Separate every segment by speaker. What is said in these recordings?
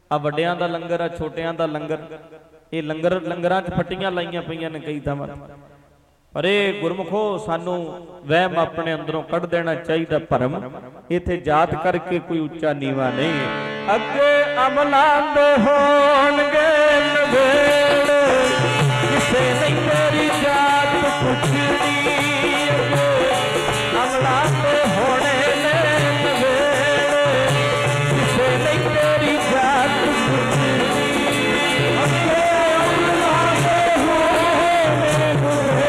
Speaker 1: ਆ ਵੱਡਿਆਂ ਦਾ ਲੰਗਰ ਆ, ਛੋਟਿਆਂ ਦਾ ਲੰਗਰ, ਇਹ ਲੰਗਰਾਂ 'ਚ ਫੱਟੀਆਂ ਲਾਈਆਂ ਪਈਆਂ ਨੇ ਕਈ ਥਾਵਾਂ। ਪਰ ਇਹ ਗੁਰਮੁਖੋ ਸਾਨੂੰ ਵਹਿਮ ਆਪਣੇ ਅੰਦਰੋਂ ਕੱਢ ਦੇਣਾ ਚਾਹੀਦਾ, ਭਰਮ। ਇੱਥੇ ਜਾਤ ਕਰਕੇ ਕੋਈ ਉੱਚਾ ਨੀਵਾ ਨਹੀਂ ਹੈ। ਅੱਗੇ ਅਮਲਾਂ ਦੇ ਹੋਣਗੇ ਨਵੇੜੇ, ਕਿਸੇ ਨਹੀਂ ਮੇਰੀ ਜਾਤ ਪੁੱਛਣੀ। ਅੱਗੇ ਅਮਲਾਂ ਦੇ ਹੋਣੇ ਨੇ ਨਵੇੜੇ, ਕਿਸੇ ਨਹੀਂ ਮੇਰੀ ਜਾਤ ਪੁੱਛਣੀ। ਅੱਗੇ ਅਮਲਾਂ ਦੇ ਹੋਣੇ ਨਵੇੜੇ,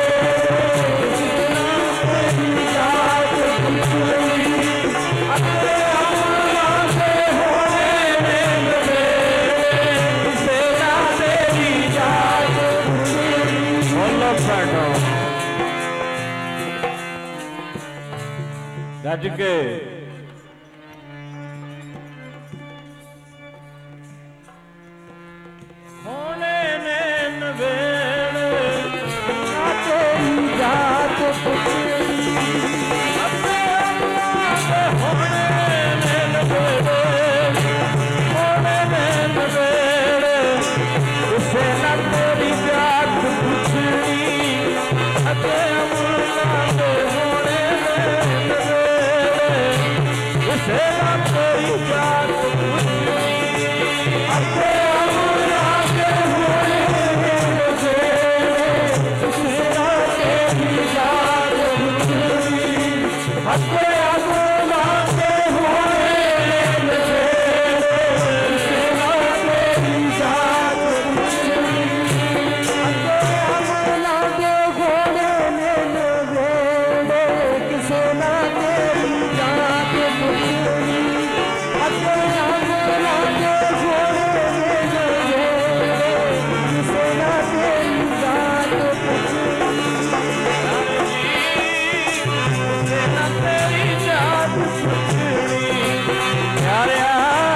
Speaker 1: ਗੱਜ ਕੇ ਹੋਣੇ ਨੇ ਨਵੇੜੇ, ਤੇਰੀ ਜਾਤ ਪੁੱਛਣੀ। ਅੱਗੇ ਅਮਲਾਂ ਦੇ ਹੋਣੇ ਨੇ ਨਵੇੜੇ, ਹੋਣੇ ਨੇ ਨਵੇੜੇ, ਕਿਸੇ ਨਾ ਤੇਰੀ ਜਾਤ ਪੁੱਛਣੀ। ਅੱਗੇ ਅਮਲਾਂ ਦੇ ਹੋਣੇ ਨੇ ਨਵੇੜੇ, ਕਿਸੇ ਨਾ ਤੇਰੀ ਜਾਤ ਪੁੱਛਣੀ। ਅੱਗੇ ਅਮਲਾਂ ਦੇ ਹੋਣੇ ਨੇ ਨਵੇੜੇ, ਕਿਸੇ ਨਾ ਤੇਰੀ ਜਾਤ ਪੁੱਛਣੀ। ਅੱਗੇ ਅਮਲਾਂ ਦੇ ਹੋਣੇ ਨੇ ਨਵੇੜੇ, ਕਿਸੇ ਨਾ ਤੇਰੀ ਜਾਤ ਪੁੱਛਣੀ। ਅੱਗੇ ਅਮਲਾਂ ਦੇ ਹੋਣੇ ਨੇ ਨਵੇੜੇ, ਕਿਸੇ ਨਾ ਤੇਰੀ ਜਾਤ ਪੁੱਛਣੀ। ਅੱਗੇ ਅਮਲਾਂ ਦੇ ਹੋਣੇ ਨੇ ਨਵੇੜੇ, ਕਿਸੇ ਨਾ ਤੇਰੀ ਜਾਤ ਪੁੱਛਣੀ। ਕਿਸੇ ਨਾ ਤੇਰੀ ਜਾਤ ਪੁੱਛਣੀ। ਪਿਆਰਿਆ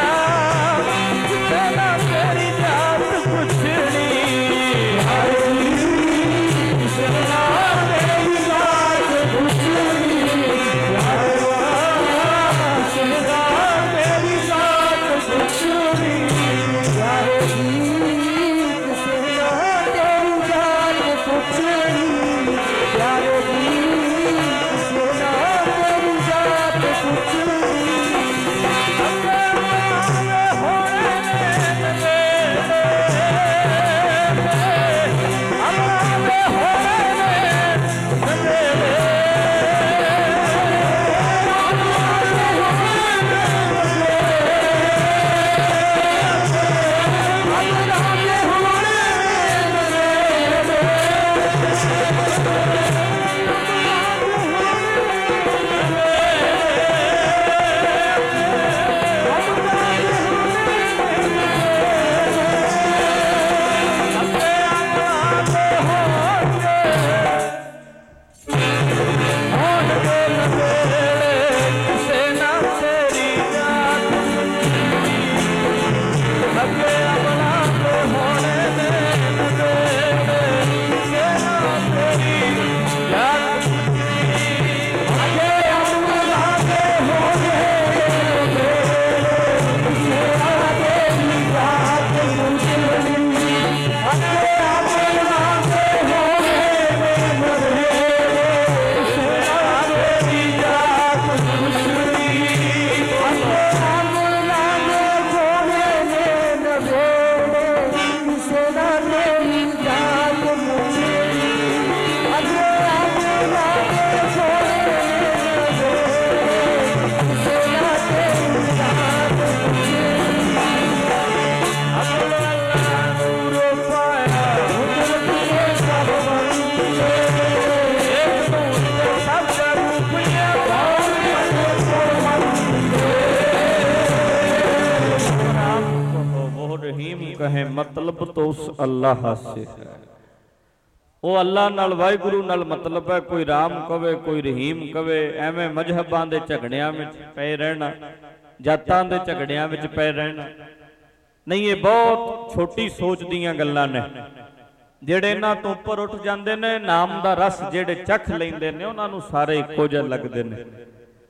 Speaker 1: ਕਿਸੇ ਨਾ ਤੇਰੀ ਜਾਤ ਪੁੱਛਣੀ। ਹਰੇ ਕਿਸੇ ਨਾ ਤੇਰੀ ਜਾਤ ਪੁੱਛਣੀ। ਹਰੇ ਕਿਸੇ ਨਾ ਤੇਰੀ ਜਾਤ ਪੁੱਛਣੀ। ਹਰੇ ਕਿਸੇ ਨਾ ਤੇਰੀ ਜਾਤ ਪੁੱਛਣੀ। ਪਿਆਰੇ ਕਿਸੇ ਨਾ ਤੇਰੀ ਜਾਤ ਪੁੱਛਣੀ। ਅੱਗੇ ਅਮਲਾਂ ਦੇ ਹੋਣੇ ਨੇ ਨਵੇੜੇ, ਅਮਲਾਂ ਦੇ ਹੋਣੇ ਨੇ ਨਵੇੜੇ, ਅਮਲਾਂ ਦੇ ਹੋਣੇ ਨੇ ਨਵੇੜੇ, ਅਮਲਾਂ ਦੇ ਹੋਣੇ ਕਹੇ ਮਤਲਬ ਤੋਂ ਉਸ ਅੱਲਾਹ ਸੇ ਹੈ। ਉਹ ਅੱਲਾ ਨਾਲ ਵਾਹਿਗੁਰੂ ਨਾਲ ਮਤਲਬ ਹੈ। ਕੋਈ ਰਾਮ ਕਵੇ, ਕੋਈ ਰਹੀਮ ਕਵੇ। ਐਵੇਂ ਮਜ਼ਹਬਾਂ ਦੇ ਝਗੜਿਆਂ ਵਿੱਚ ਪਏ ਰਹਿਣਾ, ਜਾਤਾਂ ਦੇ ਝਗੜਿਆਂ ਵਿੱਚ ਪਏ ਰਹਿਣਾ ਨਹੀਂ। ਇਹ ਬਹੁਤ ਛੋਟੀ ਸੋਚ ਦੀਆਂ ਗੱਲਾਂ ਨੇ। ਜਿਹੜੇ ਇਹਨਾਂ ਤੋਂ ਉੱਪਰ ਉੱਠ ਜਾਂਦੇ ਨੇ, ਨਾਮ ਦਾ ਰਸ ਜਿਹੜੇ ਚੱਖ ਲੈਂਦੇ ਨੇ, ਉਹਨਾਂ ਨੂੰ ਸਾਰੇ ਇੱਕੋ ਜਿਹੇ ਲੱਗਦੇ ਨੇ।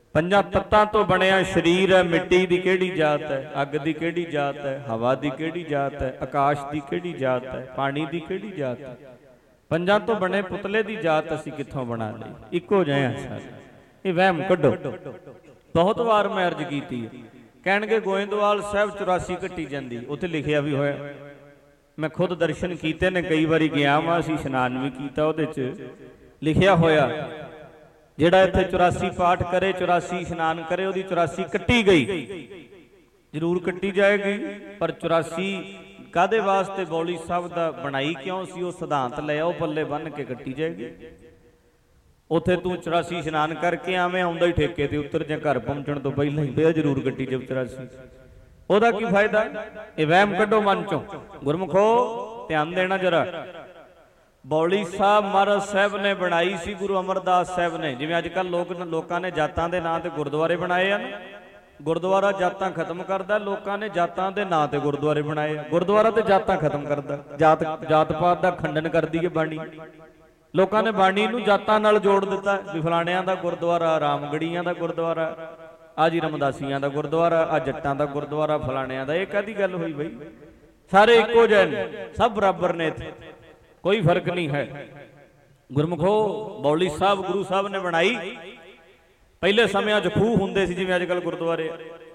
Speaker 1: ਪੰਜਾਂ ਤੱਤਾਂ ਤੋਂ ਬਣਿਆ ਸਰੀਰ ਹੈ। ਮਿੱਟੀ ਦੀ ਕਿਹੜੀ ਜਾਤ ਹੈ, ਅੱਗ ਦੀ ਕਿਹੜੀ ਜਾਤ ਹੈ, ਹਵਾ ਦੀ ਕਿਹੜੀ ਜਾਤ ਹੈ, ਆਕਾਸ਼ ਦੀ ਕਿਹੜੀ ਜਾਤ ਹੈ, ਪਾਣੀ ਦੀ ਕਿਹੜੀ ਜਾਤ ਹੈ। ਪੰਜਾਂ ਤੋਂ ਬਣੇ ਪੁਤਲੇ ਦੀ ਜਾਤ ਅਸੀਂ ਕਿੱਥੋਂ ਬਣਾ ਲਈ, ਇੱਕੋ ਜਿਹੇ ਆ ਸਾਰੇ। ਇਹ ਵਹਿਮ ਕੱਢੋ। ਬਹੁਤ ਵਾਰ ਮੈਂ ਅਰਜ਼ ਕੀਤੀ ਹੈ, ਕਹਿਣਗੇ ਗੋਇੰਦਵਾਲ ਸਾਹਿਬ 84 ਕੱਟੀ ਜਾਂਦੀ, ਉੱਥੇ ਲਿਖਿਆ ਵੀ ਹੋਇਆ। ਮੈਂ ਖੁਦ ਦਰਸ਼ਨ ਕੀਤੇ ਨੇ, ਕਈ ਵਾਰੀ ਗਿਆ ਵਾਂ, ਅਸੀਂ ਇਸ਼ਨਾਨ ਵੀ ਕੀਤਾ, ਉਹਦੇ 'ਚ ਲਿਖਿਆ ਹੋਇਆ ਜਿਹੜਾ ਇੱਥੇ 84 ਪਾਠ ਕਰੇ, 84 ਇਸ਼ਨਾਨ ਕਰੇ, ਉਹਦੀ 84 ਕੱਟੀ ਗਈ। ਜ਼ਰੂਰ ਕੱਟੀ ਜਾਏਗੀ, ਪਰ 84 ਕਾਹਦੇ ਵਾਸਤੇ ਬੌਲੀ ਸਾਹਿਬ ਦਾ ਬਣਾਈ ਕਿਉਂ ਸੀ, ਉਹ ਸਿਧਾਂਤ ਲੈ ਆਓ, ਪੱਲੇ ਬੰਨ੍ਹ ਕੇ ਕੱਟੀ ਜਾਏਗੀ। ਉੱਥੇ ਤੂੰ 84 ਇਸ਼ਨਾਨ ਕਰਕੇ ਆਵੇਂ, ਆਉਂਦਾ ਹੀ ਠੇਕੇ ਤੇ ਉੱਤਰ ਜਾਂ ਘਰ ਪਹੁੰਚਣ ਤੋਂ ਪਹਿਲਾਂ ਹੀ ਫੇਰ ਜ਼ਰੂਰ ਕੱਟੀ ਜਾਓ 84। ਉਹਦਾ ਕੀ ਫਾਇਦਾ? ਇਹ ਵਹਿਮ ਕੱਢੋ ਮਨ ਚੋਂ। ਗੁਰਮੁਖੋ ਧਿਆਨ ਦੇਣਾ ਜਰਾ। ਬੌਲੀ ਸਾਹਿਬ ਮਹਾਰਾਜ ਸਾਹਿਬ ਨੇ ਬਣਾਈ ਸੀ, ਗੁਰੂ ਅਮਰਦਾਸ ਸਾਹਿਬ ਨੇ। ਜਿਵੇਂ ਅੱਜ ਕੱਲ੍ਹ ਲੋਕਾਂ ਨੇ ਜਾਤਾਂ ਦੇ ਨਾਂ ਤੇ ਗੁਰਦੁਆਰੇ ਬਣਾਏ ਹਨ। ਗੁਰਦੁਆਰਾ ਜਾਤਾਂ ਖਤਮ ਕਰਦਾ, ਲੋਕਾਂ ਨੇ ਜਾਤਾਂ ਦੇ ਨਾਂ ਤੇ ਗੁਰਦੁਆਰੇ ਬਣਾਏ ਆ। ਗੁਰਦੁਆਰਾ ਤੇ ਜਾਤਾਂ ਖਤਮ ਕਰਦਾ, ਜਾਤ ਪਾਤ ਦਾ ਖੰਡਨ ਕਰਦੀ ਹੈ ਬਾਣੀ। ਲੋਕਾਂ ਨੇ ਬਾਣੀ ਨੂੰ ਜਾਤਾਂ ਨਾਲ ਜੋੜ ਦਿੱਤਾ ਵੀ ਫਲਾਣਿਆਂ ਦਾ ਗੁਰਦੁਆਰਾ, ਰਾਮਗੜੀਆਂ ਦਾ ਗੁਰਦੁਆਰਾ, ਆ ਜੀ ਰਮਦਾਸੀਆਂ ਦਾ ਗੁਰਦੁਆਰਾ, ਆ ਜੱਟਾਂ ਦਾ ਗੁਰਦੁਆਰਾ, ਫਲਾਣਿਆਂ ਦਾ। ਇਹ ਕਾਹਦੀ ਗੱਲ ਹੋਈ ਬਈ? ਸਾਰੇ ਇੱਕੋ ਜਿਹੇ ਨੇ, ਸਭ ਬਰਾਬਰ ਨੇ, ਇੱਥੇ ਕੋਈ ਫਰਕ ਨਹੀਂ ਹੈ। ਗੁਰਮੁਖੋ ਬੌਲੀ ਸਾਹਿਬ ਗੁਰੂ ਸਾਹਿਬ ਨੇ ਬਣਾਈ। ਪਹਿਲੇ ਸਮਿਆਂ 'ਚ ਖੂਹ ਹੁੰਦੇ ਸੀ, ਜਿਵੇਂ ਅੱਜ ਕੱਲ੍ਹ ਗੁਰਦੁਆਰੇ।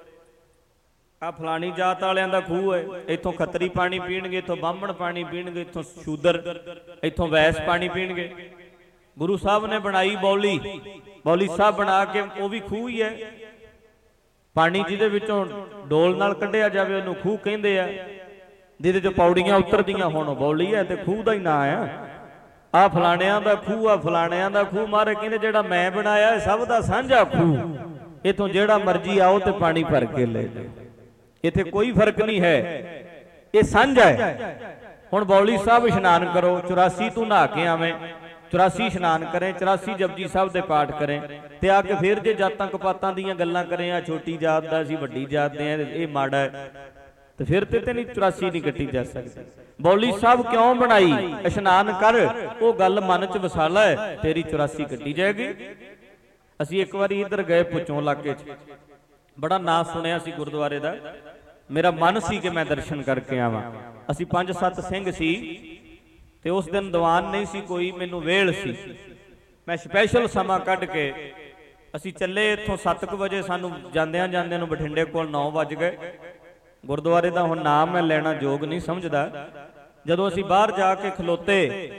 Speaker 1: ਆ ਫਲਾਣੀ ਜਾਤ ਵਾਲਿਆਂ ਦਾ ਖੂਹ ਹੈ, ਇੱਥੋਂ ਖੱਤਰੀ ਪਾਣੀ ਪੀਣਗੇ, ਇੱਥੋਂ ਬਾਹਮਣ ਪਾਣੀ ਪੀਣਗੇ, ਇੱਥੋਂ ਸ਼ੂਦਰ, ਇੱਥੋਂ ਵੈਸ ਪਾਣੀ ਪੀਣਗੇ। ਗੁਰੂ ਸਾਹਿਬ ਨੇ ਬਣਾਈ ਬੌਲੀ, ਬੌਲੀ ਸਾਹਿਬ ਬਣਾ ਕੇ, ਉਹ ਵੀ ਖੂਹ ਹੀ ਹੈ। ਪਾਣੀ ਜਿਹਦੇ ਵਿੱਚੋਂ ਡੋਲ ਨਾਲ ਕੱਢਿਆ ਜਾਵੇ ਉਹਨੂੰ ਖੂਹ ਕਹਿੰਦੇ ਆ, ਜਿਹਦੇ 'ਚ ਪੌੜੀਆਂ ਉਤਰਦੀਆਂ ਹੋਣ ਉਹ ਬੌਲੀ ਹੈ, ਤੇ ਖੂਹ ਦਾ ਹੀ ਨਾਂ ਆ। ਆ ਫਲਾਣਿਆਂ ਦਾ ਖੂਹ, ਆ ਫਲਾਣਿਆਂ ਦਾ ਖੂਹ। ਮਹਾਰਾਜ ਕਹਿੰਦੇ ਜਿਹੜਾ ਮੈਂ ਬਣਾਇਆ ਸਭ ਦਾ ਸਾਂਝਾ ਖੂਹ, ਇੱਥੋਂ ਜਿਹੜਾ ਮਰਜੀ ਆਓ ਤੇ ਪਾਣੀ ਭਰ ਕੇ ਲੈ ਜਾਓ, ਇੱਥੇ ਕੋਈ ਫਰਕ ਨਹੀਂ ਹੈ, ਇਹ ਸਾਂਝਾ ਹੈ। ਹੁਣ ਬੌਲੀ ਸਾਹਿਬ ਇਸ਼ਨਾਨ ਕਰੋ, 84 ਤੂੰ ਨਹਾ ਕੇ ਆਵੇਂ, 84 ਇਸ਼ਨਾਨ ਕਰੇ, 84 ਜਪਜੀ ਸਾਹਿਬ ਦੇ ਪਾਠ ਕਰੇ, ਤੇ ਆ ਕੇ ਫੇਰ ਜੇ ਜਾਤਾਂ ਕਪਾਤਾਂ ਦੀਆਂ ਗੱਲਾਂ ਕਰੇ, ਆ ਛੋਟੀ ਜਾਤ ਦਾ, ਅਸੀਂ ਵੱਡੀ ਜਾਤ ਦੇ ਆ, ਇਹ ਮਾੜਾ ਹੈ, ਤੇ ਫਿਰ ਤੇ ਨਹੀਂ 84 ਨਹੀਂ ਕੱਟੀ ਜਾ ਸਕਦੀ। ਬੌਲੀ ਸਾਹਿਬ ਕਿਉਂ ਬਣਾਈ? ਇਸ਼ਨਾਨ ਕਰ, ਉਹ ਗੱਲ ਮਨ 'ਚ ਵਸਾ ਲੈ, ਤੇਰੀ 84 ਕੱਟੀ ਜਾਏਗੀ। ਅਸੀਂ ਇੱਕ ਵਾਰੀ ਇੱਧਰ ਗਏ ਪੁੱਛੋਂ ਇਲਾਕੇ 'ਚ, ਬੜਾ ਨਾਂ ਸੁਣਿਆ ਸੀ ਗੁਰਦੁਆਰੇ ਦਾ। ਮੇਰਾ ਮਨ ਸੀ ਕਿ ਮੈਂ ਦਰਸ਼ਨ ਕਰਕੇ ਆਵਾਂ। ਅਸੀਂ 5-7 ਸਿੰਘ ਸੀ, ਤੇ ਉਸ ਦਿਨ ਦੀਵਾਨ ਨਹੀਂ ਸੀ ਕੋਈ, ਮੈਨੂੰ ਵੇਲ ਸੀ। ਮੈਂ ਸਪੈਸ਼ਲ ਸਮਾਂ ਕੱਢ ਕੇ ਅਸੀਂ ਚੱਲੇ ਇੱਥੋਂ 7 ਵਜੇ। ਸਾਨੂੰ ਜਾਂਦਿਆਂ ਨੂੰ ਬਠਿੰਡੇ ਕੋਲ 9 ਵੱਜ ਗਏ। ਗੁਰਦੁਆਰੇ ਦਾ ਹੁਣ ਨਾਮ ਮੈਂ ਲੈਣਾ ਯੋਗ ਨਹੀਂ ਸਮਝਦਾ। ਜਦੋਂ ਅਸੀਂ ਬਾਹਰ ਜਾ ਕੇ ਖਲੋਤੇ,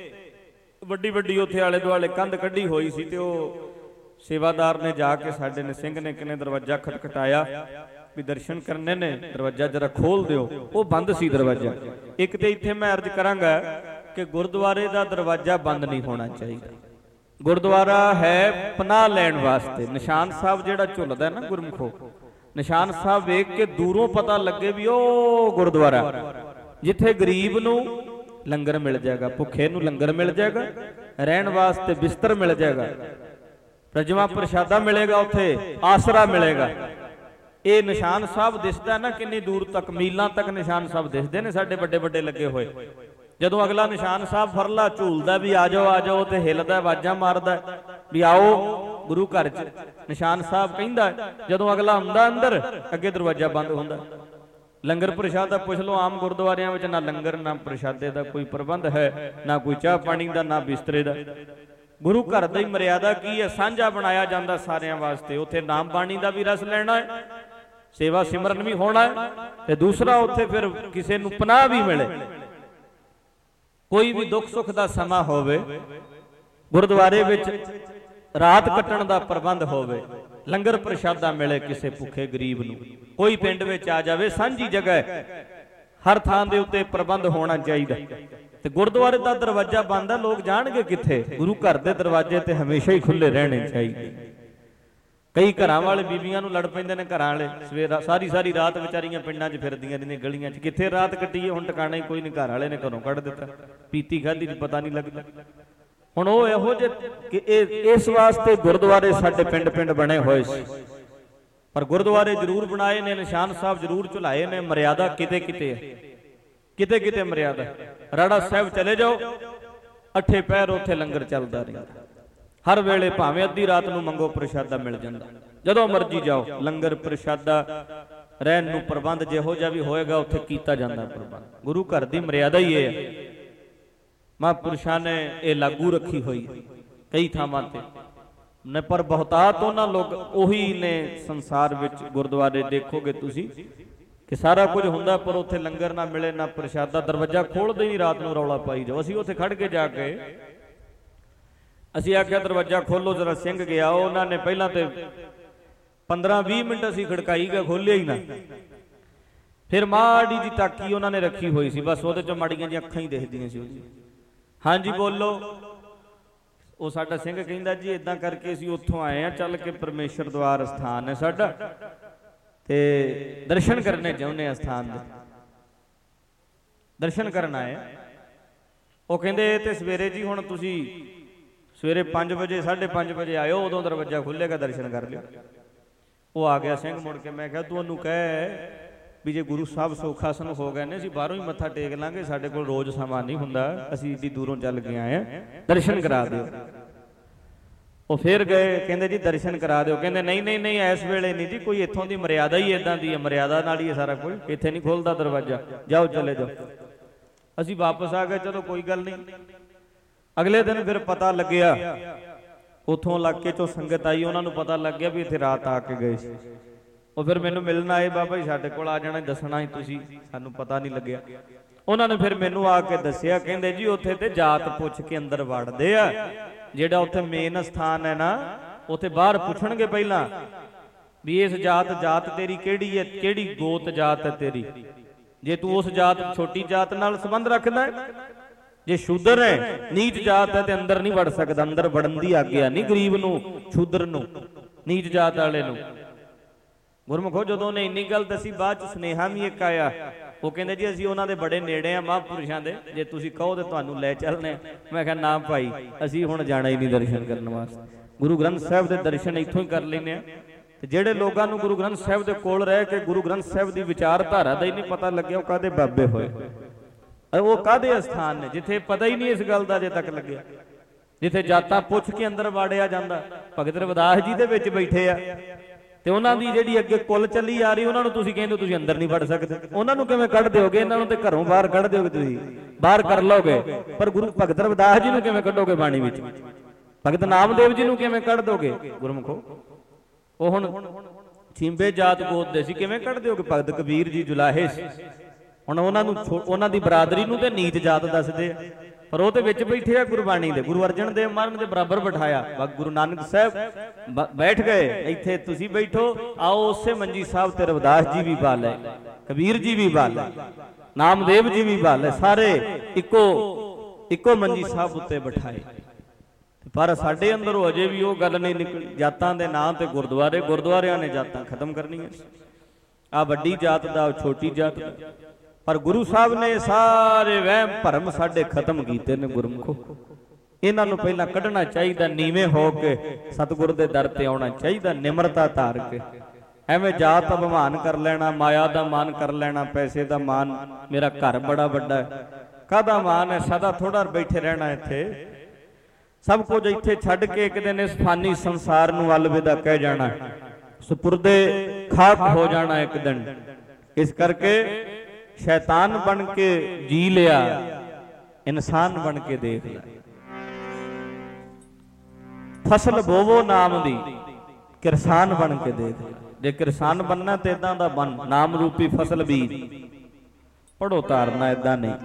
Speaker 1: ਵੱਡੀ ਉੱਥੇ ਆਲੇ ਦੁਆਲੇ ਕੰਧ ਕੱਢੀ ਹੋਈ ਸੀ, ਤੇ ਉਹ ਸੇਵਾਦਾਰ ਨੇ ਜਾ ਕੇ ਸਾਡੇ ਨੇ ਸਿੰਘ ਨੇ ਕਿਨੇ ਦਰਵਾਜ਼ਾ ਖਟਖਟਾਇਆ ਵੀ ਦਰਸ਼ਨ ਕਰਨੇ ਨੇ, ਦਰਵਾਜ਼ਾ ਜਰਾ ਖੋਲ ਦਿਓ। ਉਹ ਬੰਦ ਸੀ ਦਰਵਾਜ਼ਾ। ਇੱਕ ਤੇ ਇੱਥੇ ਮੈਂ ਅਰਜ਼ ਕਰਾਂਗਾ ਕਿ ਗੁਰਦੁਆਰੇ ਦਾ ਦਰਵਾਜ਼ਾ ਬੰਦ ਨਹੀਂ ਹੋਣਾ ਚਾਹੀਦਾ। ਗੁਰਦੁਆਰਾ ਹੈ ਪਨਾਹ ਲੈਣ ਵਾਸਤੇ। ਨਿਸ਼ਾਨ ਸਾਹਿਬ ਜਿਹੜਾ ਝੁੱਲਦਾ ਨਾ ਗੁਰਮੁਖੋ, ਨਿਸ਼ਾਨ ਸਾਹਿਬ ਵੇਖ ਕੇ ਦੂਰੋਂ ਪਤਾ ਲੱਗੇ ਵੀ ਉਹ ਗੁਰਦੁਆਰਾ, ਜਿੱਥੇ ਗਰੀਬ ਨੂੰ ਲੰਗਰ ਮਿਲ ਜਾਏਗਾ, ਭੁੱਖੇ ਨੂੰ ਲੰਗਰ ਮਿਲ ਜਾਏਗਾ, ਰਹਿਣ ਵਾਸਤੇ ਬਿਸਤਰ ਮਿਲ ਜਾਏਗਾ, ਰਜਵਾ ਪ੍ਰਸ਼ਾਦਾ ਮਿਲੇਗਾ, ਉੱਥੇ ਆਸਰਾ ਮਿਲੇਗਾ। ਇਹ ਨਿਸ਼ਾਨ ਸਾਹਿਬ ਦਿਸਦਾ ਨਾ, ਕਿੰਨੀ ਦੂਰ ਤੱਕ, ਮੀਲਾਂ ਤੱਕ ਨਿਸ਼ਾਨ ਸਾਹਿਬ ਦਿਸਦੇ ਨੇ ਸਾਡੇ ਵੱਡੇ ਲੱਗੇ ਹੋਏ। ਜਦੋਂ ਅਗਲਾ ਨਿਸ਼ਾਨ ਸਾਹਿਬ ਫਰਲਾ ਝੂਲਦਾ ਵੀ ਆ ਜਾਓ, ਤੇ ਹਿੱਲਦਾ, ਆਵਾਜ਼ਾਂ ਮਾਰਦਾ ਵੀ ਆਓ ਗੁਰੂ ਘਰ 'ਚ, ਨਿਸ਼ਾਨ ਸਾਹਿਬ ਕਹਿੰਦਾ। ਜਦੋਂ ਅਗਲਾ ਹੁੰਦਾ ਅੰਦਰ, ਅੱਗੇ ਦਰਵਾਜ਼ਾ ਬੰਦ ਹੁੰਦਾ। ਲੰਗਰ ਪ੍ਰਸ਼ਾਦਾ ਪੁੱਛ ਲਓ, ਆਮ ਗੁਰਦੁਆਰਿਆਂ ਵਿੱਚ ਨਾ ਲੰਗਰ ਨਾ ਪ੍ਰਸ਼ਾਦੇ ਦਾ ਕੋਈ ਪ੍ਰਬੰਧ ਹੈ, ਨਾ ਕੋਈ ਚਾਹ ਪਾਣੀ ਦਾ, ਨਾ ਬਿਸਤਰੇ ਦਾ। ਗੁਰੂ ਘਰ ਦੀ ਮਰਿਆਦਾ ਕੀ ਹੈ? ਸਾਂਝਾ ਬਣਾਇਆ ਜਾਂਦਾ ਸਾਰਿਆਂ ਵਾਸਤੇ। ਉੱਥੇ ਨਾਮ ਬਾਣੀ ਦਾ ਵੀ ਰਸ ਲੈਣਾ ਹੈ, ਸੇਵਾ ਸਿਮਰਨ ਵੀ ਹੋਣਾ ਹੈ, ਤੇ ਦੂਸਰਾ ਉੱਥੇ ਫਿਰ ਕਿਸੇ ਨੂੰ ਪਨਾਹ ਵੀ ਮਿਲੇ। ਕੋਈ ਵੀ ਦੁੱਖ ਸੁੱਖ ਦਾ ਸਮਾਂ ਹੋਵੇ, ਗੁਰਦੁਆਰੇ ਵਿੱਚ ਰਾਤ ਕੱਟਣ ਦਾ ਪ੍ਰਬੰਧ ਹੋਵੇ, ਲੰਗਰ ਪ੍ਰਸ਼ਾਦਾ ਮਿਲੇ ਕਿਸੇ ਭੁੱਖੇ ਗਰੀਬ ਨੂੰ, ਕੋਈ ਪਿੰਡ ਵਿੱਚ ਆ ਜਾਵੇ, ਸਾਂਝੀ ਜਗ੍ਹਾ ਹੈ, ਹਰ ਥਾਂ ਦੇ ਉੱਤੇ ਪ੍ਰਬੰਧ ਹੋਣਾ ਚਾਹੀਦਾ। ਤੇ ਗੁਰਦੁਆਰੇ ਦਾ ਦਰਵਾਜ਼ਾ ਬੰਦ ਹੈ, ਲੋਕ ਜਾਣਗੇ ਕਿੱਥੇ? ਗੁਰੂ ਘਰ ਦੇ ਦਰਵਾਜ਼ੇ ਤੇ ਹਮੇਸ਼ਾ ਹੀ ਖੁੱਲੇ ਰਹਿਣੇ ਚਾਹੀਦੇ। ਕਈ ਘਰਾਂ ਵਾਲੇ ਬੀਬੀਆਂ ਨੂੰ ਲੜ ਪੈਂਦੇ ਨੇ, ਘਰਾਂ ਵਾਲੇ ਸਵੇਰਾ ਸਾਰੀ ਰਾਤ ਵਿਚਾਰੀਆਂ ਪਿੰਡਾਂ 'ਚ ਫਿਰਦੀਆਂ ਰਹਿੰਦੀਆਂ, ਗਲੀਆਂ 'ਚ, ਕਿੱਥੇ ਰਾਤ ਕੱਟੀਏ? ਹੁਣ ਟਿਕਾਣਾ ਹੀ ਕੋਈ ਨਹੀਂ, ਘਰ ਵਾਲੇ ਨੇ ਘਰੋਂ ਕੱਢ ਦਿੱਤਾ, ਪੀਤੀ ਖਾਧੀ ਪਤਾ ਨਹੀਂ ਲੱਗਦਾ। ਹੁਣ ਉਹ ਇਹੋ ਜਿਹੇ ਕਿ ਇਸ ਵਾਸਤੇ ਗੁਰਦੁਆਰੇ ਸਾਡੇ ਪਿੰਡ ਬਣੇ ਹੋਏ ਸੀ, ਪਰ ਗੁਰਦੁਆਰੇ ਜ਼ਰੂਰ ਬਣਾਏ ਨੇ, ਨਿਸ਼ਾਨ ਸਾਹਿਬ ਜ਼ਰੂਰ ਝੁਲਾਏ ਨੇ। ਮਰਿਆਦਾ ਕਿਤੇ ਮਰਿਆਦਾ। ਰਾੜਾ ਸਾਹਿਬ ਚਲੇ ਜਾਓ, 8 ਪਹਿਰ ਉੱਥੇ ਲੰਗਰ ਚੱਲਦਾ ਰਹਿੰਦਾ, ਹਰ ਵੇਲੇ, ਭਾਵੇਂ ਅੱਧੀ ਰਾਤ ਨੂੰ ਮੰਗੋ ਪ੍ਰਸ਼ਾਦਾ ਮਿਲ ਜਾਂਦਾ। ਜਦੋਂ ਮਰਜੀ ਜਾਓ, ਲੰਗਰ ਪ੍ਰਸ਼ਾਦਾ ਰਹਿਣ ਨੂੰ ਪ੍ਰਬੰਧ ਜਿਹੋ ਜਿਹਾ ਵੀ ਹੋਏਗਾ ਉੱਥੇ ਕੀਤਾ ਜਾਂਦਾ ਪ੍ਰਬੰਧ। ਗੁਰੂ ਘਰ ਦੀ ਮਰਿਆਦਾ ਹੀ ਇਹ ਹੈ। ਮਹਾਂਪੁਰਸ਼ਾਂ ਨੇ ਇਹ ਲਾਗੂ ਰੱਖੀ ਹੋਈ ਕਈ ਥਾਵਾਂ ਤੇ ਨੇ, ਪਰ ਬਹੁਤਾਤ ਉਹਨਾਂ ਲੋਕ ਉਹੀ ਨੇ ਸੰਸਾਰ ਵਿੱਚ। ਗੁਰਦੁਆਰੇ ਦੇਖੋਗੇ ਤੁਸੀਂ ਕਿ ਸਾਰਾ ਕੁਝ ਹੁੰਦਾ, ਪਰ ਉੱਥੇ ਲੰਗਰ ਨਾ ਮਿਲੇ ਨਾ ਪ੍ਰਸ਼ਾਦਾ, ਦਰਵਾਜ਼ਾ ਖੋਲਦੇ ਹੀ ਰਾਤ ਨੂੰ ਰੌਲਾ ਪਾਈ ਜਾਓ। ਅਸੀਂ ਉੱਥੇ ਖੜ ਕੇ ਜਾ ਕੇ ਅਸੀਂ ਆਖਿਆ ਦਰਵਾਜ਼ਾ ਖੋਲੋ ਜਰਾ, ਸਿੰਘ ਗਿਆ। ਉਹਨਾਂ ਨੇ ਪਹਿਲਾਂ ਤੇ 15-20 ਮਿੰਟ ਅਸੀਂ ਖੜਕਾਈ ਗਏ, ਖੋਲਿਆ ਹੀ ਨਾ। ਫਿਰ ਮਾੜੀ ਜੀ ਤਾਕੀ ਉਹਨਾਂ ਨੇ ਰੱਖੀ ਹੋਈ ਸੀ, ਬਸ ਉਹਦੇ ਚੋਂ ਮਾੜੀਆਂ ਜਿਹੀਆਂ ਅੱਖਾਂ ਹੀ ਦਿਖਦੀਆਂ ਸੀ ਉਹਦੀ। ਹਾਂਜੀ ਬੋਲੋ। ਉਹ ਸਾਡਾ ਸਿੰਘ ਕਹਿੰਦਾ ਜੀ ਇਦਾਂ ਕਰਕੇ ਅਸੀਂ ਉੱਥੋਂ ਆਏ ਆ, ਚੱਲ ਕੇ ਪਰਮੇਸ਼ਰ ਦਵਾਰ ਸਥਾਨ ਹੈ ਸਾਡਾ ਤੇ ਦਰਸ਼ਨ ਕਰਨੇ ਚਾਹੁੰਦੇ ਆ, ਸਥਾਨ ਦੇ ਦਰਸ਼ਨ ਕਰਨ ਆਏ। ਉਹ ਕਹਿੰਦੇ ਤੇ ਸਵੇਰੇ ਜੀ ਹੁਣ ਤੁਸੀਂ ਸਵੇਰੇ 5 ਵਜੇ 5:30 ਵਜੇ ਆਇਓ, ਉਦੋਂ ਦਰਵਾਜ਼ਾ ਖੁੱਲੇਗਾ, ਦਰਸ਼ਨ ਕਰ ਲਿਓ। ਉਹ ਆ ਗਿਆ ਸਿੰਘ ਮੁੜ ਕੇ। ਮੈਂ ਕਿਹਾ ਤੂੰ ਉਹਨੂੰ ਕਹਿ ਵੀ ਜੇ ਗੁਰੂ ਸਾਹਿਬ ਸੁਖਾਸਨ ਹੋ ਗਏ ਨੇ, ਅਸੀਂ ਬਾਹਰੋਂ ਹੀ ਮੱਥਾ ਟੇਕ ਲਾਂਗੇ, ਸਾਡੇ ਕੋਲ ਰੋਜ਼ ਸਮਾਂ ਨਹੀਂ ਹੁੰਦਾ, ਅਸੀਂ ਏਡੀ ਦੂਰੋਂ ਚੱਲ ਕੇ ਆਏ ਆ, ਦਰਸ਼ਨ ਕਰਾ ਦਿਓ। ਉਹ ਫਿਰ ਗਏ, ਕਹਿੰਦੇ ਜੀ ਦਰਸ਼ਨ ਕਰਾ ਦਿਓ। ਕਹਿੰਦੇ ਨਹੀਂ ਨਹੀਂ ਨਹੀਂ, ਇਸ ਵੇਲੇ ਨਹੀਂ ਜੀ, ਕੋਈ ਇੱਥੋਂ ਦੀ ਮਰਿਆਦਾ ਹੀ ਇਦਾਂ ਦੀ ਹੈ, ਮਰਿਆਦਾ ਨਾਲ ਹੀ ਹੈ ਸਾਰਾ ਕੁਝ, ਇੱਥੇ ਨਹੀਂ ਖੋਲਦਾ ਦਰਵਾਜ਼ਾ, ਜਾਓ ਚਲੇ ਜਾਓ। ਅਸੀਂ ਵਾਪਸ ਆ ਗਏ, ਚਲੋ ਕੋਈ ਗੱਲ ਨਹੀਂ। ਅਗਲੇ ਦਿਨ ਫਿਰ ਪਤਾ ਲੱਗਿਆ, ਉੱਥੋਂ ਇਲਾਕੇ ਚੋਂ ਸੰਗਤ ਆਈ, ਉਹਨਾਂ ਨੂੰ ਪਤਾ ਲੱਗ ਗਿਆ ਵੀ ਇੱਥੇ ਰਾਤ ਆ ਕੇ ਗਏ ਸੀ। ਉਹ ਫਿਰ ਮੈਨੂੰ ਮਿਲਣ ਆਏ, ਬਾਬਾ ਜੀ ਸਾਡੇ ਕੋਲ ਆ ਜਾਣਾ, ਦੱਸਣਾ ਹੀ ਤੁਸੀਂ, ਸਾਨੂੰ ਪਤਾ ਨਹੀਂ ਲੱਗਿਆ। ਉਹਨਾਂ ਨੇ ਫਿਰ ਮੈਨੂੰ ਆ ਕੇ ਦੱਸਿਆ, ਕਹਿੰਦੇ ਜੀ ਉੱਥੇ ਤੇ ਜਾਤ ਪੁੱਛ ਕੇ ਅੰਦਰ ਵੜਦੇ ਆ, ਜਿਹੜਾ ਉੱਥੇ ਮੇਨ ਸਥਾਨ ਹੈ ਨਾ, ਉੱਥੇ ਬਾਹਰ ਪੁੱਛਣਗੇ ਪਹਿਲਾਂ ਵੀ ਇਸ ਜਾਤ ਤੇਰੀ ਕਿਹੜੀ ਹੈ, ਕਿਹੜੀ ਗੋਤ ਜਾਤ ਹੈ ਤੇਰੀ। ਜੇ ਤੂੰ ਉਸ ਜਾਤ ਛੋਟੀ ਜਾਤ ਨਾਲ ਸੰਬੰਧ ਰੱਖਦਾ, ਜੇ ਸ਼ੂਦਰ ਹੈ ਨੀਚ ਜਾਤ ਹੈ ਤੇ ਅੰਦਰ ਨਹੀਂ ਵੜ ਸਕਦਾ, ਅੰਦਰ ਵੜਨ ਦੀ ਆਗਿਆ ਨਹੀਂ ਗਰੀਬ ਨੂੰ, ਸ਼ੂਦਰ ਨੂੰ, ਨੀਚ ਜਾਤ ਵਾਲੇ ਨੂੰ। ਗੁਰਮੁਖੋ ਜਦੋਂ ਨੇ ਇੰਨੀ ਗੱਲ ਦੱਸੀ, ਬਾਅਦ ਚ ਸੁਨੇਹਾ ਵੀ ਇੱਕ ਆਇਆ। ਉਹ ਕਹਿੰਦੇ ਜੀ ਅਸੀਂ ਉਹਨਾਂ ਦੇ ਬੜੇ ਨੇੜੇ ਆ ਮਹਾਂਪੁਰਸ਼ਾਂ ਦੇ, ਜੇ ਤੁਸੀਂ ਕਹੋ ਤੇ ਤੁਹਾਨੂੰ ਲੈ ਚੱਲਨੇ। ਮੈਂ ਕਿਹਾ ਨਾ ਭਾਈ, ਅਸੀਂ ਹੁਣ ਜਾਣਾ ਹੀ ਨਹੀਂ ਦਰਸ਼ਨ ਕਰਨ ਵਾਸਤੇ। ਗੁਰੂ ਗ੍ਰੰਥ ਸਾਹਿਬ ਦੇ ਦਰਸ਼ਨ ਇੱਥੋਂ ਹੀ ਕਰ ਲੈਂਦੇ ਆ। ਤੇ ਜਿਹੜੇ ਲੋਕਾਂ ਨੂੰ ਗੁਰੂ ਗ੍ਰੰਥ ਸਾਹਿਬ ਦੇ ਕੋਲ ਰਹਿ ਕੇ ਗੁਰੂ ਗ੍ਰੰਥ ਸਾਹਿਬ ਦੀ ਵਿਚਾਰਧਾਰਾ ਦਾ ਹੀ ਨਹੀਂ ਪਤਾ ਲੱਗਿਆ, ਉਹ ਕਾਹਦੇ ਬਾਬੇ ਹੋਏ, ਉਹ ਕਾਹਦੇ ਅਸਥਾਨ ਨੇ ਜਿੱਥੇ ਪਤਾ ਹੀ ਨਹੀਂ ਇਸ ਗੱਲ ਦਾ ਅਜੇ ਤੱਕ ਲੱਗਿਆ, ਜਿੱਥੇ ਜਾਤਾਂ ਪੁੱਛ ਕੇ ਅੰਦਰ ਵਾੜਿਆ ਜਾਂਦਾ। ਭਗਤ ਰਵਿਦਾਸ ਜੀ ਦੇ ਵਿੱਚ ਬੈਠੇ ਆ ਤੇ ਉਹਨਾਂ ਦੀ ਜਿਹੜੀ ਅੱਗੇ ਕੁੱਲ ਚੱਲੀ ਆ ਰਹੀ, ਉਹਨਾਂ ਨੂੰ ਤੁਸੀਂ ਕਹਿੰਦੇ ਤੁਸੀਂ ਅੰਦਰ ਨਹੀਂ ਵੜ ਸਕਦੇ, ਉਹਨਾਂ ਨੂੰ ਕਿਵੇਂ ਕੱਢ ਦਿਓਗੇ? ਇਹਨਾਂ ਨੂੰ ਤੇ ਘਰੋਂ ਬਾਹਰ ਕੱਢ ਦਿਓਗੇ, ਤੁਸੀਂ ਬਾਹਰ ਕਰ ਲਓਗੇ, ਪਰ ਗੁਰੂ ਭਗਤ ਰਵਿਦਾਸ ਜੀ ਨੂੰ ਕਿਵੇਂ ਕੱਢੋਗੇ ਬਾਣੀ ਵਿੱਚ? ਭਗਤ ਨਾਮਦੇਵ ਜੀ ਨੂੰ ਕਿਵੇਂ ਕੱਢ ਦੋਗੇ? ਗੁਰਮੁਖੋ ਉਹ ਹੁਣ ਛਿੰਬੇ ਜਾਤ ਗੋਤ ਦੇ ਸੀ, ਕਿਵੇਂ ਕੱਢ ਦਿਓਗੇ? ਭਗਤ ਕਬੀਰ ਜੀ ਜੁਲਾਹੇ ਸੀ, ਹੁਣ ਉਹਨਾਂ ਨੂੰ ਉਹਨਾਂ ਦੀ ਬਰਾਦਰੀ ਨੂੰ ਤੇ ਨੀਚ ਜਾਤ ਦੱਸਦੇ ਆ, ਪਰ ਉਹ ਤੇ ਵਿੱਚ ਬੈਠੇ ਆ ਗੁਰਬਾਣੀ ਦੇ। ਗੁਰੂ ਅਰਜਨ ਦੇਵ ਮਹਾਰਾਜ ਦੇ ਬਰਾਬਰ ਬਿਠਾਇਆ, ਗੁਰੂ ਨਾਨਕ ਸਾਹਿਬ ਬੈਠ ਗਏ, ਇੱਥੇ ਤੁਸੀਂ ਬੈਠੋ, ਆਓ ਉਸੇ ਮੰਜੀ ਸਾਹਿਬ ਤੇ ਰਵਿਦਾਸ ਜੀ ਵੀ ਬਾਲ ਹੈ, ਕਬੀਰ ਜੀ ਵੀ ਬਾਲ ਹੈ, ਨਾਮਦੇਵ ਜੀ ਵੀ ਬਾਲ ਹੈ, ਸਾਰੇ ਇੱਕੋ ਮੰਜੀ ਸਾਹਿਬ ਉੱਤੇ ਬਿਠਾਏ। ਪਰ ਸਾਡੇ ਅੰਦਰੋਂ ਅਜੇ ਵੀ ਉਹ ਗੱਲ ਨਹੀਂ ਨਿਕਲੀ, ਜਾਤਾਂ ਦੇ ਨਾਂ ਤੇ ਗੁਰਦੁਆਰੇ, ਗੁਰਦੁਆਰਿਆਂ ਨੇ ਜਾਤਾਂ ਖਤਮ ਕਰਨੀਆਂ, ਆ ਵੱਡੀ ਜਾਤ ਦਾ, ਛੋਟੀ ਜਾਤ ਦਾ। ਪਰ ਗੁਰੂ ਸਾਹਿਬ ਨੇ ਸਾਰੇ ਵਹਿਮ ਭਰਮ ਸਾਡੇ ਖਤਮ ਕੀਤੇ ਨੇ। ਗੁਰਮੁਖੋ ਇਹਨਾਂ ਨੂੰ ਪਹਿਲਾਂ ਕੱਢਣਾ ਚਾਹੀਦਾ, ਨੀਵੇਂ ਹੋ ਕੇ ਸਤਿਗੁਰ ਦੇ ਦਰ ਤੇ ਆਉਣਾ ਚਾਹੀਦਾ, ਨਿਮਰਤਾ ਧਾਰ ਕੇ। ਐਵੇਂ ਜਾਤ ਅਭਿਮਾਨ ਕਰ ਲੈਣਾ, ਮਾਇਆ ਦਾ ਮਾਨ ਕਰ ਲੈਣਾ, ਪੈਸੇ ਦਾ ਮਾਨ, ਮੇਰਾ ਘਰ ਬੜਾ ਵੱਡਾ ਹੈ, ਕਾਹਦਾ ਮਾਨ ਹੈ? ਸਦਾ ਥੋੜਾ ਬੈਠੇ ਰਹਿਣਾ ਇੱਥੇ, ਸਭ ਕੁਝ ਇੱਥੇ ਛੱਡ ਕੇ ਇੱਕ ਦਿਨ ਇਸ ਫਾਨੀ ਸੰਸਾਰ ਨੂੰ ਅਲਵਿਦਾ ਕਹਿ ਜਾਣਾ, ਸੁਪੁਰਦੇ ਖਾਕ ਹੋ ਜਾਣਾ ਇੱਕ ਦਿਨ। ਇਸ ਕਰਕੇ ਸ਼ੈਤਾਨ ਬਣ ਕੇ ਜੀ ਲਿਆ, ਇਨਸਾਨ ਬਣ ਕੇ ਦੇਖ ਲਿਆ। ਫਸਲ ਬੋਵੋ ਨਾਮ ਦੀ, ਕਿਰਸਾਨ ਬਣ ਕੇ ਦੇਖ ਲਿਆ। ਜੇ ਕਿਰਸਾਨ ਬਣਨਾ ਤੇ ਇਦਾਂ ਦਾ ਬਣ, ਨਾਮ ਰੂਪੀ ਫਸਲ ਬੀਜ। ਪੜੋ ਧਾਰਨਾ ਇਦਾਂ ਨਹੀਂ।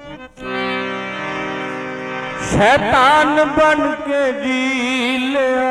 Speaker 1: ਸ਼ੈਤਾਨ ਬਣ ਕੇ ਜੀ ਲਿਆ,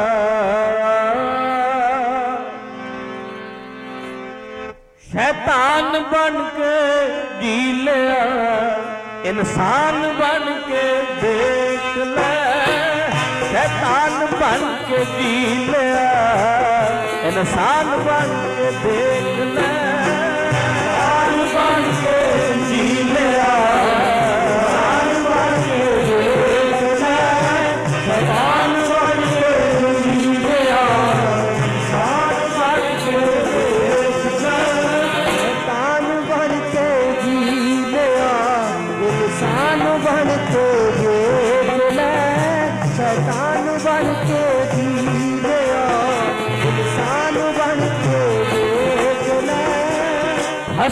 Speaker 1: ਸ਼ੈਤਾਨ ਬਣ ਕੇ ਜੀ ਲਿਆ, ਇਨਸਾਨ ਬਣ ਕੇ ਦੇਖ ਲੈ। ਸ਼ੈਤਾਨ ਬਣ ਕੇ ਜੀ ਲਿਆ, ਇਨਸਾਨ ਬਣ ਕੇ ਦੇਖ ਲੈ। ਸ਼ੈਤਾਨ ਬਣ ਕੇ ਜੀ ਲਿਆ, ਇਨਸਾਨ ਬਣ ਕੇ ਦੇਖ ਲੈ। ਸ਼ੈਤਾਨ ਬਣ ਕੇ ਜੀ ਲਿਆ, ਇਨਸਾਨ ਬਣ ਕੇ ਦੇਖ ਲੈ। ਸ਼ੈਤਾਨ ਬਣ ਕੇ ਜੀ ਲਿਆ, ਇਨਸਾਨ ਬਣ ਕੇ ਦੇਖ ਲੈ। ਸ਼ੈਤਾਨ ਬਣ ਕੇ ਜੀ ਲਿਆ, ਇਨਸਾਨ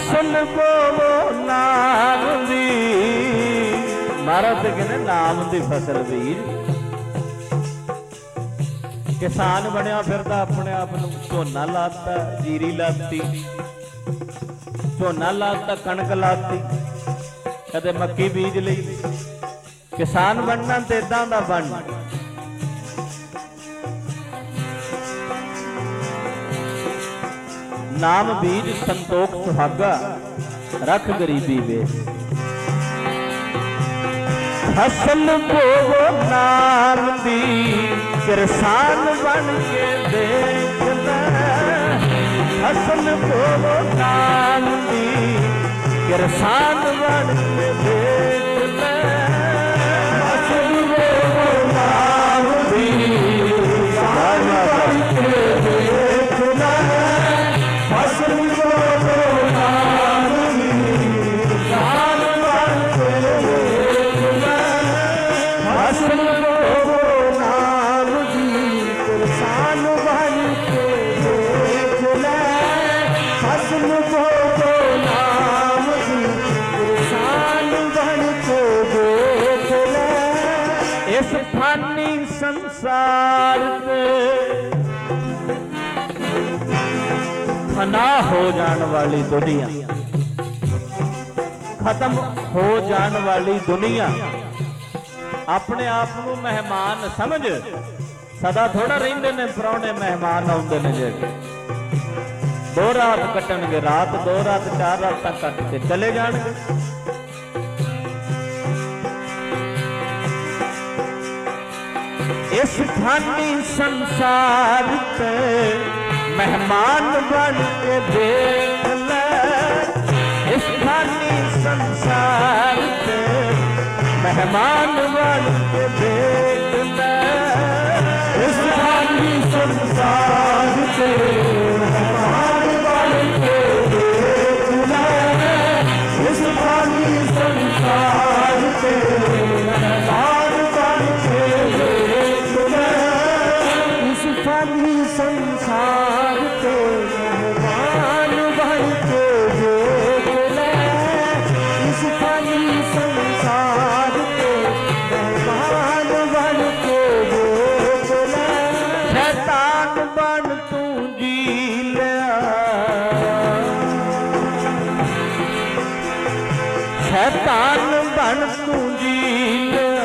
Speaker 1: ਫਸਲ ਬੋਵੋ ਨਾਮ ਦੀ। ਮਹਾਰਾਜ ਤੇ ਕਹਿੰਦੇ ਨਾਮ ਦੀ ਫਸਲ ਬੀਜ। ਕਿਸਾਨ ਬਣਿਆ ਫਿਰਦਾ ਆਪਣੇ ਆਪ ਨੂੰ, ਝੋਨਾ ਲਾਤਾ, ਜੀਰੀ ਲਾਤੀ, ਝੋਨਾ ਲਾਤਾ, ਕਣਕ ਲਾਤੀ, ਕਦੇ ਮੱਕੀ ਬੀਜ ਲਈ। ਕਿਸਾਨ ਬਣਨਾ ਤੇ ਏਦਾਂ ਦਾ ਬਣ। ਨਾਮ ਬੀਜ ਸੰਤੋਖ ਸੁਹਾਗਾ, ਰੱਖ ਗਰੀਬੀ ਵੇ। ਫਸਲ ਬੋਵੋ ਨਾਮ ਦੀ, ਕਿਰਸਾਨ ਬਣ ਕੇ ਦੇਖ ਲੈ। ਫਸਲ ਬੋਵੋ ਨਾਮ ਦੀ, ਕਿਰਸਾਨ ਬਣ ਕੇ ਦੇਖ ਲੈ। ਫਸਲ ਬੋਵੋ ਨਾਮ ਦੀ, ਕਿਰਸਾਨ ਬਣ ਕੇ ਦੇਖ ਲੈ। ਫਸਲ ਬੋਵੋ ਨਾਮ ਦੀ, ਕਿਰਸਾਨ ਬਣ ਕੇ ਦੇਖ ਲੈ। ਫਸਲ ਬੋਵੋ ਨਾਮ ਦੀ, ਕਿਰਸਾਨ ਬਣ ਕੇ ਦੇਖ ਲੈ। ਫਸਲ ਬੋਵੋ ਨਾਮ ਦੀ, ਕਿਰਸਾਨ ਬਣ ਕੇ ਦੇਖ ਲੈ। ਇਸ ਫਾਨੀ ਸੰਸਾਰ ਤੇ ਫਨਾ ਹੋ ਜਾਣ ਵਾਲੀ ਦੁਨੀਆ, ਖਤਮ ਹੋ ਜਾਣ ਵਾਲੀ ਦੁਨੀਆ, ਆਪਣੇ ਆਪ ਨੂੰ ਮਹਿਮਾਨ ਸਮਝ। ਸਦਾ ਥੋੜਾ ਰਹਿੰਦੇ ਨੇ ਪ੍ਰਾਹੁਣੇ, ਮਹਿਮਾਨ ਆਉਂਦੇ ਨੇ ਜਿਹੜੇ। 2 ਰਾਤ ਕੱਟਣਗੇ, ਰਾਤ 2 ਰਾਤ 4 ਰਾਤਾਂ ਕੱਟ ਕੇ ਚਲੇ ਜਾਣਗੇ। ਇਸ ਫਾਨੀ ਸੰਸਾਰ ਤੇ ਮਹਿਮਾਨ ਬਣ ਕੇ ਦੇਖ ਲੈ। ਇਸ ਫਾਨੀ ਸੰਸਾਰ ਤੇ ਮਹਿਮਾਨ ਬਣ ਕੇ ਦੇਖ ਲੈ। ਇਸ ਫਾਨੀ ਸੰਸਾਰ ਤੇ ਮਹਿਮਾਨ ਬਣ ਕੇ ਦੇਖ ਲੈ। ਇਸ ਫਾਨੀ ਸੰਸਾਰ ਤੇ ਮਹਿਮਾਨ ਬਣ ਕੇ ਦੇਖ ਲੈ। ਇਸ ਫਾਨੀ ਸੰਸਾਰ ਤੇ ਮਹਿਮਾਨ ਬਣ ਕੇ ਦੇਖ ਲੈ। ਇਸ ਫਾਨੀ ਸੰਸਾਰ ਤੇ ਮਹਿਮਾਨ ਬਣ ਕੇ ਦੇਖ ਲੈ। ਸ਼ੈਤਾਨ ਬਣ ਤੂੰ ਜੀ ਲਿਆ, ਸ਼ੈਤਾਨ ਬਣ ਤੂੰ ਜੀ ਲਿਆ।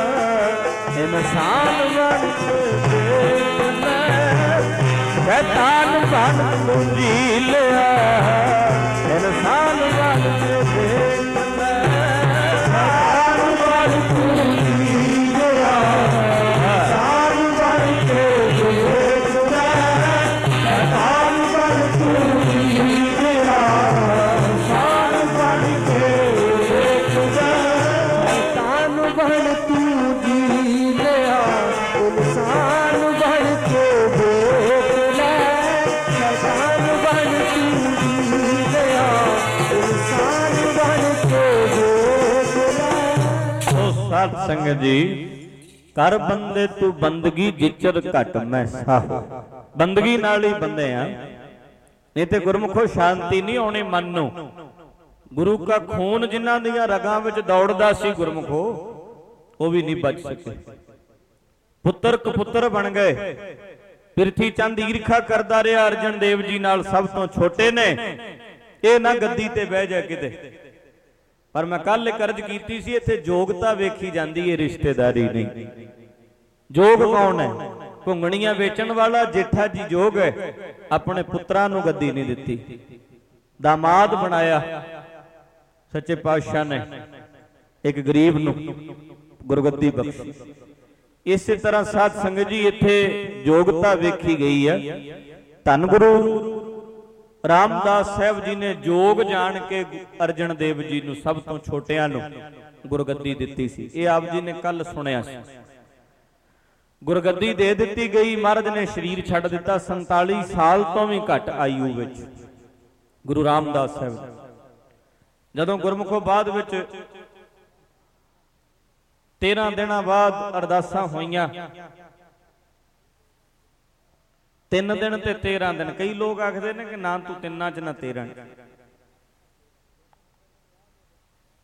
Speaker 1: ਇਨਸਾਨ ਬਣ ਕੇ ਦੇਖ ਲੈ। ਸ਼ੈਤਾਨ ਬਣ ਤੂੰ ਜੀ ਲਿਆ, ਇਨਸਾਨ ਬਣ ਕੇ ਦੇਖ ਲੈ। ਸ਼ੈਤਾਨ ਬਣ ਤੂੰ ਜੀ ਲਿਆ, ਇਨਸਾਨ ਬਣ ਕੇ ਦੇਖ ਲੈ। ਸ਼ੈਤਾਨ ਬਣ ਤੂੰ ਜੀ ਲਿਆ, ਇਨਸਾਨ ਬਣ ਕੇ ਦੇਖ ਲੈ। ਸ਼ੈਤਾਨ ਬਣ ਤੂੰ ਜੀ ਲਿਆ, ਇਨਸਾਨ ਬਣ ਕੇ ਦੇਖ ਲੈ। ਸ਼ੈਤਾਨ ਬਣ ਤੂੰ ਜੀ ਲਿਆ, ਇਨਸਾਨ ਬਣ ਕੇ ਦੇਖ ਲੈ। ਉਹ ਸਾਧ ਸੰਗਤ ਜੀ, ਕਰ ਬੰਦੇ ਤੂੰ ਬੰਦਗੀ, ਜਿਚਰ ਘਟ ਮੈਂ ਸਾਹੋ। ਬੰਦਗੀ ਨਾਲ ਹੀ ਬੰਦੇ ਆ, ਨਹੀਂ ਤੇ ਗੁਰਮੁਖੋ ਸ਼ਾਂਤੀ ਨਹੀਂ ਆਉਣੀ ਮਨ ਨੂੰ। ਗੁਰੂ ਕਾ ਖੂਨ ਜਿਨ੍ਹਾਂ ਦੀਆਂ ਰਗਾਂ ਵਿੱਚ ਦੌੜਦਾ ਸੀ ਗੁਰਮੁਖੋ, ਉਹ ਵੀ ਨਹੀਂ ਬਚ ਸਕੇ। ਪੁੱਤਰ ਕਪੁੱਤਰ ਬਣ ਗਏ। ਪ੍ਰਿਥੀ ਚੰਦ ਈਰਖਾ ਕਰਦਾ ਰਿਹਾ ਅਰਜਨ ਦੇਵ ਜੀ ਨਾਲ, ਸਭ ਤੋਂ ਛੋਟੇ ਨੇ, ਇਹ ਨਾ ਗੱਦੀ ਤੇ ਬਹਿ ਜਾ ਕਿਤੇ। ਪਰ ਮੈਂ ਕੱਲ ਇੱਕ ਅਰਜ਼ ਕੀਤੀ ਸੀ, ਇੱਥੇ ਯੋਗਤਾ ਵੇਖੀ ਜਾਂਦੀ ਹੈ, ਰਿਸ਼ਤੇਦਾਰੀ ਨਹੀਂ। ਜੋਗ ਕੌਣ ਹੈ? ਘੁੰਗਣੀਆਂ ਵੇਚਣ ਵਾਲਾ ਜੇਠਾ ਜੀ ਜੋਗ ਹੈ। ਆਪਣੇ ਪੁੱਤਰਾਂ ਨੂੰ ਗੱਦੀ ਨਹੀਂ ਦਿੱਤੀ, ਦਾਮਾਦ ਬਣਾਇਆ ਸੱਚੇ ਪਾਤਸ਼ਾਹ ਨੇ। ਇੱਕ ਗਰੀਬ ਨੂੰ ਗੁਰਗੱਦੀ ਬਖਸ਼ੀ। ਇਸੇ ਤਰ੍ਹਾਂ ਸਾਧ ਸੰਗਤ ਜੀ, ਇੱਥੇ ਯੋਗਤਾ ਵੇਖੀ ਗਈ ਹੈ। ਧੰਨ ਗੁਰੂ ਰਾਮਦਾਸ ਸਾਹਿਬ ਜੀ ਨੇ ਜੋਗ ਜਾਣ ਕੇ ਅਰਜਨ ਦੇਵ ਜੀ ਨੂੰ, ਸਭ ਤੋਂ ਛੋਟਿਆਂ ਨੂੰ, ਗੁਰਗੱਦੀ ਦਿੱਤੀ ਸੀ। ਇਹ ਆਪ ਜੀ ਨੇ ਕੱਲ ਸੁਣਿਆ ਸੀ। ਗੁਰਗੱਦੀ ਦੇ ਦਿੱਤੀ ਗਈ। ਮਹਾਰਾਜ ਨੇ ਸਰੀਰ ਛੱਡ ਦਿੱਤਾ 47 ਸਾਲ ਤੋਂ ਵੀ ਘੱਟ ਆਯੂ ਵਿੱਚ ਗੁਰੂ ਰਾਮਦਾਸ ਸਾਹਿਬ। ਜਦੋਂ ਗੁਰਮੁਖੋ ਬਾਅਦ ਵਿੱਚ 13 ਦਿਨਾਂ ਬਾਅਦ ਅਰਦਾਸਾਂ ਹੋਈਆਂ, 3 ਦਿਨ ਤੇ 13 ਦਿਨ। ਕਈ ਲੋਕ ਆਖਦੇ ਨੇ ਕਿ ਨਾ ਤੂੰ 3 ਚ ਨਾ 13।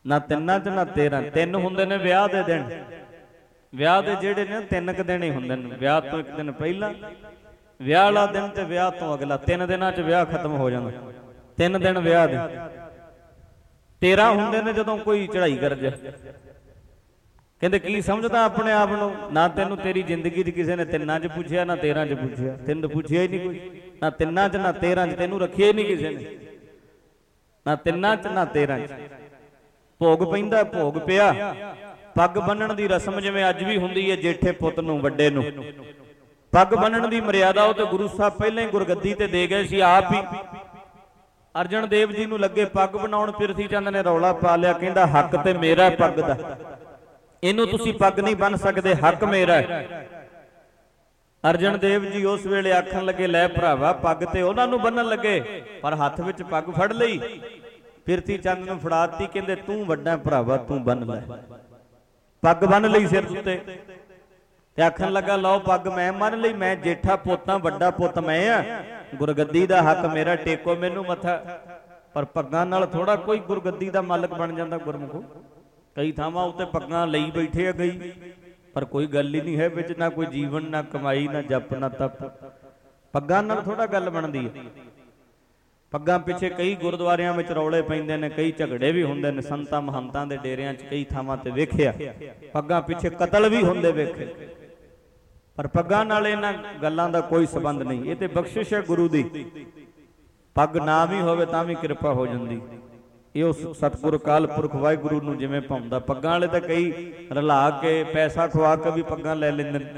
Speaker 1: ਨਾ ਤਿੰਨਾਂ 'ਚ ਨਾ 13। ਤਿੰਨ ਹੁੰਦੇ ਨੇ ਵਿਆਹ ਦੇ ਦਿਨ। ਵਿਆਹ ਦੇ ਜਿਹੜੇ ਨੇ 3 ਕੁ ਦਿਨ ਹੀ ਹੁੰਦੇ ਨੇ, ਵਿਆਹ ਤੋਂ 1 ਦਿਨ ਪਹਿਲਾਂ, ਵਿਆਹ ਵਾਲਾ ਦਿਨ ਤੇ ਵਿਆਹ ਤੋਂ ਅਗਲਾ। 3 ਦਿਨਾਂ 'ਚ ਵਿਆਹ ਖਤਮ ਹੋ ਜਾਂਦਾ। 3 ਦਿਨ ਵਿਆਹ ਦੇ। 13 ਹੁੰਦੇ ਨੇ ਜਦੋਂ ਕੋਈ ਚੜ੍ਹਾਈ ਕਰ ਜਾਏ। ਕਹਿੰਦੇ ਕੀ ਸਮਝਦਾ ਆਪਣੇ ਆਪ ਨੂੰ? ਨਾ ਤੈਨੂੰ ਤੇਰੀ ਜ਼ਿੰਦਗੀ 'ਚ ਕਿਸੇ ਨੇ 3 'ਚ ਪੁੱਛਿਆ, ਨਾ 13 'ਚ ਪੁੱਛਿਆ। ਤੈਨੂੰ ਪੁੱਛਿਆ ਹੀ ਨਹੀਂ ਕੋਈ, ਨਾ 3 'ਚ ਨਾ 13 'ਚ। ਤੈਨੂੰ ਰੱਖਿਆ ਹੀ ਨਹੀਂ ਕਿਸੇ ਨੇ, ਨਾ 3 'ਚ ਨਾ 13 'ਚ। ਭੋਗ ਪੈਂਦਾ, ਭੋਗ ਪਿਆ। ਪੱਗ ਬੰਨਣ ਦੀ ਰਸਮ ਜਿਵੇਂ ਅੱਜ ਵੀ ਹੁੰਦੀ ਹੈ, ਜੇਠੇ ਪੁੱਤ ਨੂੰ ਵੱਡੇ ਨੂੰ ਪੱਗ ਬੰਨਣ ਦੀ ਮਰਿਆਦਾ ਉਹ ਤੇ ਗੁਰੂ ਸਾਹਿਬ ਪਹਿਲਾਂ ਹੀ ਗੁਰਗੱਦੀ ਤੇ ਦੇ ਗਏ ਸੀ ਆਪ ਹੀ। ਅਰਜਨ ਦੇਵ ਜੀ ਨੂੰ ਲੱਗੇ ਪੱਗ ਬਣਾਉਣ, ਪਿਰਥੀ ਚੰਦ ਨੇ ਰੌਲਾ ਪਾ ਲਿਆ, ਕਹਿੰਦਾ ਹੱਕ ਤੇ ਮੇਰਾ ਪੱਗ ਦਾ, ਇਹਨੂੰ ਤੁਸੀਂ ਪੱਗ ਨਹੀਂ ਬੰਨ ਸਕਦੇ, ਹੱਕ ਮੇਰਾ ਹੈ। ਅਰਜਨ ਦੇਵ ਜੀ ਉਸ ਵੇਲੇ ਆਖਣ ਲੱਗੇ, ਲੈ ਭਰਾਵਾ ਪੱਗ ਤੇ ਉਹਨਾਂ ਨੂੰ ਬੰਨਣ ਲੱਗੇ, ਪਰ ਹੱਥ ਵਿੱਚ ਪੱਗ ਫੜ ਲਈ, ਪਿਰਥੀ ਚੰਦ ਨੂੰ ਫੜਾਤੀ। ਕਹਿੰਦੇ ਤੂੰ ਵੱਡਾ ਭਰਾਵਾ, ਤੂੰ ਬੰਨ ਲੈ। ਪੱਗ ਬੰਨ ਲਈ ਸਿਰ ਉੱਤੇ ਤੇ ਆਖਣ ਲੱਗਾ, ਲਓ ਪੱਗ ਮੈਂ ਬੰਨ ਲਈ, ਮੈਂ ਜੇਠਾ ਪੁੱਤਾਂ, ਵੱਡਾ ਪੁੱਤ ਮੈਂ ਆ, ਗੁਰਗੱਦੀ ਦਾ ਹੱਕ ਮੇਰਾ, ਟੇਕੋ ਮੈਨੂੰ ਮੱਥਾ। ਪਰ ਪੱਗਾਂ ਨਾਲ ਥੋੜਾ ਕੋਈ ਗੁਰਗੱਦੀ ਦਾ ਮਾਲਕ ਬਣ ਜਾਂਦਾ ਗੁਰਮੁਖੋ। ਕਈ ਥਾਵਾਂ ਉੱਤੇ ਪੱਗਾਂ ਲਈ ਬੈਠੇ ਆ ਕਈ, ਪਰ ਕੋਈ ਗੱਲ ਹੀ ਨਹੀਂ ਹੈ ਵਿੱਚ, ਨਾ ਕੋਈ ਜੀਵਨ, ਨਾ ਕਮਾਈ, ਨਾ ਜਪ, ਨਾ ਤਪ। ਪੱਗਾਂ ਨਾਲ ਥੋੜਾ ਗੱਲ ਬਣਦੀ ਹੈ। ਪੱਗਾਂ ਪਿੱਛੇ ਕਈ ਗੁਰਦੁਆਰਿਆਂ ਵਿੱਚ ਰੌਲੇ ਪੈਂਦੇ ਨੇ, ਕਈ ਝਗੜੇ ਵੀ ਹੁੰਦੇ ਨੇ ਸੰਤਾਂ ਮਹੰਤਾਂ ਦੇ ਡੇਰਿਆਂ 'ਚ, ਕਈ ਥਾਵਾਂ ਤੇ ਵੇਖਿਆ। ਪੱਗਾਂ ਪਿੱਛੇ ਕਤਲ ਵੀ ਹੁੰਦੇ ਵੇਖੇ, ਪਰ ਪੱਗਾਂ ਨਾਲ ਇਹਨਾਂ ਗੱਲਾਂ ਦਾ ਕੋਈ ਸੰਬੰਧ ਨਹੀਂ। ਇਹ ਤੇ ਬਖਸ਼ਿਸ਼ ਹੈ ਗੁਰੂ ਦੀ। ਪੱਗ ਨਾ ਵੀ ਹੋਵੇ ਤਾਂ ਵੀ ਕਿਰਪਾ ਹੋ ਜਾਂਦੀ। ਇਹ ਉਸ ਸਤਿਗੁਰ ਅਕਾਲ ਪੁਰਖ ਵਾਹਿਗੁਰੂ ਨੂੰ ਜਿਵੇਂ ਭਾਉਂਦਾ। ਪੱਗਾਂ ਵਾਲੇ ਤਾਂ ਕਈ ਰਲਾ ਕੇ ਪੈਸਾ ਖਵਾ ਕੇ ਵੀ ਪੱਗਾਂ ਲੈ ਲੈਂਦੇ ਨੇ।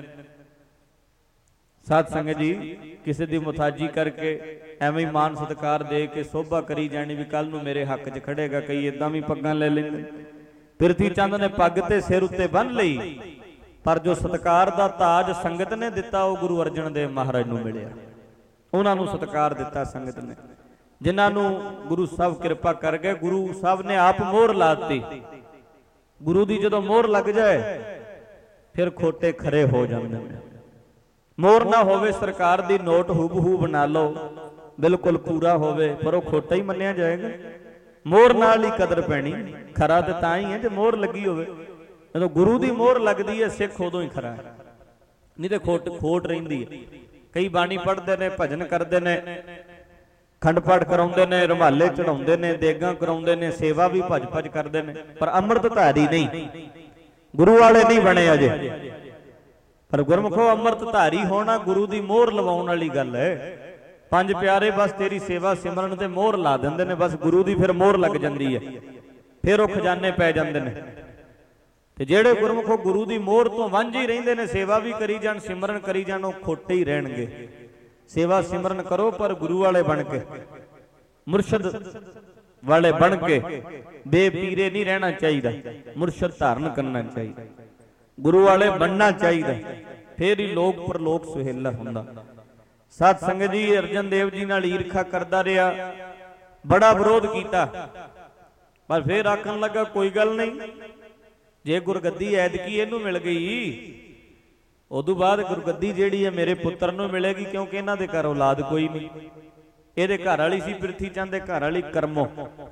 Speaker 1: ਸਾਧ ਸੰਗਤ ਜੀ, ਕਿਸੇ ਦੀ ਮੁਤਾਜੀ ਕਰਕੇ ਐਵੇਂ ਮਾਨ ਸਤਿਕਾਰ ਦੇ ਕੇ ਸੋਭਾ ਕਰੀ ਜਾਣੀ ਵੀ ਕੱਲ ਨੂੰ ਮੇਰੇ ਹੱਕ 'ਚ ਖੜੇਗਾ, ਕਈ ਇਦਾਂ ਵੀ ਪੱਗਾਂ ਲੈ ਲੈਂਦੇ। ਪਿਰਥੀ ਚੰਦ ਨੇ ਪੱਗ ਤੇ ਸਿਰ ਉੱਤੇ ਬੰਨ ਲਈ, ਪਰ ਜੋ ਸਤਿਕਾਰ ਦਾ ਤਾਜ ਸੰਗਤ ਨੇ ਦਿੱਤਾ ਉਹ ਗੁਰੂ ਅਰਜਨ ਦੇਵ ਮਹਾਰਾਜ ਨੂੰ ਮਿਲਿਆ। ਉਹਨਾਂ ਨੂੰ ਸਤਿਕਾਰ ਦਿੱਤਾ ਸੰਗਤ ਨੇ, ਜਿਨ੍ਹਾਂ ਨੂੰ ਗੁਰੂ ਸਾਹਿਬ ਕਿਰਪਾ ਕਰ ਗਏ। ਗੁਰੂ ਸਾਹਿਬ ਨੇ ਆਪ ਮੋਹਰ ਲਾਤੀ। ਗੁਰੂ ਦੀ ਜਦੋਂ ਮੋਹਰ ਲੱਗ ਜਾਏ ਫਿਰ ਖੋਟੇ ਖਰੇ ਹੋ ਜਾਂਦੇ ਨੇ। ਮੋਹਰ ਨਾ ਹੋਵੇ ਸਰਕਾਰ ਦੀ, ਨੋਟ ਹੂਬਹੂ ਬਣਾ ਲਓ, ਬਿਲਕੁਲ ਪੂਰਾ ਹੋਵੇ, ਪਰ ਉਹ ਖੋਟਾ ਹੀ ਮੰਨਿਆ ਜਾਏਗਾ। ਮੋਹਰ ਨਾਲ ਹੀ ਕਦਰ ਪੈਣੀ। ਖਰਾ ਤੇ ਤਾਂ ਹੀ ਹੈ ਜੇ ਮੋਹਰ ਲੱਗੀ ਹੋਵੇ। ਜਦੋਂ ਗੁਰੂ ਦੀ ਮੋਹਰ ਲੱਗਦੀ ਹੈ ਸਿੱਖ ਉਦੋਂ ਹੀ ਖਰਾ ਹੈ, ਨਹੀਂ ਤੇ ਖੋਟ ਰਹਿੰਦੀ ਹੈ। ਕਈ ਬਾਣੀ ਪੜ੍ਹਦੇ ਨੇ, ਭਜਨ ਕਰਦੇ ਨੇ, ਖੰਡ ਪਾਠ ਕਰਾਉਂਦੇ ਨੇ, ਰੁਮਾਲੇ ਚੜਾਉਂਦੇ ਨੇ, ਦੇਗਾਂ ਕਰਾਉਂਦੇ ਨੇ, ਸੇਵਾ ਵੀ ਭਜ ਭਜ ਕਰਦੇ ਨੇ, ਪਰ ਅੰਮ੍ਰਿਤ ਧਾਰੀ ਨਹੀਂ, ਗੁਰੂ ਵਾਲੇ ਨਹੀਂ ਬਣੇ ਅਜੇ। ਪਰ ਗੁਰਮੁਖੋ ਅੰਮ੍ਰਿਤ ਧਾਰੀ ਹੋਣਾ ਗੁਰੂ ਦੀ ਮੋਹਰ ਲਵਾਉਣ ਵਾਲੀ ਗੱਲ ਹੈ। 5 ਪਿਆਰੇ ਬਸ ਤੇਰੀ ਸੇਵਾ ਸਿਮਰਨ ਤੇ ਮੋਹਰ ਲਾ ਦਿੰਦੇ ਨੇ, ਬਸ ਗੁਰੂ ਦੀ ਫਿਰ ਮੋਹਰ ਲੱਗ ਜਾਂਦੀ ਹੈ, ਫਿਰ ਉਹ ਖਜ਼ਾਨੇ ਪੈ ਜਾਂਦੇ ਨੇ। ਤੇ ਜਿਹੜੇ ਗੁਰਮੁਖੋ ਗੁਰੂ ਦੀ ਮੋਹਰ ਤੋਂ ਵਾਂਝੇ ਹੀ ਰਹਿੰਦੇ ਨੇ, ਸੇਵਾ ਵੀ ਕਰੀ ਜਾਣ, ਸਿਮਰਨ ਕਰੀ ਜਾਣ, ਉਹ ਖੋਟੇ ਹੀ ਰਹਿਣਗੇ। ਸੇਵਾ ਸਿਮਰਨ ਕਰੋ ਪਰ ਗੁਰੂ ਵਾਲੇ ਬਣ ਕੇ, ਮੁਰਸ਼ਿਦ ਵਾਲੇ ਬਣ ਕੇ। ਬੇਪੀਰੇ ਨਹੀਂ ਰਹਿਣਾ ਚਾਹੀਦਾ, ਮੁਰਸ਼ਿਦ ਧਾਰਨ ਕਰਨਾ ਚਾਹੀਦਾ, ਗੁਰੂ ਵਾਲੇ ਬਣਨਾ ਚਾਹੀਦਾ, ਫੇਰ ਹੀ ਲੋਕ ਪਰਲੋਕ ਸੁਹੇਲਾ ਹੁੰਦਾ। ਸਾਧ ਸੰਗਤ ਜੀ, ਅਰਜਨ ਦੇਵ ਜੀ ਨਾਲ ਈਰਖਾ ਕਰਦਾ ਰਿਹਾ, ਬੜਾ ਵਿਰੋਧ ਕੀਤਾ, ਪਰ ਫੇਰ ਆਖਣ ਲੱਗਾ ਕੋਈ ਗੱਲ ਨਹੀਂ, ਜੇ ਗੁਰਗੱਦੀ ਐਤਕੀ ਇਹਨੂੰ ਮਿਲ ਗਈ, ਉਦੋਂ ਬਾਅਦ ਗੁਰਗੱਦੀ ਜਿਹੜੀ ਹੈ ਮੇਰੇ ਪੁੱਤਰ ਨੂੰ ਮਿਲੇਗੀ, ਕਿਉਂਕਿ ਇਹਨਾਂ ਦੇ ਘਰ ਔਲਾਦ ਕੋਈ ਨਹੀਂ। ਇਹਦੇ ਘਰ ਵਾਲੀ ਸੀ ਪਿਰਥੀ ਚੰਦ ਦੇ ਘਰ ਵਾਲੀ ਕਰਮੋ।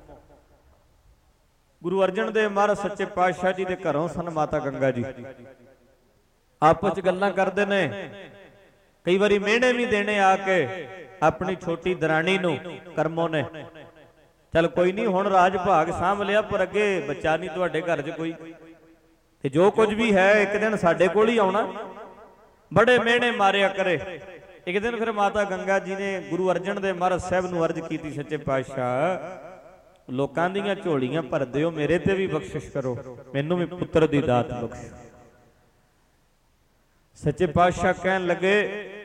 Speaker 1: ਗੁਰੂ ਅਰਜਨ ਦੇਵ ਮਹਾਰਾਜ ਸੱਚੇ ਪਾਤਸ਼ਾਹ ਜੀ ਦੇ ਘਰੋਂ ਸਨ ਮਾਤਾ ਗੰਗਾ ਜੀ। ਆਪਸ ਚ ਗੱਲਾਂ ਕਰਦੇ ਨੇ, ਕਈ ਵਾਰੀ ਮਿਹਣੇ ਵੀ ਦੇਣੇ ਆ ਕੇ ਆਪਣੀ ਛੋਟੀ ਦਰਾਣੀ ਨੂੰ ਕਰਮੋ ਨੇ। ਚੱਲ ਕੋਈ ਨਹੀਂ, ਹੁਣ ਰਾਜ ਭਾਗ ਸਾਂਭ ਲਿਆ, ਪਰ ਅੱਗੇ ਬੱਚਾ ਨਹੀਂ ਤੁਹਾਡੇ ਘਰ 'ਚ ਕੋਈ, ਤੇ ਜੋ ਕੁਝ ਵੀ ਹੈ ਇੱਕ ਦਿਨ ਸਾਡੇ ਕੋਲ ਹੀ ਆਉਣਾ। ਬੜੇ ਮਿਹਣੇ ਮਾਰਿਆ ਕਰੇ। ਇੱਕ ਦਿਨ ਫਿਰ ਮਾਤਾ ਗੰਗਾ ਜੀ ਨੇ ਗੁਰੂ ਅਰਜਨ ਦੇਵ ਮਹਾਰਾਜ ਸਾਹਿਬ ਨੂੰ ਅਰਜ਼ ਕੀਤੀ, ਸੱਚੇ ਪਾਤਸ਼ਾਹ ਲੋਕਾਂ ਦੀਆਂ ਝੋਲੀਆਂ ਭਰ ਦਿਓ, ਮੇਰੇ ਤੇ ਵੀ ਬਖਸ਼ਿਸ਼ ਕਰੋ, ਮੈਨੂੰ ਵੀ ਪੁੱਤਰ ਦੀ ਦਾਤ ਬਖਸ਼ੋ। ਸੱਚੇ ਪਾਤਸ਼ਾਹ ਕਹਿਣ ਲੱਗੇ,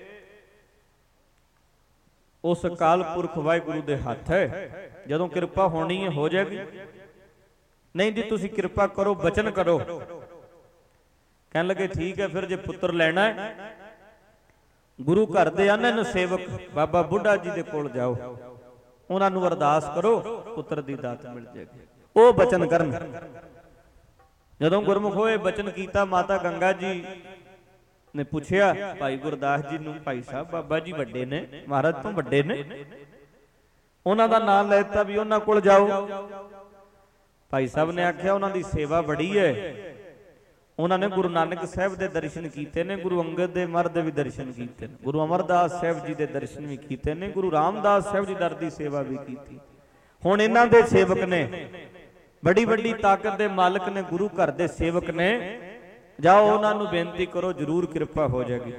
Speaker 1: ਉਸ ਅਕਾਲ ਪੁਰਖ ਵਾਹਿਗੁਰੂ ਦੇ ਹੱਥ ਹੈ, ਜਦੋਂ ਕਿਰਪਾ ਹੋਣੀ ਹੈ ਹੋ ਜਾਏਗੀ। ਨਹੀਂ ਜੀ ਤੁਸੀਂ ਕਿਰਪਾ ਕਰੋ, ਬਚਨ ਕਰੋ। ਕਹਿਣ ਲੱਗੇ ਠੀਕ ਹੈ, ਫਿਰ ਜੇ ਪੁੱਤਰ ਲੈਣਾ ਹੈ ਗੁਰੂ ਘਰ ਦੇ ਅਨੰਨ ਸੇਵਕ ਬਾਬਾ ਬੁੱਢਾ ਜੀ ਦੇ ਕੋਲ ਜਾਓ, ਉਹਨਾਂ ਨੂੰ ਅਰਦਾਸ ਕਰੋ, ਪੁੱਤਰ ਦੀ ਦਾਤ ਮਿਲ ਜਾਏਗੀ। ਉਹ ਬਚਨ ਕਰਨ। ਜਦੋਂ ਗੁਰਮੁਖ ਹੋਏ ਬਚਨ ਕੀਤਾ, ਮਾਤਾ ਗੰਗਾ ਜੀ ਨੇ ਪੁੱਛਿਆ ਭਾਈ ਗੁਰਦਾਸ ਜੀ ਨੂੰ, ਭਾਈ ਸਾਹਿਬ ਬਾਬਾ ਜੀ ਵੱਡੇ ਨੇ, ਮਹਾਰਾਜ ਤੋਂ ਵੱਡੇ ਨੇ, ਉਹਨਾਂ ਦਾ ਨਾਮ ਲੈ ਦਿੱਤਾ ਵੀ ਉਹਨਾਂ ਕੋਲ ਜਾਓ। ਭਾਈ ਸਾਹਿਬ ਨੇ ਆਖਿਆ ਉਹਨਾਂ ਦੀ ਸੇਵਾ ਬੜੀ ਹੈ। ਉਹਨਾਂ ਨੇ ਗੁਰੂ ਨਾਨਕ ਸਾਹਿਬ ਦੇ ਦਰਸ਼ਨ ਕੀਤੇ ਨੇ, ਗੁਰੂ ਅੰਗਦ ਦੇ ਮਰ ਦੇ ਵੀ ਦਰਸ਼ਨ ਕੀਤੇ ਨੇ, ਗੁਰੂ ਅਮਰਦਾਸ ਸਾਹਿਬ ਜੀ ਦੇ ਦਰਸ਼ਨ ਵੀ ਕੀਤੇ ਨੇ, ਗੁਰੂ ਰਾਮਦਾਸ ਸਾਹਿਬ ਜੀ ਦਰ ਦੀ ਸੇਵਾ ਵੀ ਕੀਤੀ। ਹੁਣ ਇਹਨਾਂ ਦੇ ਸੇਵਕ ਨੇ, ਬੜੀ ਵੱਡੀ ਤਾਕਤ ਦੇ ਮਾਲਕ ਨੇ, ਗੁਰੂ ਘਰ ਦੇ ਸੇਵਕ ਨੇ। ਜਾਓ ਉਹਨਾਂ ਨੂੰ ਬੇਨਤੀ ਕਰੋ, ਜ਼ਰੂਰ ਕਿਰਪਾ ਹੋ ਜਾਏਗੀ।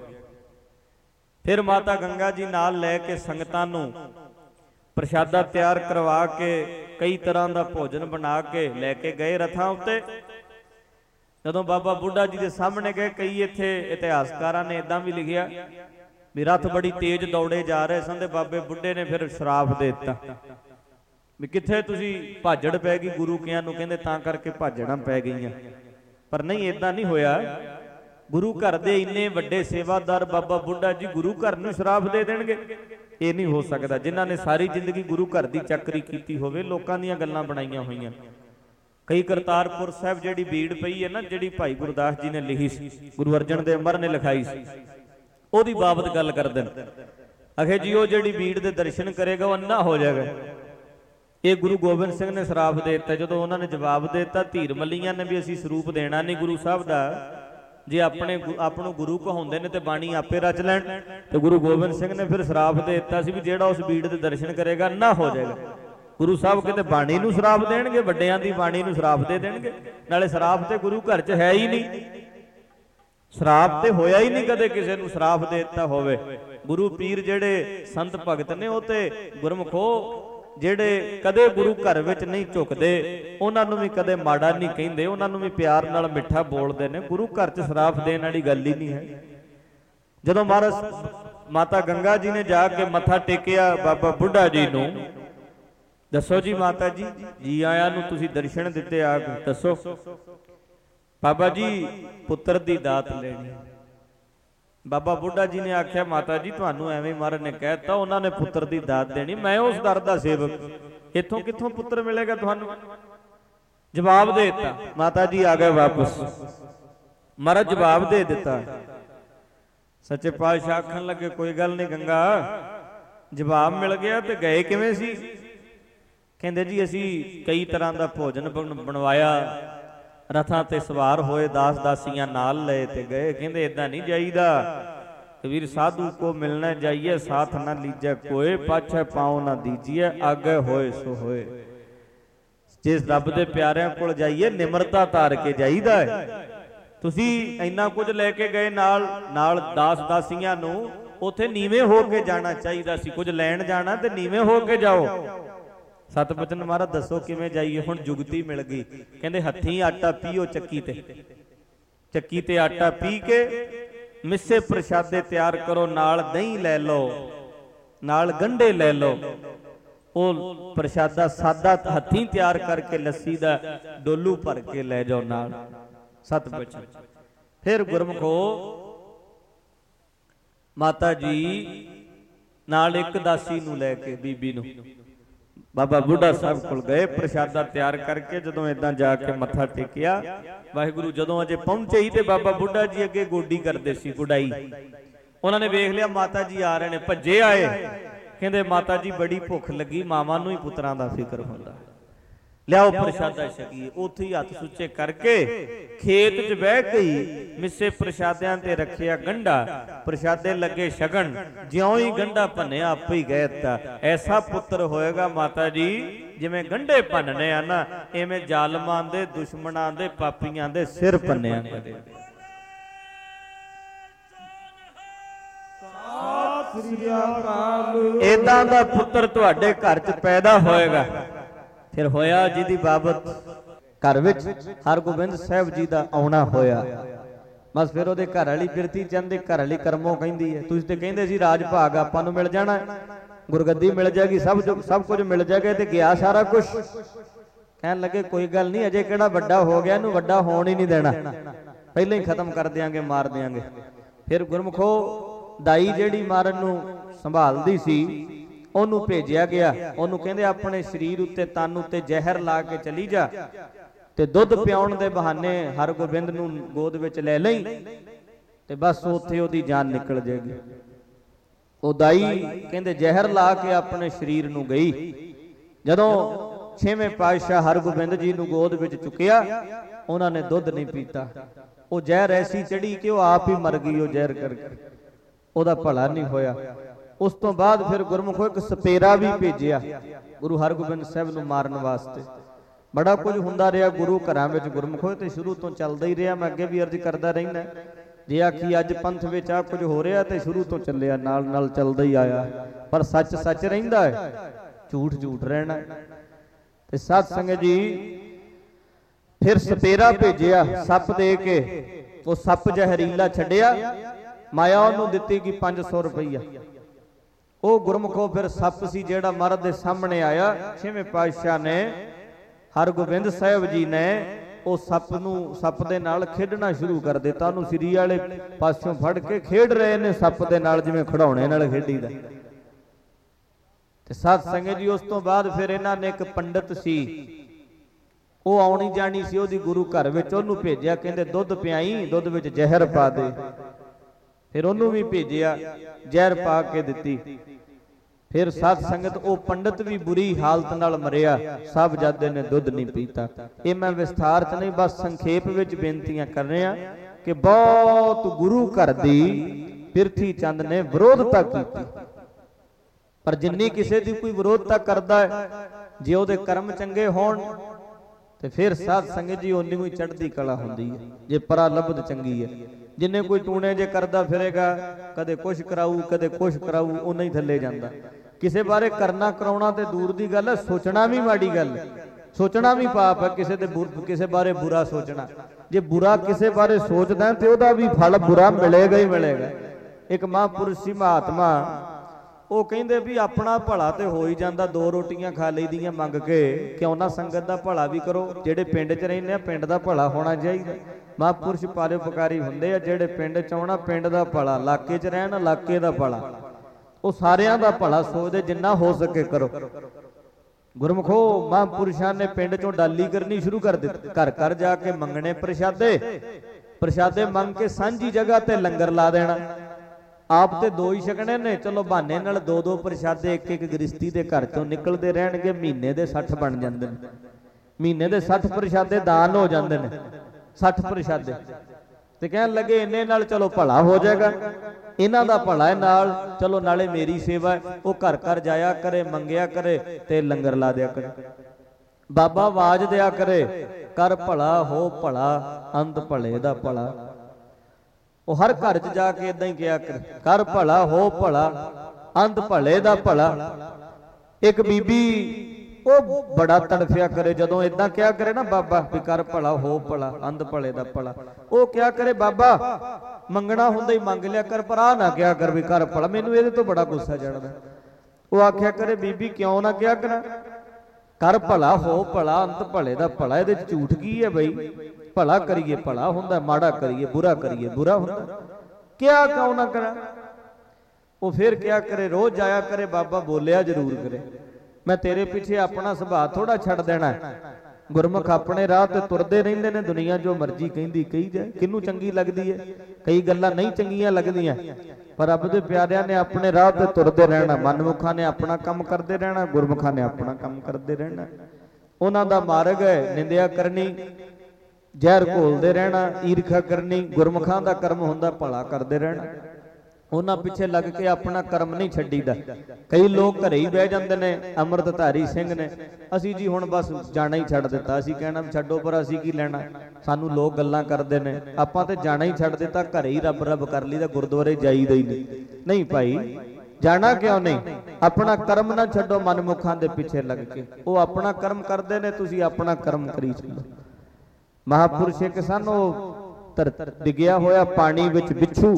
Speaker 1: ਫਿਰ ਮਾਤਾ ਗੰਗਾ ਜੀ ਨਾਲ ਲੈ ਕੇ ਸੰਗਤਾਂ ਨੂੰ ਪ੍ਰਸ਼ਾਦਾ ਤਿਆਰ ਕਰਵਾ ਕੇ, ਕਈ ਤਰ੍ਹਾਂ ਦਾ ਭੋਜਨ ਬਣਾ ਕੇ ਲੈ ਕੇ ਗਏ ਰਥਾਂ ਉੱਤੇ। ਜਦੋਂ ਬਾਬਾ ਬੁੱਢਾ ਜੀ ਦੇ ਸਾਹਮਣੇ ਗਏ, ਕਈ ਇੱਥੇ ਇਤਿਹਾਸਕਾਰਾਂ ਨੇ ਇਦਾਂ ਵੀ ਲਿਖਿਆ ਵੀ ਰਥ ਬੜੀ ਤੇਜ਼ ਦੌੜੇ ਜਾ ਰਹੇ ਸਨ ਤੇ ਬਾਬੇ ਬੁੱਢੇ ਨੇ ਫਿਰ ਸ਼ਰਾਪ ਦੇ ਦਿੱਤਾ ਵੀ ਕਿੱਥੇ ਤੁਸੀਂ ਭਾਜੜ ਪੈ ਗਈ ਗੁਰੂ ਕਿਆਂ ਨੂੰ, ਕਹਿੰਦੇ ਤਾਂ ਕਰਕੇ ਭਾਜੜਾਂ ਪੈ ਗਈਆਂ। ਪਰ ਨਹੀਂ, ਇਦਾਂ ਨਹੀਂ ਹੋਇਆ। ਗੁਰੂ ਘਰ ਦੇ ਇੰਨੇ ਵੱਡੇ ਸੇਵਾਦਾਰ ਬਾਬਾ ਬੁੱਢਾ ਜੀ ਗੁਰੂ ਘਰ ਨੂੰ ਸ਼ਰਾਪ ਦੇ ਦੇਣਗੇ? ਇਹ ਨਹੀਂ ਹੋ ਸਕਦਾ। ਜਿਨ੍ਹਾਂ ਨੇ ਸਾਰੀ ਜ਼ਿੰਦਗੀ ਗੁਰੂ ਘਰ ਦੀ ਚੱਕਰੀ ਕੀਤੀ ਹੋਵੇ, ਲੋਕਾਂ ਦੀਆਂ ਗੱਲਾਂ ਬਣਾਈਆਂ ਹੋਈਆਂ। ਕਈ ਕਰਤਾਰਪੁਰ ਸਾਹਿਬ ਜਿਹੜੀ ਬੀੜ ਪਈ ਹੈ ਨਾ, ਜਿਹੜੀ ਭਾਈ ਗੁਰਦਾਸ ਜੀ ਨੇ ਲਿਖੀ ਸੀ, ਗੁਰੂ ਅਰਜਨ ਦੇਵ ਮਹਾਰਾਜ ਨੇ ਲਿਖਾਈ ਸੀ, ਉਹਦੀ ਬਾਬਤ ਗੱਲ ਕਰਦੇ ਨੇ। ਅਖੇ ਜੀ ਉਹ ਜਿਹੜੀ ਬੀੜ ਦੇ ਦਰਸ਼ਨ ਕਰੇਗਾ ਉਹ ਅੰਨਾ ਹੋ ਜਾਏਗਾ। ਇਹ ਗੁਰੂ ਗੋਬਿੰਦ ਸਿੰਘ ਨੇ ਸ਼ਰਾਪ ਦੇ ਦਿੱਤਾ। ਜਦੋਂ ਉਹਨਾਂ ਨੇ ਜਵਾਬ ਦੇ ਦਿੱਤਾ ਧੀਰ ਮੱਲੀਆਂ ਨੇ ਵੀ ਅਸੀਂ ਸਰੂਪ ਦੇਣਾ ਨਹੀਂ ਗੁਰੂ ਸਾਹਿਬ ਦਾ, ਜੇ ਆਪ ਨੂੰ ਗੁਰੂ ਕਹਾਉਂਦੇ ਨੇ ਤੇ ਬਾਣੀ ਆਪੇ ਰਚ ਲੈਣ। ਤੇ ਗੁਰੂ ਗੋਬਿੰਦ ਸਿੰਘ ਨੇ ਫਿਰ ਸ਼ਰਾਪ ਦੇ ਦਿੱਤਾ ਸੀ ਵੀ ਜਿਹੜਾ ਉਸ ਬੀੜ ਦੇ ਦਰਸ਼ਨ ਕਰੇਗਾ ਅੰਨਾ ਹੋ ਜਾਏਗਾ। ਗੁਰੂ ਸਾਹਿਬ ਕਹਿੰਦੇ ਬਾਣੀ ਨੂੰ ਸ਼ਰਾਪ ਦੇਣਗੇ, ਵੱਡਿਆਂ ਦੀ ਬਾਣੀ ਨੂੰ ਸ਼ਰਾਪ ਦੇ ਦੇਣਗੇ। ਨਾਲੇ ਸ਼ਰਾਪ ਤੇ ਗੁਰੂ ਘਰ 'ਚ ਹੈ ਹੀ ਨਹੀਂ, ਸ਼ਰਾਪ ਤੇ ਹੋਇਆ ਹੀ ਨਹੀਂ ਕਦੇ ਕਿਸੇ ਨੂੰ ਸ਼ਰਾਪ ਦੇ ਦਿੱਤਾ ਹੋਵੇ। ਗੁਰੂ ਪੀਰ ਜਿਹੜੇ ਸੰਤ ਭਗਤ ਨੇ ਉਹ ਤੇ ਗੁਰਮੁਖੋ ਜਿਹੜੇ ਕਦੇ ਗੁਰੂ ਘਰ ਵਿੱਚ ਨਹੀਂ ਝੁਕਦੇ, ਉਹਨਾਂ ਨੂੰ ਵੀ ਕਦੇ ਮਾੜਾ ਨਹੀਂ ਕਹਿੰਦੇ, ਉਹਨਾਂ ਨੂੰ ਵੀ ਪਿਆਰ ਨਾਲ ਮਿੱਠਾ ਬੋਲਦੇ ਨੇ। ਗੁਰੂ ਘਰ 'ਚ ਸ਼ਰਾਪ ਦੇਣ ਵਾਲੀ ਗੱਲ ਹੀ ਨਹੀਂ ਹੈ। ਜਦੋਂ ਮਹਾਰਾਜ ਮਾਤਾ ਗੰਗਾ ਜੀ ਨੇ ਜਾ ਕੇ ਮੱਥਾ ਟੇਕਿਆ ਬਾਬਾ ਬੁੱਢਾ ਜੀ ਨੂੰ, ਦੱਸੋ ਜੀ ਮਾਤਾ ਜੀ, ਜੀ ਆਇਆਂ ਨੂੰ ਤੁਸੀਂ ਦਰਸ਼ਨ ਦਿੱਤੇ, ਆ ਕੇ ਦੱਸੋ। ਬਾਬਾ ਜੀ ਪੁੱਤਰ ਦੀ ਦਾਤ ਲੈਣੀ। ਬਾਬਾ ਬੁੱਢਾ ਜੀ ਨੇ ਆਖਿਆ ਮਾਤਾ ਜੀ ਤੁਹਾਨੂੰ ਐਵੇਂ ਮਹਾਰਾਜ ਨੇ ਕਹਿਤਾ, ਉਹਨਾਂ ਨੇ ਪੁੱਤਰ ਦੀ ਦਾਤ ਦੇਣੀ, ਮੈਂ ਉਸ ਦਰ ਦਾ ਸੇਵਕ, ਇੱਥੋਂ ਕਿੱਥੋਂ ਪੁੱਤਰ ਮਿਲੇਗਾ ਤੁਹਾਨੂੰ? ਜਵਾਬ ਦੇ ਦਿੱਤਾ। ਮਾਤਾ ਜੀ ਆ ਗਏ ਵਾਪਸ। ਮਹਾਰਾਜ ਜਵਾਬ ਦੇ ਦਿੱਤਾ। ਸੱਚੇ ਪਾਤਸ਼ਾਹ ਆਖਣ ਲੱਗੇ ਕੋਈ ਗੱਲ ਨਹੀਂ ਗੰਗਾ, ਜਵਾਬ ਮਿਲ ਗਿਆ ਤੇ ਗਏ ਕਿਵੇਂ ਸੀ? ਕਹਿੰਦੇ ਜੀ ਅਸੀਂ ਕਈ ਤਰ੍ਹਾਂ ਦਾ ਭੋਜਨ ਬਣਵਾਇਆ, ਰਥਾਂ ਤੇ ਸਵਾਰ ਹੋਏ, ਦਾਸ ਦਾਸੀਆਂ ਨਾਲ ਲਏ ਤੇ ਗਏ। ਕਹਿੰਦੇ ਇਦਾਂ ਨਹੀਂ ਜਾਈਦਾ, ਕਬੀਰ ਸਾਧੂ ਕੋ ਮਿਲਣਾ ਜਾਈਏ, ਸਾਥ ਨਾ ਲੀਜੈ ਕੋਏ, ਪਾਛੈ ਪਾਉ ਨਾ ਦੀਜੀਏ, ਆਗੇ ਹੋਏ ਸੋ ਹੋਏ। ਜਿਸ ਰੱਬ ਦੇ ਪਿਆਰਿਆਂ ਕੋਲ ਜਾਈਏ ਨਿਮਰਤਾ ਧਾਰ ਕੇ ਜਾਈਦਾ ਹੈ। ਤੁਸੀਂ ਇੰਨਾ ਕੁਝ ਲੈ ਕੇ ਗਏ ਨਾਲ ਦਾਸ ਦਾਸੀਆਂ ਨੂੰ, ਉੱਥੇ ਨੀਵੇਂ ਹੋ ਕੇ ਜਾਣਾ ਚਾਹੀਦਾ ਸੀ। ਕੁਝ ਲੈਣ ਜਾਣਾ ਤੇ ਨੀਵੇਂ ਹੋ ਕੇ ਜਾਓ। ਸਤਿਬਚਨ ਮਹਾਰਾਜ ਦੱਸੋ ਕਿਵੇਂ ਜਾਈਏ? ਹੁਣ ਜੁਗਤੀ ਮਿਲ ਗਈ। ਕਹਿੰਦੇ ਹੱਥੀਂ ਆਟਾ ਪੀਓ, ਚੱਕੀ ਤੇ ਆਟਾ ਪੀ ਕੇ ਮਿੱਸੇ ਪ੍ਰਸ਼ਾਦੇ ਤਿਆਰ ਕਰੋ, ਨਾਲ ਦਹੀਂ ਲੈ ਲਓ, ਨਾਲ ਗੰਢੇ ਲੈ ਲਓ। ਉਹ ਪ੍ਰਸ਼ਾਦਾ ਸਾਦਾ ਹੱਥੀਂ ਤਿਆਰ ਕਰਕੇ ਲੱਸੀ ਦਾ ਡੋਲੂ ਭਰ ਕੇ ਲੈ ਜਾਓ ਨਾਲ। ਸਤਿਬਚਨ ਫਿਰ ਗੁਰਮੁਖੋ ਮਾਤਾ ਜੀ ਨਾਲ ਇੱਕ ਦਾਸੀ ਨੂੰ ਲੈ ਕੇ, ਬੀਬੀ ਨੂੰ, ਬਾਬਾ ਬੁੱਢਾ ਸਾਹਿਬ ਕੋਲ ਗਏ। ਪ੍ਰਸ਼ਾਦਾ ਤਿਆਰ ਕਰਕੇ ਜਦੋਂ ਇਦਾਂ ਜਾ ਕੇ ਮੱਥਾ ਟੇਕਿਆ, ਵਾਹਿਗੁਰੂ ਜਦੋਂ ਅਜੇ ਪਹੁੰਚੇ ਹੀ ਤੇ ਬਾਬਾ ਬੁੱਢਾ ਜੀ ਅੱਗੇ ਗੋਡੀ ਕਰਦੇ ਸੀ, ਗੁਡਾਈ। ਉਹਨਾਂ ਨੇ ਵੇਖ ਲਿਆ ਮਾਤਾ ਜੀ ਆ ਰਹੇ ਨੇ, ਭੱਜੇ ਆਏ। ਕਹਿੰਦੇ ਮਾਤਾ ਜੀ ਬੜੀ ਭੁੱਖ ਲੱਗੀ, ਮਾਵਾਂ ਨੂੰ ਹੀ ਪੁੱਤਰਾਂ ਦਾ ਫਿਕਰ ਹੁੰਦਾ, ਲਿਆਓ ਪ੍ਰਸ਼ਾਦਾ ਛਕੀਏ। ਉੱਥੇ ਹੀ ਹੱਥ ਸੁੱਚੇ ਕਰਕੇ ਖੇਤ 'ਚ ਬਹਿ ਗਈ, ਮਿੱਸੇ ਪ੍ਰਸ਼ਾਦਿਆਂ ਤੇ ਰੱਖਿਆ ਗੰਢਾ, ਪ੍ਰਸ਼ਾਦੇ ਲੱਗੇ ਛਕਣ। ਜਿਉਂ ਹੀ ਗੰਢਾ ਭੰਨਿਆ ਆਪੇ ਹੀ ਕਹਿ ਦਿੱਤਾ ਐਸਾ ਪੁੱਤਰ ਹੋਏਗਾ ਮਾਤਾ ਜੀ ਜਿਵੇਂ ਗੰਢੇ ਭੰਨਣੇ ਆ ਨਾ, ਐਵੇਂ ਜ਼ਾਲਮਾਂ ਦੇ, ਦੁਸ਼ਮਣਾਂ ਦੇ, ਪਾਪੀਆਂ ਦੇ ਸਿਰ ਭੰਨਿਆ ਕਰੇ। ਏਦਾਂ ਦਾ ਪੁੱਤਰ ਤੁਹਾਡੇ ਘਰ 'ਚ ਪੈਦਾ ਹੋਏਗਾ। ਫਿਰ ਹੋਇਆ ਜਿਹਦੀ ਬਾਬਤ ਘਰ ਵਿੱਚ ਹਰਗੋਬਿੰਦ ਸਾਹਿਬ ਜੀ ਦਾ ਆਉਣਾ ਹੋਇਆ। ਬਸ ਫਿਰ ਉਹਦੇ ਘਰ ਵਾਲੀ ਬਿਰਤੀ ਚੰਦ ਦੇ ਘਰ ਵਾਲੀ ਕਰਮੋਂ ਕਹਿੰਦੀ ਹੈ, ਤੁਸੀਂ ਤੇ ਕਹਿੰਦੇ ਸੀ ਰਾਜ ਭਾਗ ਆਪਾਂ ਨੂੰ ਮਿਲ ਜਾਣਾ, ਗੁਰਗੱਦੀ ਮਿਲ ਜਾਏਗੀ, ਸਭ ਕੁਝ ਮਿਲ ਜਾਏਗਾ, ਤੇ ਗਿਆ ਸਾਰਾ ਕੁਝ। ਕਹਿਣ ਲੱਗੇ ਕੋਈ ਗੱਲ ਨਹੀਂ, ਅਜੇ ਕਿਹੜਾ ਵੱਡਾ ਹੋ ਗਿਆ, ਇਹਨੂੰ ਵੱਡਾ ਹੋਣ ਹੀ ਨਹੀਂ ਦੇਣਾ, ਪਹਿਲਾਂ ਹੀ ਖਤਮ ਕਰ ਦਿਆਂਗੇ, ਮਾਰ ਦਿਆਂਗੇ। ਫਿਰ ਗੁਰਮੁਖੋ ਦਾਈ ਜਿਹੜੀ ਮਾਰਨ ਨੂੰ ਸੰਭਾਲਦੀ ਸੀ, ਉਹਨੂੰ ਭੇਜਿਆ ਗਿਆ। ਉਹਨੂੰ ਕਹਿੰਦੇ ਆਪਣੇ ਸਰੀਰ ਉੱਤੇ, ਤਨ ਉੱਤੇ ਜ਼ਹਿਰ ਲਾ ਕੇ ਚਲੀ ਜਾ ਤੇ ਦੁੱਧ ਪਿਆਉਣ ਦੇ ਬਹਾਨੇ ਹਰਗੋਬਿੰਦ ਨੂੰ ਗੋਦ ਵਿੱਚ ਲੈ ਲਈ ਤੇ ਬਸ ਉੱਥੇ ਉਹਦੀ ਜਾਨ ਨਿਕਲ ਜਾਏਗੀ। ਉਹ ਦਾਈ ਕਹਿੰਦੇ ਜ਼ਹਿਰ ਲਾ ਕੇ ਆਪਣੇ ਸਰੀਰ ਨੂੰ ਗਈ। ਜਦੋਂ ਛੇਵੇਂ ਪਾਤਸ਼ਾਹ ਹਰਗੋਬਿੰਦ ਜੀ ਨੂੰ ਗੋਦ ਵਿੱਚ ਚੁੱਕਿਆ, ਉਹਨਾਂ ਨੇ ਦੁੱਧ ਨਹੀਂ ਪੀਤਾ। ਉਹ ਜ਼ਹਿਰ ਐਸੀ ਚੜੀ ਕਿ ਉਹ ਆਪ ਹੀ ਮਰ ਗਈ, ਉਹ ਜ਼ਹਿਰ ਕਰਕੇ ਉਹਦਾ ਭਲਾ ਨਹੀਂ ਹੋਇਆ। ਉਸ ਤੋਂ ਬਾਅਦ ਫਿਰ ਗੁਰਮੁਖੋ ਇੱਕ ਸਪੇਰਾ ਵੀ ਭੇਜਿਆ ਗੁਰੂ ਹਰਗੋਬਿੰਦ ਸਾਹਿਬ ਨੂੰ ਮਾਰਨ ਵਾਸਤੇ। ਬੜਾ ਕੁਝ ਹੁੰਦਾ ਰਿਹਾ ਗੁਰੂ ਘਰਾਂ ਵਿੱਚ ਗੁਰਮੁਖੋ, ਤੇ ਸ਼ੁਰੂ ਤੋਂ ਚੱਲਦਾ ਹੀ ਰਿਹਾ। ਮੈਂ ਅੱਗੇ ਵੀ ਅਰਜ਼ ਕਰਦਾ ਰਹਿੰਦਾ, ਜੇ ਆਖੀ ਅੱਜ ਪੰਥ ਵਿੱਚ ਆ ਕੁਝ ਹੋ ਰਿਹਾ ਤੇ ਸ਼ੁਰੂ ਤੋਂ ਚੱਲਿਆ, ਨਾਲ ਨਾਲ ਚੱਲਦਾ ਹੀ ਆਇਆ। ਪਰ ਸੱਚ ਸੱਚ ਰਹਿੰਦਾ ਹੈ, ਝੂਠ ਝੂਠ ਰਹਿਣਾ। ਤੇ ਸਾਧ ਸੰਗਤ ਜੀ ਫਿਰ ਸਪੇਰਾ ਭੇਜਿਆ ਸੱਪ ਦੇ ਕੇ। ਉਹ ਸੱਪ ਜ਼ਹਿਰੀਲਾ ਛੱਡਿਆ, ਮਾਇਆ ਉਹਨੂੰ ਦਿੱਤੀ ਕਿ 500 ਰੁਪਈਆ। ਉਹ ਗੁਰਮੁਖੋ ਫਿਰ ਸੱਪ ਸੀ ਜਿਹੜਾ ਮਹਾਰਾਜ ਦੇ ਸਾਹਮਣੇ ਆਇਆ। ਛੇਵੇਂ ਪਾਤਸ਼ਾਹ ਨੇ ਹਰਗੋਬਿੰਦ ਸਾਹਿਬ ਜੀ ਨੇ ਉਹ ਸੱਪ ਦੇ ਨਾਲ ਖੇਡਣਾ ਸ਼ੁਰੂ ਕਰ ਦਿੱਤਾ। ਉਹਨੂੰ ਸ੍ਰੀ ਵਾਲੇ ਪਾਸਿਓਂ ਫੜ ਕੇ ਖੇਡ ਰਹੇ ਨੇ ਸੱਪ ਦੇ ਨਾਲ, ਜਿਵੇਂ ਖਿਡੌਣੇ ਨਾਲ ਖੇਡੀਦਾ। ਤੇ ਸਾਧ ਸੰਗਤ ਜੀ ਉਸ ਤੋਂ ਬਾਅਦ ਫਿਰ ਇਹਨਾਂ ਨੇ ਇੱਕ ਪੰਡਤ ਸੀ, ਉਹ ਆਉਣੀ ਜਾਣੀ ਸੀ ਉਹਦੀ ਗੁਰੂ ਘਰ ਵਿੱਚ, ਉਹਨੂੰ ਭੇਜਿਆ, ਕਹਿੰਦੇ ਦੁੱਧ ਪਿਆਈ, ਦੁੱਧ ਵਿੱਚ ਜ਼ਹਿਰ ਪਾ ਦੇ। ਫਿਰ ਉਹਨੂੰ ਵੀ ਭੇਜਿਆ, ਜ਼ਹਿਰ ਪਾ ਕੇ ਦਿੱਤੀ। ਫਿਰ ਸਾਧ ਸੰਗਤ ਉਹ ਪੰਡਤ ਵੀ ਬੁਰੀ ਹਾਲਤ ਨਾਲ ਮਰਿਆ। ਸਾਹਿਬਜ਼ਾਦੇ ਨੇ ਦੁੱਧ ਨਹੀਂ ਪੀਤਾ। ਇਹ ਮੈਂ ਵਿਸਥਾਰ ਚ ਨਹੀਂ, ਬਸ ਸੰਖੇਪ ਵਿੱਚ ਬੇਨਤੀਆਂ ਕਰ ਰਿਹਾ ਕਿ ਬਹੁਤ ਗੁਰੂ ਘਰ ਦੀ ਪਿਰਥੀ ਚੰਦ ਨੇ ਵਿਰੋਧਤਾ ਕੀਤੀ। ਪਰ ਜਿੰਨੀ ਕਿਸੇ ਦੀ ਕੋਈ ਵਿਰੋਧਤਾ ਕਰਦਾ ਹੈ, ਜੇ ਉਹਦੇ ਕਰਮ ਚੰਗੇ ਹੋਣ ਤੇ ਫਿਰ ਸਾਧ ਸੰਗਤ ਜੀ ਉਨੀ ਹੀ ਚੜ੍ਹਦੀ ਕਲਾ ਹੁੰਦੀ ਹੈ, ਜੇ ਪਰਾਲਬਧ ਚੰਗੀ ਹੈ। ਜਿੰਨੇ ਕੋਈ ਟੂਣੇ ਜੇ ਕਰਦਾ ਫਿਰੇਗਾ, ਕਦੇ ਕੁਛ ਕਰਾਊ ਕਦੇ ਕੁਛ ਕਰਾਊ, ਉਹਨਾਂ ਹੀ ਥੱਲੇ ਜਾਂਦਾ। ਕਿਸੇ ਬਾਰੇ ਕਰਨਾ ਕਰਾਉਣਾ ਤੇ ਦੂਰ ਦੀ ਗੱਲ ਹੈ, ਸੋਚਣਾ ਵੀ ਮਾੜੀ ਗੱਲ ਹੈ, ਸੋਚਣਾ ਵੀ ਪਾਪ ਹੈ। ਕਿਸੇ ਬਾਰੇ ਬੁਰਾ ਸੋਚਣਾ, ਜੇ ਬੁਰਾ ਕਿਸੇ ਬਾਰੇ ਸੋਚਦਾ ਤੇ ਉਹਦਾ ਵੀ ਫਲ ਬੁਰਾ ਮਿਲੇਗਾ ਹੀ ਮਿਲੇਗਾ। ਇੱਕ ਮਹਾਂਪੁਰਸ਼ ਸੀ ਮਹਾਤਮਾ, ਉਹ ਕਹਿੰਦੇ ਵੀ ਆਪਣਾ ਭਲਾ ਤੇ ਹੋ ਹੀ ਜਾਂਦਾ, 2 ਰੋਟੀਆਂ ਖਾ ਲਈਦੀਆਂ ਮੰਗ ਕੇ, ਕਿਉਂ ਨਾ ਸੰਗਤ ਦਾ ਭਲਾ ਵੀ ਕਰੋ। ਜਿਹੜੇ ਪਿੰਡ 'ਚ ਰਹਿੰਦੇ ਆ, ਪਿੰਡ ਦਾ ਭਲਾ ਹੋਣਾ ਚਾਹੀਦਾ। ਮਹਾਂਪੁਰਸ਼ ਪਰਉਪਕਾਰੀ ਹੁੰਦੇ ਆ, ਜਿਹੜੇ ਪਿੰਡ 'ਚ ਆਉਣਾ, ਪਿੰਡ ਦਾ ਭਲਾ, ਇਲਾਕੇ 'ਚ ਰਹਿਣ, ਇਲਾਕੇ ਦਾ ਭਲਾ, ਉਹ ਸਾਰਿਆਂ ਦਾ ਭਲਾ ਸੋਚਦੇ, ਜਿੰਨਾ ਹੋ ਸਕੇ ਕਰੋ। ਗੁਰਮੁਖੋ ਮਹਾਂਪੁਰਸ਼ਾਂ ਨੇ ਪਿੰਡ 'ਚੋਂ ਡਾਲੀ ਕਰਨੀ ਸ਼ੁਰੂ ਕਰ ਦਿੱਤੀ, ਘਰ ਘਰ ਜਾ ਕੇ ਮੰਗਣੇ ਪ੍ਰਸ਼ਾਦੇ ਮੰਗ ਕੇ ਸਾਂਝੀ ਜਗ੍ਹਾ ਤੇ ਲੰਗਰ ਲਾ ਦੇਣਾ। ਆਪ ਤੇ 2 ਹੀ ਛਕਣੇ ਨੇ, ਚਲੋ ਬਹਾਨੇ ਨਾਲ 2-2 ਪ੍ਰਸ਼ਾਦੇ ਇੱਕ ਇੱਕ ਗ੍ਰਸਤੀ ਦੇ ਘਰ ਚੋਂ ਨਿਕਲਦੇ ਰਹਿਣਗੇ। ਮਹੀਨੇ ਦੇ 60 ਬਣ ਜਾਂਦੇ ਨੇ, ਮਹੀਨੇ ਦੇ 60 ਪ੍ਰਸ਼ਾਦੇ ਦਾਨ ਹੋ ਜਾਂਦੇ ਨੇ, 60 ਪ੍ਰਸ਼ਾਦੇ। ਤੇ ਕਹਿਣ ਲੱਗੇ ਇੰਨੇ ਨਾਲ ਚਲੋ ਭਲਾ ਹੋ ਜਾਏਗਾ, ਇਹਨਾਂ ਦਾ ਭਲਾ ਹੈ ਨਾਲ, ਚਲੋ ਨਾਲੇ ਮੇਰੀ ਸੇਵਾ ਹੈ। ਉਹ ਘਰ ਘਰ ਜਾਇਆ ਕਰੇ, ਮੰਗਿਆ ਕਰੇ ਤੇ ਲੰਗਰ ਲਾ ਦਿਆ ਕਰੇ। ਬਾਬਾ ਆਵਾਜ਼ ਦਿਆ ਕਰੇ, ਕਰ ਭਲਾ ਹੋ ਭਲਾ, ਅੰਤ ਭਲੇ ਦਾ ਭਲਾ। ਉਹ ਹਰ ਘਰ 'ਚ ਜਾ ਕੇ ਇਦਾਂ ਹੀ ਕਿਹਾ ਕਰੇ, ਕਰ ਭਲਾ ਹੋ ਭਲਾ, ਅੰਤ ਭਲੇ ਦਾ ਭਲਾ। ਇੱਕ ਬੀਬੀ ਉਹ ਬੜਾ ਤੜਫਿਆ ਕਰੇ ਜਦੋਂ ਇਦਾਂ ਕਿਹਾ ਕਰੇ ਨਾ ਬਾਬਾ ਵੀ ਕਰ ਭਲਾ ਹੋ ਭਲਾ, ਅੰਤ ਭਲੇ ਦਾ ਭਲਾ। ਉਹ ਕਿਹਾ ਕਰੇ ਬਾਬਾ ਮੰਗਣਾ ਹੁੰਦਾ ਹੀ ਮੰਗ ਲਿਆ ਕਰ, ਪਰ ਆ ਨਾ ਕਿਹਾ ਕਰ ਵੀ ਕਰ ਭਲਾ, ਮੈਨੂੰ ਇਹਦੇ ਤੋਂ ਬੜਾ ਗੁੱਸਾ ਚੜਦਾ। ਉਹ ਆਖਿਆ ਕਰੇ ਬੀਬੀ ਕਿਉਂ ਨਾ ਕਿਹਾ ਕਰਾਂ, ਕਰ ਭਲਾ ਹੋ ਭਲਾ, ਅੰਤ ਭਲੇ ਦਾ ਭਲਾ। ਇਹਦੇ 'ਚ ਝੂਠ ਕੀ ਹੈ ਬਈ? ਭਲਾ ਕਰੀਏ ਭਲਾ ਹੁੰਦਾ, ਮਾੜਾ ਕਰੀਏ ਬੁਰਾ ਕਰੀਏ ਬੁਰਾ ਹੁੰਦਾ, ਕਿਆ ਕਿਉਂ ਨਾ ਕਰਾਂ। ਉਹ ਫਿਰ ਕਿਹਾ ਕਰੇ, ਰੋਜ਼ ਜਾਇਆ ਕਰੇ, ਬਾਬਾ ਬੋਲਿਆ ਜ਼ਰੂਰ ਕਰੇ, ਮੈਂ ਤੇਰੇ ਪਿੱਛੇ ਆਪਣਾ ਸੁਭਾਅ ਥੋੜਾ ਛੱਡ ਦੇਣਾ। ਗੁਰਮੁਖ ਆਪਣੇ ਰਾਹ ਤੇ ਤੁਰਦੇ ਰਹਿੰਦੇ ਨੇ, ਦੁਨੀਆ ਜੋ ਮਰਜ਼ੀ ਕਹਿੰਦੀ ਕਹੀ ਜਾਏ, ਕਿਹਨੂੰ ਚੰਗੀ ਲੱਗਦੀ ਹੈ? ਕਈ ਗੱਲਾਂ ਨਹੀਂ ਚੰਗੀਆਂ ਲੱਗਦੀਆਂ, ਪਰ ਰੱਬ ਦੇ ਪਿਆਰਿਆਂ ਨੇ ਆਪਣੇ ਰਾਹ ਤੇ ਤੁਰਦੇ ਰਹਿਣਾ। ਮਨਮੁਖਾਂ ਨੇ ਆਪਣਾ ਕੰਮ ਕਰਦੇ ਰਹਿਣਾ, ਗੁਰਮੁਖਾਂ ਨੇ ਆਪਣਾ ਕੰਮ ਕਰਦੇ ਰਹਿਣਾ। ਉਹਨਾਂ ਦਾ ਮਾਰਗ ਹੈ ਨਿੰਦਿਆ ਕਰਨੀ, ਜ਼ਹਿਰ ਘੋਲਦੇ ਰਹਿਣਾ, ਈਰਖਾ ਕਰਨੀ। ਗੁਰਮੁਖਾਂ ਦਾ ਕਰਮ ਹੁੰਦਾ ਭਲਾ ਕਰਦੇ ਰਹਿਣਾ। ਉਹਨਾਂ ਪਿੱਛੇ ਲੱਗ ਕੇ ਆਪਣਾ ਕਰਮ ਨਹੀਂ ਛੱਡੀਦਾ। ਕਈ ਲੋਕ ਘਰੇ ਹੀ ਬਹਿ ਜਾਂਦੇ ਨੇ, ਅੰਮ੍ਰਿਤਧਾਰੀ ਸਿੰਘ ਨੇ, ਅਸੀਂ ਜੀ ਹੁਣ ਬਸ ਜਾਣਾ ਹੀ ਛੱਡ ਦਿੱਤਾ, ਅਸੀਂ ਕਹਿਣਾ ਛੱਡੋ ਪਰ ਅਸੀਂ ਕੀ ਲੈਣਾ, ਸਾਨੂੰ ਲੋਕ ਗੱਲਾਂ ਕਰਦੇ ਨੇ, ਆਪਾਂ ਤੇ ਜਾਣਾ ਹੀ ਛੱਡ ਦਿੱਤਾ, ਘਰੇ ਹੀ ਰੱਬ ਰੱਬ ਕਰ ਲਈਦਾ, ਗੁਰਦੁਆਰੇ ਜਾਈਦਾ ਹੀ ਨਹੀਂ। ਨਹੀਂ ਭਾਈ, ਜਾਣਾ ਕਿਉਂ ਨਹੀਂ? ਆਪਣਾ ਕਰਮ ਨਾ ਛੱਡੋ ਮਨਮੁਖਾਂ ਦੇ ਪਿੱਛੇ ਲੱਗ ਕੇ। ਉਹ ਆਪਣਾ ਕਰਮ ਕਰਦੇ ਨੇ, ਤੁਸੀਂ ਆਪਣਾ ਕਰਮ ਕਰੀ ਚੱਲੋ। ਮਹਾਂਪੁਰਸ਼ ਇੱਕ ਸਨ, ਉਹ ਡਿੱਗਿਆ ਹੋਇਆ ਪਾਣੀ ਵਿੱਚ ਬਿੱਛੂ,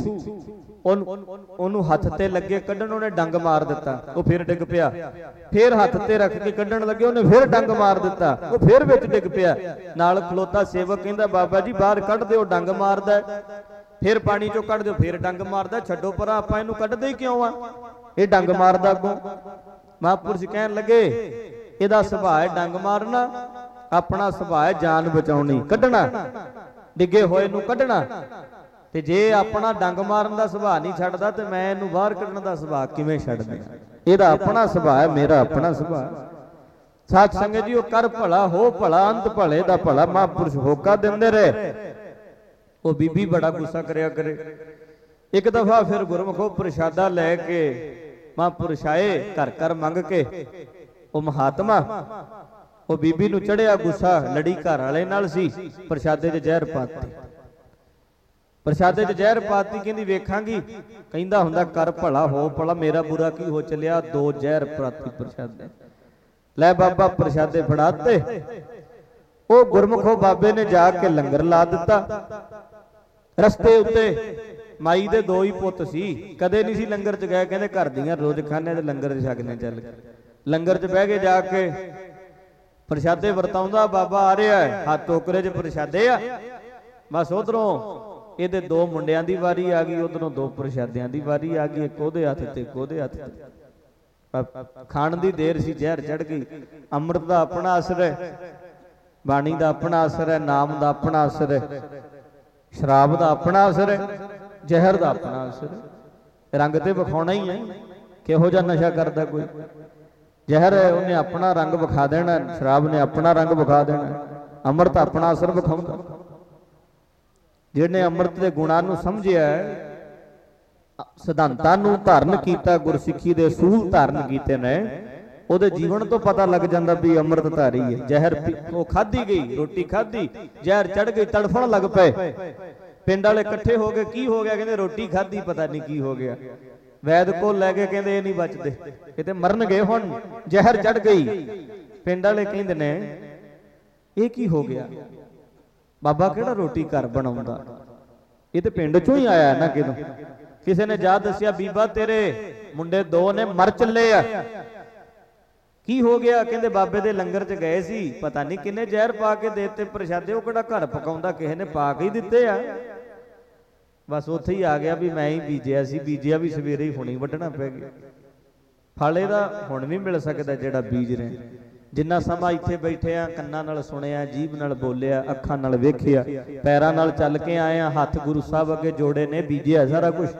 Speaker 1: ਉਹਨੂੰ ਹੱਥ ਤੇ ਲੱਗੇ ਕੱਢਣ, ਉਹਨੇ ਡੰਗ ਮਾਰ ਦਿੱਤਾ, ਉਹ ਫਿਰ ਡਿੱਗ ਪਿਆ। ਫਿਰ ਹੱਥ ਤੇ ਰੱਖ ਕੇ ਕੱਢਣ ਲੱਗੇ, ਉਹਨੇ ਫਿਰ ਡੰਗ ਮਾਰ ਦਿੱਤਾ, ਉਹ ਫਿਰ ਵਿੱਚ ਡਿੱਗ ਪਿਆ। ਨਾਲ ਖਲੋਤਾ ਸੇਵਕ ਕਹਿੰਦਾ ਬਾਬਾ ਜੀ ਬਾਹਰ ਕੱਢ ਦਿਓ, ਡੰਗ ਮਾਰਦਾ। ਫਿਰ ਪਾਣੀ ਚੋਂ ਕੱਢ ਦਿਓ, ਫਿਰ ਡੰਗ ਮਾਰਦਾ। ਛੱਡੋ ਪਰਾਂ, ਆਪਾਂ ਇਹਨੂੰ ਕੱਢਦੇ ਹੀ ਕਿਉਂ ਆ, ਇਹ ਡੰਗ ਮਾਰਦਾ ਅੱਗੋਂ। ਮਹਾਂਪੁਰਸ਼ ਕਹਿਣ ਲੱਗੇ ਇਹਦਾ ਸੁਭਾਅ ਹੈ ਡੰਗ ਮਾਰਨਾ, ਆਪਣਾ ਸੁਭਾਅ ਹੈ ਜਾਨ ਬਚਾਉਣੀ, ਕੱਢਣਾ, ਡਿੱਗੇ ਹੋਏ ਨੂੰ ਕੱਢਣਾ। ਤੇ ਜੇ ਆਪਣਾ ਡੰਗ ਮਾਰਨ ਦਾ ਸੁਭਾਅ ਨਹੀਂ ਛੱਡਦਾ ਤੇ ਮੈਂ ਇਹਨੂੰ ਬਾਹਰ ਕੱਢਣ ਦਾ ਸੁਭਾਅ ਕਿਵੇਂ ਛੱਡ ਦਿਆਂ? ਇਹਦਾ ਆਪਣਾ ਸੁਭਾਅ ਹੈ, ਮੇਰਾ ਆਪਣਾ ਸੁਭਾਅ। ਸਾਧ ਸੰਗਤ ਜੀ, ਉਹ ਕਰ ਭਲਾ ਹੋ ਭਲਾ, ਅੰਤ ਭਲੇ ਦਾ ਭਲਾ ਮਹਾਂਪੁਰਸ਼ ਹੋਕਾ ਦਿੰਦੇ ਰਹੇ। ਉਹ ਬੀਬੀ ਬੜਾ ਗੁੱਸਾ ਕਰਿਆ ਕਰੇ। ਇੱਕ ਦਫਾ ਫਿਰ ਗੁਰਮੁਖੋ ਪ੍ਰਸ਼ਾਦਾ ਲੈ ਕੇ ਮਹਾਂਪੁਰਸ਼ ਆਏ, ਘਰ ਘਰ ਮੰਗ ਕੇ। ਉਹ ਮਹਾਤਮਾ, ਉਹ ਬੀਬੀ ਨੂੰ ਚੜਿਆ ਗੁੱਸਾ, ਲੜੀ ਘਰ ਵਾਲੇ ਨਾਲ ਸੀ, ਪ੍ਰਸ਼ਾਦੇ 'ਚ ਜ਼ਹਿਰ ਪਾਤੀ। ਪ੍ਰਸ਼ਾਦੇ 'ਚ ਜ਼ਹਿਰ ਪਾਤੀ, ਕਹਿੰਦੀ ਵੇਖਾਂਗੀ। ਕਹਿੰਦਾ ਹੁੰਦਾ ਕਰ ਭਲਾ ਹੋ ਭਲਾ, ਮੇਰਾ ਬੁਰਾ ਕੀ ਹੋ ਚੱਲਿਆ, 2 ਜ਼ਹਿਰ ਪਾਤੀ ਪ੍ਰਸ਼ਾਦੇ। ਲੈ ਬਾਬਾ ਪ੍ਰਸ਼ਾਦੇ ਫੜਾਤੇ। ਉਹ ਗੁਰਮੁਖੋ ਬਾਬੇ ਨੇ ਜਾ ਕੇ ਲੰਗਰ ਲਾ ਦਿੱਤਾ। ਰਸਤੇ ਉੱਤੇ ਮਾਈ ਦੇ 2 ਹੀ ਪੁੱਤ ਸੀ, ਕਦੇ ਨਹੀਂ ਸੀ ਲੰਗਰ 'ਚ ਗਏ। ਕਹਿੰਦੇ ਘਰ ਦੀਆਂ ਰੋਜ਼ ਖਾਣੇ ਤੇ ਲੰਗਰ 'ਚ ਛਕਨੇ ਚੱਲ ਗਏ। ਲੰਗਰ 'ਚ ਬਹਿ ਕੇ ਜਾ ਕੇ ਪ੍ਰਸ਼ਾਦੇ ਵਰਤਾਉਂਦਾ। ਬਾਬਾ ਆ ਰਿਹਾ, ਹੱਥ ਟੋਕਰੇ 'ਚ ਪ੍ਰਸ਼ਾਦੇ ਆ। ਬਸ ਉਧਰੋਂ ਇਹਦੇ 2 ਮੁੰਡਿਆਂ ਦੀ ਵਾਰੀ ਆ ਗਈ, ਉਧਰੋਂ 2 ਪ੍ਰਸ਼ਾਦਿਆਂ ਦੀ ਵਾਰੀ ਆ ਗਈ। ਇੱਕ ਉਹਦੇ ਹੱਥ ਤੇ ਇੱਕ ਉਹਦੇ ਹੱਥ ਤੇ। ਖਾਣ ਦੀ ਦੇਰ ਸੀ, ਜ਼ਹਿਰ ਚੜ ਗਈ। ਅੰਮ੍ਰਿਤ ਦਾ ਆਪਣਾ ਅਸਰ ਹੈ, ਬਾਣੀ ਦਾ ਆਪਣਾ ਅਸਰ ਹੈ, ਨਾਮ ਦਾ ਆਪਣਾ ਅਸਰ ਹੈ, ਸ਼ਰਾਬ ਦਾ ਆਪਣਾ ਅਸਰ ਹੈ, ਜ਼ਹਿਰ ਦਾ ਆਪਣਾ ਅਸਰ ਹੈ। ਰੰਗ ਤੇ ਵਿਖਾਉਣਾ ਹੀ ਹੈ, ਕਿਹੋ ਜਿਹਾ ਨਸ਼ਾ ਕਰਦਾ ਕੋਈ। ਜ਼ਹਿਰ ਹੈ, ਉਹਨੇ ਆਪਣਾ ਰੰਗ ਵਿਖਾ ਦੇਣਾ, ਸ਼ਰਾਬ ਨੇ ਆਪਣਾ ਰੰਗ ਵਿਖਾ ਦੇਣਾ, ਅੰਮ੍ਰਿਤ ਆਪਣਾ ਅਸਰ ਵਿਖਾਉਂਦਾ। ਜਿਹਨੇ ਅੰਮ੍ਰਿਤ ਦੇ ਗੁਣਾਂ ਨੂੰ ਸਮਝਿਆ, ਸਿਧਾਂਤਾਂ ਨੂੰ ਧਾਰਨ ਕੀਤਾ, ਗੁਰਸਿੱਖੀ ਦੇ ਅਸੂਲ ਧਾਰਨ ਕੀਤੇ ਨੇ, ਉਹਦੇ ਜੀਵਨ ਤੋਂ ਪਤਾ ਲੱਗ ਜਾਂਦਾ ਵੀ ਅੰਮ੍ਰਿਤ ਧਾਰੀ ਹੈ। ਜ਼ਹਿਰ ਉਹ ਖਾਧੀ ਗਈ, ਰੋਟੀ ਖਾਧੀ, ਜ਼ਹਿਰ ਚੜ ਗਈ, ਤੜਫਣ ਲੱਗ ਪਏ। ਪਿੰਡ ਵਾਲੇ ਇਕੱਠੇ ਹੋ ਗਏ, ਕੀ ਹੋ ਗਿਆ? ਕਹਿੰਦੇ ਰੋਟੀ ਖਾਧੀ, ਪਤਾ ਨਹੀਂ ਕੀ ਹੋ ਗਿਆ। ਵੈਦ ਕੋਲ ਲੈ ਕੇ ਕਹਿੰਦੇ ਇਹ ਨਹੀਂ ਬਚਦੇ, ਇਹ ਤੇ ਮਰਨਗੇ ਹੁਣ, ਜ਼ਹਿਰ ਚੜ ਗਈ। ਪਿੰਡ ਵਾਲੇ ਕਹਿੰਦੇ ਨੇ ਇਹ ਕੀ ਹੋ ਗਿਆ? ਬਾਬਾ ਕਿਹੜਾ ਰੋਟੀ ਘਰ ਬਣਾਉਂਦਾ, ਇਹ ਤੇ ਪਿੰਡ ਚੋਂ ਹੀ ਆਇਆ ਨਾ ਕਿਦੋਂ। ਕਿਸੇ ਨੇ ਜਾ ਦੱਸਿਆ ਬੀਬਾ ਤੇਰੇ ਮੁੰਡੇ 2 ਨੇ ਮਰ ਚੱਲੇ ਆ। ਕੀ ਹੋ ਗਿਆ? ਕਹਿੰਦੇ ਬਾਬੇ ਦੇ ਲੰਗਰ 'ਚ ਗਏ ਸੀ, ਪਤਾ ਨਹੀਂ ਕਿੰਨੇ ਜ਼ਹਿਰ ਪਾ ਕੇ ਦੇ ਦਿੱਤੇ ਪ੍ਰਸ਼ਾਦੇ, ਉਹ ਕਿਹੜਾ ਘਰ ਪਕਾਉਂਦਾ, ਕਿਸੇ ਨੇ ਪਾ ਕੇ ਹੀ ਦਿੱਤੇ ਆ। ਬਸ ਉੱਥੇ ਹੀ ਆ ਗਿਆ ਵੀ ਮੈਂ ਹੀ ਬੀਜਿਆ ਸੀ, ਬੀਜਿਆ ਵੀ ਸਵੇਰੇ ਹੀ, ਹੁਣੀ ਵੱਢਣਾ ਪੈ ਗਿਆ। ਫਲ ਇਹਦਾ ਹੁਣ ਵੀ ਮਿਲ ਸਕਦਾ ਜਿਹੜਾ ਬੀਜ ਰਹੇ। ਜਿੰਨਾ ਸਮਾਂ ਇੱਥੇ ਬੈਠੇ ਆ, ਕੰਨਾਂ ਨਾਲ ਸੁਣਿਆ, ਜੀਭ ਨਾਲ ਬੋਲਿਆ, ਅੱਖਾਂ ਨਾਲ ਵੇਖਿਆ, ਪੈਰਾਂ ਨਾਲ ਚੱਲ ਕੇ ਆਏ ਆ, ਹੱਥ ਗੁਰੂ ਸਾਹਿਬ ਅੱਗੇ ਜੋੜੇ ਨੇ, ਬੀਜਿਆ ਸਾਰਾ ਕੁਝ।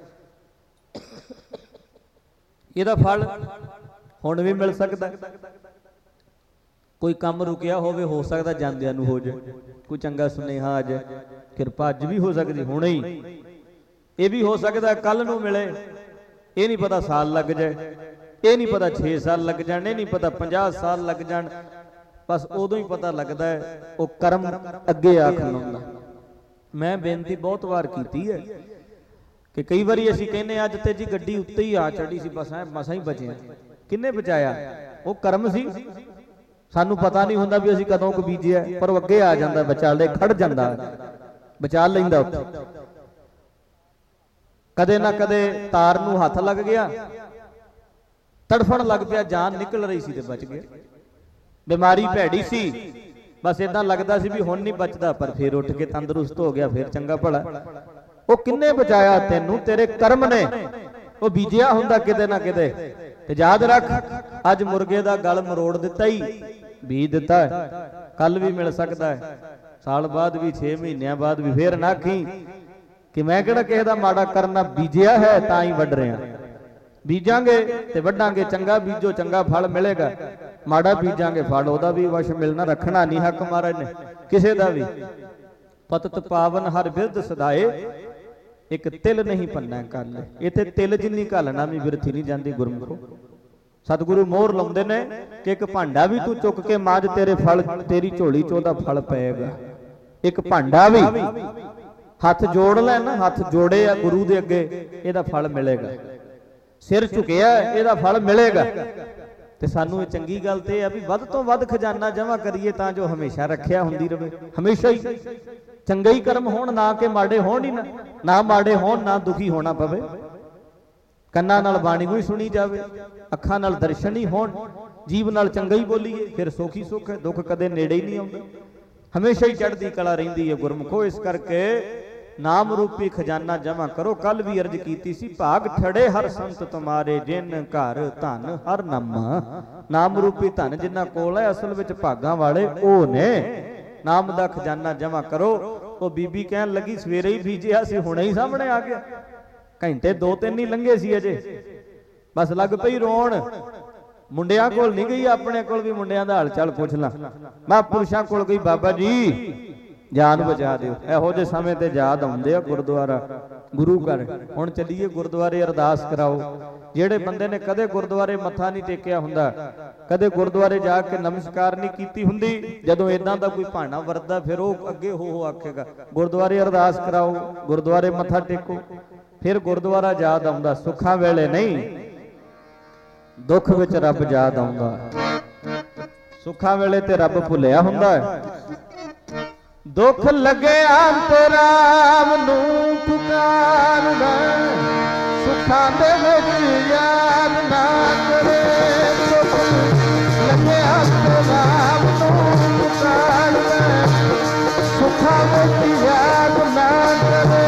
Speaker 1: ਇਹਦਾ ਫਲ ਹੁਣ ਵੀ ਮਿਲ ਸਕਦਾ। ਕੋਈ ਕੰਮ ਰੁਕਿਆ ਹੋਵੇ, ਹੋ ਸਕਦਾ ਜਾਂਦਿਆਂ ਨੂੰ ਹੋ ਜਾਏ, ਕੋਈ ਚੰਗਾ ਸੁਨੇਹਾ ਆ ਜਾਏ, ਕਿਰਪਾ ਅੱਜ ਵੀ ਹੋ ਸਕਦੀ, ਹੁਣੇ ਹੀ। ਇਹ ਵੀ ਹੋ ਸਕਦਾ ਕੱਲ ਨੂੰ ਮਿਲੇ, ਇਹ ਨਹੀਂ ਪਤਾ ਸਾਲ ਲੱਗ ਜਾਏ, ਇਹ ਨਹੀਂ ਪਤਾ 6 ਸਾਲ ਲੱਗ ਜਾਣ, ਇਹ ਨਹੀਂ ਪਤਾ 50 ਸਾਲ ਲੱਗ ਜਾਣ। ਬਸ ਉਦੋਂ ਹੀ ਪਤਾ ਲੱਗਦਾ ਹੈ, ਉਹ ਕਰਮ ਅੱਗੇ ਆ ਖਲੋਂਦਾ। ਮੈਂ ਬੇਨਤੀ ਬਹੁਤ ਵਾਰ ਕੀਤੀ ਹੈ ਕਿ ਕਈ ਵਾਰੀ ਅਸੀਂ ਕਹਿੰਦੇ ਅੱਜ ਤੇ ਜੀ ਗੱਡੀ ਉੱਤੇ ਹੀ ਆ ਚੜੀ ਸੀ, ਬਸ ਐ ਮਸਾਂ ਹੀ ਬਚਿਆ। ਕਿੰਨੇ ਬਚਾਇਆ? ਉਹ ਕਰਮ ਸੀ, ਸਾਨੂੰ ਪਤਾ ਨਹੀਂ ਹੁੰਦਾ ਵੀ ਅਸੀਂ ਕਦੋਂ ਕੁ ਬੀਜਿਆ, ਪਰ ਉਹ ਅੱਗੇ ਆ ਜਾਂਦਾ, ਵਿਚਾਲੇ ਖੜ ਜਾਂਦਾ, ਬਚਾ ਲੈਂਦਾ ਉੱਥੇ। ਕਦੇ ਨਾ ਕਦੇ ਤਾਰ ਨੂੰ ਹੱਥ ਲੱਗ ਗਿਆ, ਤੜਫਣ ਲੱਗ ਪਿਆ, ਜਾਨ ਨਿਕਲ ਰਹੀ ਸੀ ਤੇ ਬਚ ਗਿਆ। ਬਿਮਾਰੀ ਭੈੜੀ ਸੀ, ਬਸ ਇਦਾਂ ਲੱਗਦਾ ਸੀ ਵੀ ਹੁਣ ਨਹੀਂ ਬਚਦਾ, ਪਰ ਫਿਰ ਉੱਠ ਕੇ ਤੰਦਰੁਸਤ ਹੋ ਗਿਆ, ਫਿਰ ਚੰਗਾ ਭਲਾ। ਉਹ ਕਿੰਨੇ ਬਚਾਇਆ ਤੈਨੂੰ? ਤੇਰੇ ਕਰਮ ਨੇ। ਉਹ ਬੀਜਿਆ ਹੁੰਦਾ ਕਿਤੇ ਨਾ ਕਿਤੇ। ਤੇ ਯਾਦ ਰੱਖ, ਅੱਜ ਮੁਰਗੇ ਦਾ ਗਲ ਮਰੋੜ ਦਿੱਤਾ ਹੀ, ਬੀਜ ਦਿੱਤਾ, ਕੱਲ ਵੀ ਮਿਲ ਸਕਦਾ ਹੈ, ਸਾਲ ਬਾਅਦ ਵੀ, 6 ਮਹੀਨਿਆਂ ਬਾਅਦ ਵੀ। ਫੇਰ ਨਾ ਆਖੀ ਕਿ ਮੈਂ ਕਿਹੜਾ ਕਿਸੇ ਦਾ ਮਾੜਾ ਕਰਨਾ, ਬੀਜਿਆ ਹੈ ਤਾਂ ਹੀ ਵੱਢ ਰਿਹਾ। ਬੀਜਾਂਗੇ ਤੇ ਵੱਢਾਂਗੇ, ਚੰਗਾ ਬੀਜੋ ਚੰਗਾ ਫਲ ਮਿਲੇਗਾ, ਮਾੜਾ ਬੀਜਾਂਗੇ ਫਲ ਉਹਦਾ ਵੀ ਵਸ਼ ਮਿਲਣਾ। ਰੱਖਣਾ ਨਹੀਂ ਹੱਕ ਮਹਾਰਾਜ ਨੇ ਕਿਸੇ ਦਾ ਵੀ। ਪਤਤ ਪਾਵਨ ਹਰ ਬਿਰਧ ਸਦਾਏ, ਇੱਕ ਤਿਲ ਨਹੀਂ ਪੰਨਾ ਕੱਲ। ਇੱਥੇ ਤਿਲ ਜਿੰਨੀ ਘਾਲਣਾ ਵੀ ਬਿਰਥੀ ਨਹੀਂ ਜਾਂਦੀ ਗੁਰਮੁਖੋ। ਸਤਿਗੁਰੂ ਮੋਹਰ ਲਾਉਂਦੇ ਨੇ ਕਿ ਇੱਕ ਭਾਂਡਾ ਵੀ ਤੂੰ ਚੁੱਕ ਕੇ ਮਾਂਜ, ਤੇਰੇ ਫਲ, ਤੇਰੀ ਝੋਲੀ ਚੋਂ ਦਾ ਫਲ ਪਏਗਾ। ਇੱਕ ਭਾਂਡਾ ਵੀ ਹੱਥ ਜੋੜ ਲੈ ਨਾ, ਹੱਥ ਜੋੜੇ ਆ ਗੁਰੂ ਦੇ ਅੱਗੇ, ਇਹਦਾ ਫਲ ਮਿਲੇਗਾ। ਸਿਰ ਝੁਕਿਆ, ਇਹਦਾ ਫਲ ਮਿਲੇਗਾ। ਤੇ ਸਾਨੂੰ ਇਹ ਚੰਗੀ ਗੱਲ ਤੇ ਆ ਵੀ ਵੱਧ ਤੋਂ ਵੱਧ ਖਜ਼ਾਨਾ ਜਮ੍ਹਾਂ ਕਰੀਏ, ਤਾਂ ਜੋ ਹਮੇਸ਼ਾ ਰੱਖਿਆ ਹੁੰਦੀ ਰਵੇ। ਹਮੇਸ਼ਾ ਹੀ ਚੰਗੇ ਹੀ ਕਰਮ ਹੋਣ, ਨਾ ਕਿ ਮਾੜੇ ਹੋਣ ਹੀ ਨਾ ਮਾੜੇ ਹੋਣ, ਨਾ ਦੁਖੀ ਹੋਣਾ ਪਵੇ। ਕੰਨਾਂ ਨਾਲ ਬਾਣੀ ਕੋਈ ਸੁਣੀ ਜਾਵੇ, ਅੱਖਾਂ ਨਾਲ ਦਰਸ਼ਨ ਹੀ ਹੋਣ, ਜੀਵ ਨਾਲ ਚੰਗਾ ਹੀ ਬੋਲੀਏ, ਫਿਰ ਸੁੱਖ ਹੀ ਸੁੱਖ ਹੈ, ਦੁੱਖ ਕਦੇ ਨੇੜੇ ਹੀ ਨਹੀਂ ਆਉਂਦਾ, ਹਮੇਸ਼ਾ ਹੀ ਚੜ੍ਹਦੀ ਕਲਾ ਰਹਿੰਦੀ ਹੈ ਗੁਰਮੁਖੋ। ਇਸ ਕਰਕੇ ਨਾਮ ਰੂਪੀ ਖਜ਼ਾਨਾ ਜਮ੍ਹਾਂ ਕਰੋ। ਕੱਲ ਵੀ ਅਰਜ ਕੀਤੀ ਸੀ, ਭਾਗ ਠੜੇ ਹਰ ਸੰਤ ਤੁਮਾਰੇ, ਜਿਨ ਘਰ ਧਨ ਹਰ ਨਾਮਾ। ਨਾਮ ਰੂਪੀ ਧਨ ਜਿਨ੍ਹਾਂ ਕੋਲ ਹੈ, ਅਸਲ ਵਿੱਚ ਭਾਗਾਂ ਵਾਲੇ ਉਹ ਨੇ। ਨਾਮ ਦਾ ਖਜ਼ਾਨਾ ਜਮ੍ਹਾਂ ਕਰੋ। ਉਹ ਬੀਬੀ ਕਹਿਣ ਲੱਗੀ ਸਵੇਰੇ ਹੀ ਬੀਜਿਆ ਸੀ, ਹੁਣੇ ਹੀ ਸਾਹਮਣੇ ਆ ਗਿਆ, ਘੰਟੇ 2-3 ਹੀ ਲੰਘੇ ਸੀ ਅਜੇ, ਬਸ ਲੱਗ ਪਈ ਰੋਣ। ਮੁੰਡਿਆਂ ਕੋਲ ਨਹੀਂ ਗਈ, ਆਪਣੇ ਕੋਲ ਵੀ ਮੁੰਡਿਆਂ ਦਾ ਹਾਲ ਚਾਲ ਪੁੱਛ ਲਾਂ। ਮਹਾਂਪੁਰਸ਼ਾਂ ਕੋਲ ਗਈ, ਬਾਬਾ ਜੀ ਜਾਨ ਬਚਾ ਦਿਓ। ਇਹੋ ਜਿਹੇ ਸਮੇਂ ਤੇ ਯਾਦ ਆਉਂਦੇ ਆ ਗੁਰਦੁਆਰਾ ਗੁਰੂ ਘਰ। ਹੁਣ ਚੱਲੀਏ ਗੁਰਦੁਆਰੇ ਅਰਦਾਸ ਕਰਾਓ। ਜਿਹੜੇ ਬੰਦੇ ਨੇ ਕਦੇ ਗੁਰਦੁਆਰੇ ਮੱਥਾ ਨਹੀਂ ਟੇਕਿਆ ਹੁੰਦਾ, ਕਦੇ ਗੁਰਦੁਆਰੇ ਜਾ ਕੇ ਨਮਸਕਾਰ ਨਹੀਂ ਕੀਤੀ ਹੁੰਦੀ, ਜਦੋਂ ਇਦਾਂ ਦਾ ਕੋਈ ਭਾਣਾ ਵਰਤਦਾ ਫਿਰ ਉਹ ਅੱਗੇ ਹੋ ਆਖੇਗਾ ਗੁਰਦੁਆਰੇ ਅਰਦਾਸ ਕਰਾਓ, ਗੁਰਦੁਆਰੇ ਮੱਥਾ ਟੇਕੋ। ਫਿਰ ਗੁਰਦੁਆਰਾ ਯਾਦ ਆਉਂਦਾ। ਸੁੱਖਾਂ ਵੇਲੇ ਨਹੀਂ, ਦੁੱਖ ਵਿੱਚ ਰੱਬ ਯਾਦ ਆਉਂਦਾ। ਸੁੱਖਾਂ ਵੇਲੇ ਤੇ ਰੱਬ ਭੁੱਲਿਆ ਹੁੰਦਾ ਹੈ। ਦੁੱਖ ਲੱਗਿਆ ਤੇ ਰਾਮ ਨੂੰ ਪੁਕਾਰਦਾ, ਸੁੱਖਾਂ ਦੇ ਵਿੱਚ ਯਾਦ ਨਾ ਕਰੇ। ਦੁੱਖ ਲੱਗਿਆ ਤੇ ਰਾਮ ਨੂੰ ਪੁਕਾਰਦਾ, ਸੁੱਖਾਂ ਵਿੱਚ ਯਾਦ ਨਾ ਕਰੇ।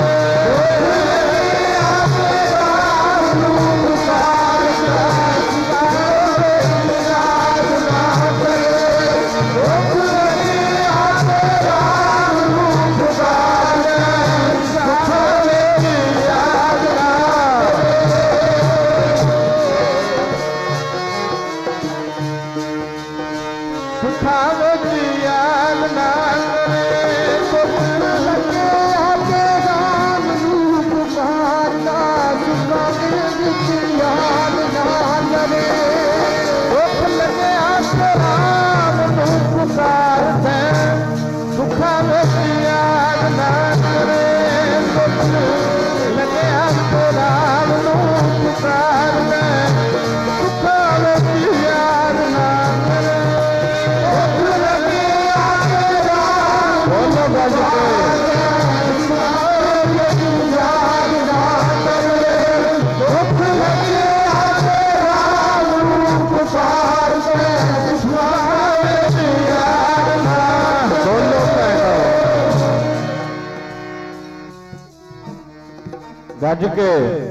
Speaker 1: ਗੱਜ ਕੇ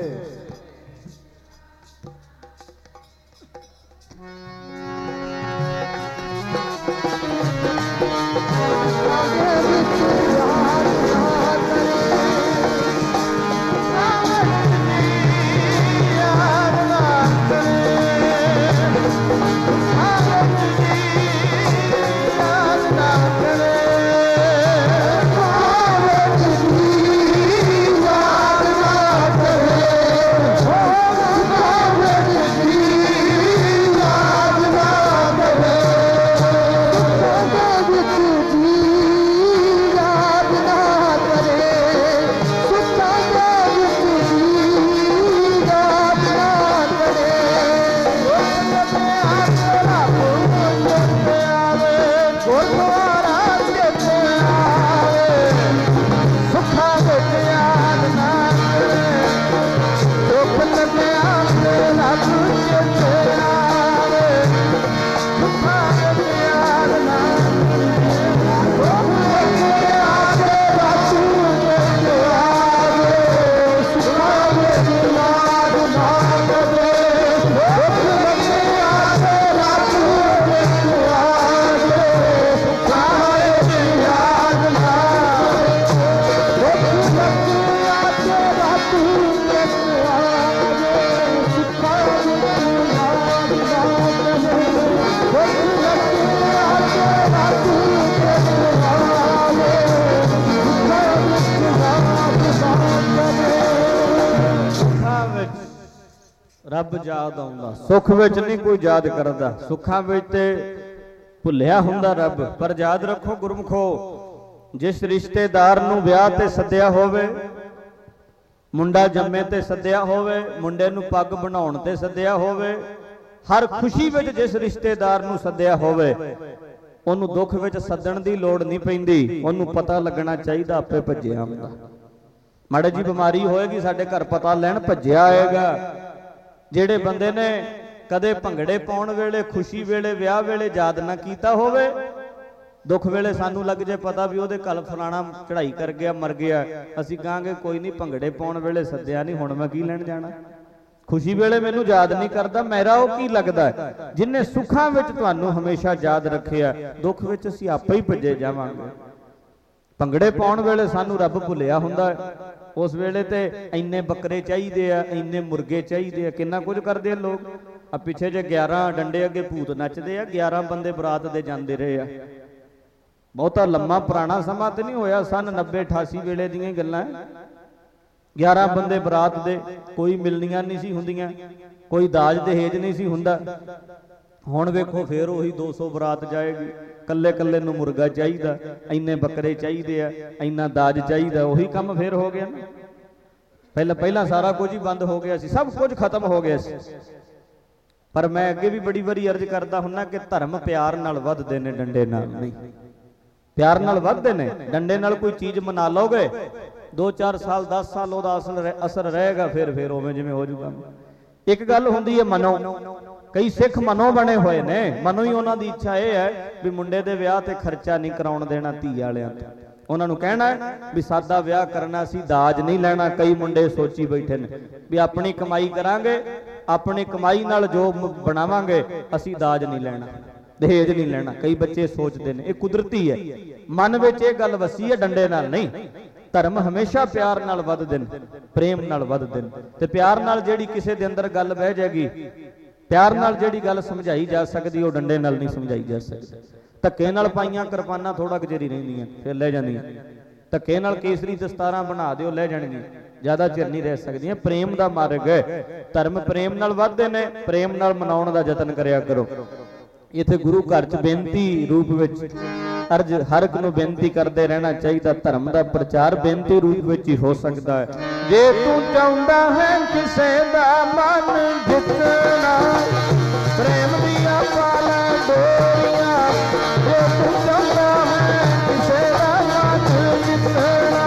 Speaker 1: ਰੱਬ ਯਾਦ ਆਉਂਦਾ। ਸੁੱਖ ਵਿੱਚ ਨਹੀਂ ਕੋਈ ਯਾਦ ਕਰਦਾ, ਸੁੱਖਾਂ ਵਿੱਚ ਤੇ ਭੁੱਲਿਆ ਹੁੰਦਾ ਰੱਬ। ਪਰ ਯਾਦ ਰੱਖੋ ਗੁਰਮੁਖੋ, ਜਿਸ ਰਿਸ਼ਤੇਦਾਰ ਨੂੰ ਵਿਆਹ ਤੇ ਸੱਦਿਆ ਹੋਵੇ, ਮੁੰਡਾ ਜੰਮੇ ਤੇ ਸੱਦਿਆ ਹੋਵੇ, ਮੁੰਡੇ ਨੂੰ ਪੱਗ ਬਣਾਉਣ ਤੇ ਸੱਦਿਆ ਹੋਵੇ, ਹਰ ਖੁਸ਼ੀ ਵਿੱਚ ਜਿਸ ਰਿਸ਼ਤੇਦਾਰ ਨੂੰ ਸੱਦਿਆ ਹੋਵੇ, ਉਹਨੂੰ ਦੁੱਖ ਵਿੱਚ ਸੱਦਣ ਦੀ ਲੋੜ ਨਹੀਂ ਪੈਂਦੀ। ਉਹਨੂੰ ਪਤਾ ਲੱਗਣਾ ਚਾਹੀਦਾ, ਆਪੇ ਭੱਜਿਆ ਆਉਂਦਾ। ਮਾੜੀ ਜੀ ਬਿਮਾਰੀ ਹੋਏਗੀ, ਸਾਡੇ ਘਰ ਪਤਾ ਲੈਣ ਭੱਜਿਆ ਆਏਗਾ। ਜਿਹੜੇ ਬੰਦੇ ਨੇ ਕਦੇ ਭੰਗੜੇ ਪਾਉਣ ਵੇਲੇ, ਖੁਸ਼ੀ ਵੇਲੇ, ਵਿਆਹ ਵੇਲੇ ਯਾਦ ਨਾ ਕੀਤਾ ਹੋਵੇ, ਦੁੱਖ ਵੇਲੇ ਸਾਨੂੰ ਲੱਗ ਜੇ ਪਤਾ ਵੀ ਉਹਦੇ ਘਰ ਫਲਾਣਾ ਚੜਾਈ ਕਰ ਗਿਆ, ਮਰ ਗਿਆ, ਅਸੀਂ ਕਹਾਂਗੇ ਕੋਈ ਨਹੀਂ, ਭੰਗੜੇ ਪਾਉਣ ਵੇਲੇ ਸੱਦਿਆ ਨਹੀਂ, ਹੁਣ ਮੈਂ ਕੀ ਲੈਣ ਜਾਣਾ। ਖੁਸ਼ੀ ਵੇਲੇ ਮੈਨੂੰ ਯਾਦ ਨਹੀਂ ਕਰਦਾ, ਮੇਰਾ ਉਹ ਕੀ ਲੱਗਦਾ। ਜਿਨੇ ਸੁੱਖਾਂ ਵਿੱਚ ਤੁਹਾਨੂੰ ਹਮੇਸ਼ਾ ਯਾਦ ਰੱਖਿਆ, ਦੁੱਖ ਵਿੱਚ ਅਸੀਂ ਆਪੇ ਹੀ ਭੱਜੇ ਜਾਵਾਂਗੇ। ਭੰਗੜੇ ਪਾਉਣ ਵੇਲੇ ਸਾਨੂੰ ਰੱਬ ਭੁੱਲਿਆ ਹੁੰਦਾ। ਉਸ ਵੇਲੇ ਤੇ ਇੰਨੇ ਬੱਕਰੇ ਚਾਹੀਦੇ ਆ, ਇੰਨੇ ਮੁਰਗੇ ਚਾਹੀਦੇ ਆ, ਕਿੰਨਾ ਕੁਝ ਕਰਦੇ ਆ ਲੋਕ। आ पिछे जे 11 डंडे अगे भूत नचते आ, 11 बंदे बरात दे जांदे रहे आ। बहुता लम्मा पुराना समा तो नहीं होया, सन 90-88 वेले दी गल्लां। 11 बंदे बरात दे, कोई मिलनियां नहीं सी हुंदियां, कोई दाज दहेज नहीं सी हुंदा। हुण वेखो फिर उही 200 बरात जाएगी, कल्ले कल्ले नूं मुर्गा चाहिदा, इन्ने बकरे चाहिदे आ, इन्ना दाज चाहिदा। उही काम फिर हो गया ना। पहला सारा कुछ ही बंद हो गया सी, सब कुछ खत्म हो गया सी। पर मैं अगे भी बड़ी बारी अर्ज करता हुन्ना कि धर्म प्यार नाल वधदे ने, डंडे नाल नहीं। प्यार नाल वधदे ने, डंडे नाल कोई चीज मना लोगे 2-4 साल 10 साल ओहदा असर रहेगा, फिर उवें जिवें हो जूगा। एक गल हुंदी है मनो, कई सिख मनो बने हुए ने, मनो ही उन्हां दी इच्छा यह है भी मुंडे दे विआह ते खर्चा नहीं कराउण देना धी वालिआं ते। उन्हां नूं कहना है भी सादा विआह करना, सी दाज नहीं लेना। कई मुंडे सोची बैठे ने भी अपनी कमाई करांगे, अपनी कमाई नाल जो बनावांगे, असीं दाज नहीं लेना, दहेज नहीं लेना। कई बच्चे सोचते ने, ये कुदरती है, मन विच ये गल वसी है, डंडे नाल नहीं। धर्म हमेशा प्यार नाल वधदे ने, प्रेम नाल वधदे ने। ते प्यार नाल जिहड़ी किसे दे अंदर गल बह जाएगी, प्यार नाल जिहड़ी गल समझाई जा सकदी, वो डंडे नाल नहीं समझाई जा सकदी। धक्के नाल पाईआं किरपानां थोड़ा कुछ चिर रहिंदियां, फिर लै जांदियां। धक्के नाल केसरी दस्तारां बना दिओ, लै जाणगीआं, ज़्यादा चिर नहीं रह सकदियां। प्रेम दा मार्ग है, धर्म प्रेम नाल वधदे ने, प्रेम नाल मनाउण दा यतन करिया करो। इत्थे गुरु घर च बेनती रूप विच अर्ज हर एक नूं बेनती करते रहना चाहिए। धर्म का प्रचार बेनती रूप विच ही हो सकता है। जे तू चाहुंदा है किसे दा मन जितना, प्रेम दिया पाला डोरियां। जे तू चाहुंदा है किसे दा मन जितना,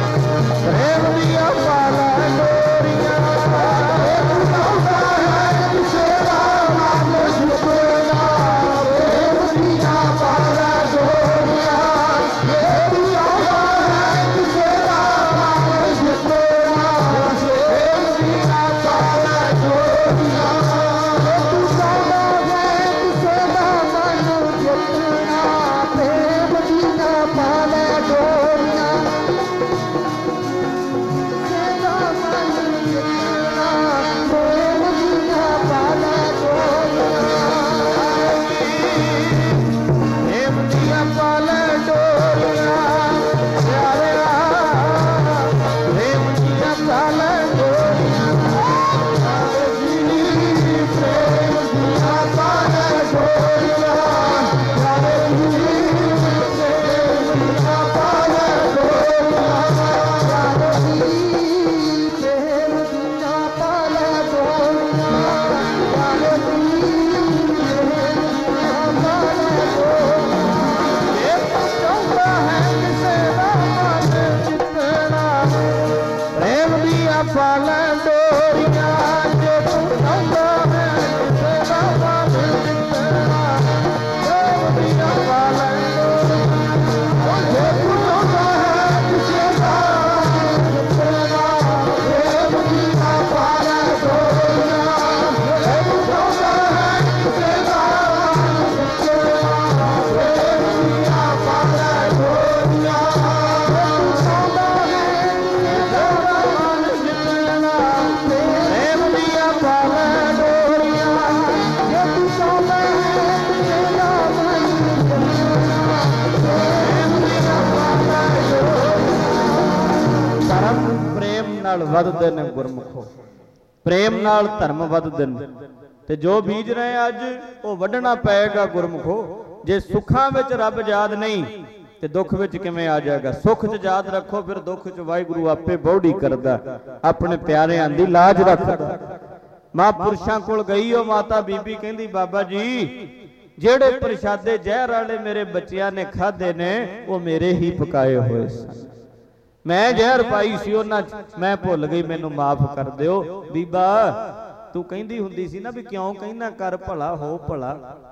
Speaker 1: प्रेम दिया पाला डोरियां। जे तू चाहुंदा है किसे दा मन जितना, प्रेम दिया पाला डोरियां। जे तू चाहुंदा है किसे दा मन जितना, प्रेम दिया पाला डोरियां। जे तू चाहुंदा है किसे दा मन जितना, प्रेम दिया पाला डोरियां। वधदे ने गुरमुखो, प्रेम नाल धर्म वधदे ने। ते जो बीज रहे अज वो वढना पेगा गुरमुखो। जे सुखां विच रब याद नहीं ते दुख विच किवें आ जाएगा। सुख च याद रखो, फिर दुख च वाहिगुरु आपे बौड़ी करदा, अपने प्यारिआं दी लाज रखदा। महापुरुषां कोल गई ओ माता बीबी कहंदी, बाबा जी जेड़े प्रशादे जहर वाले मेरे बच्चियां ने खाधे ने, वो मेरे ही पकाए होए सन। मैं जहर पाई सी उन्हां च, मैं भुल गई, मैनू माफ कर दिओ। बीबा तू कहंदी हुंदी सी ना भी क्यों कहना कर भला हो भला,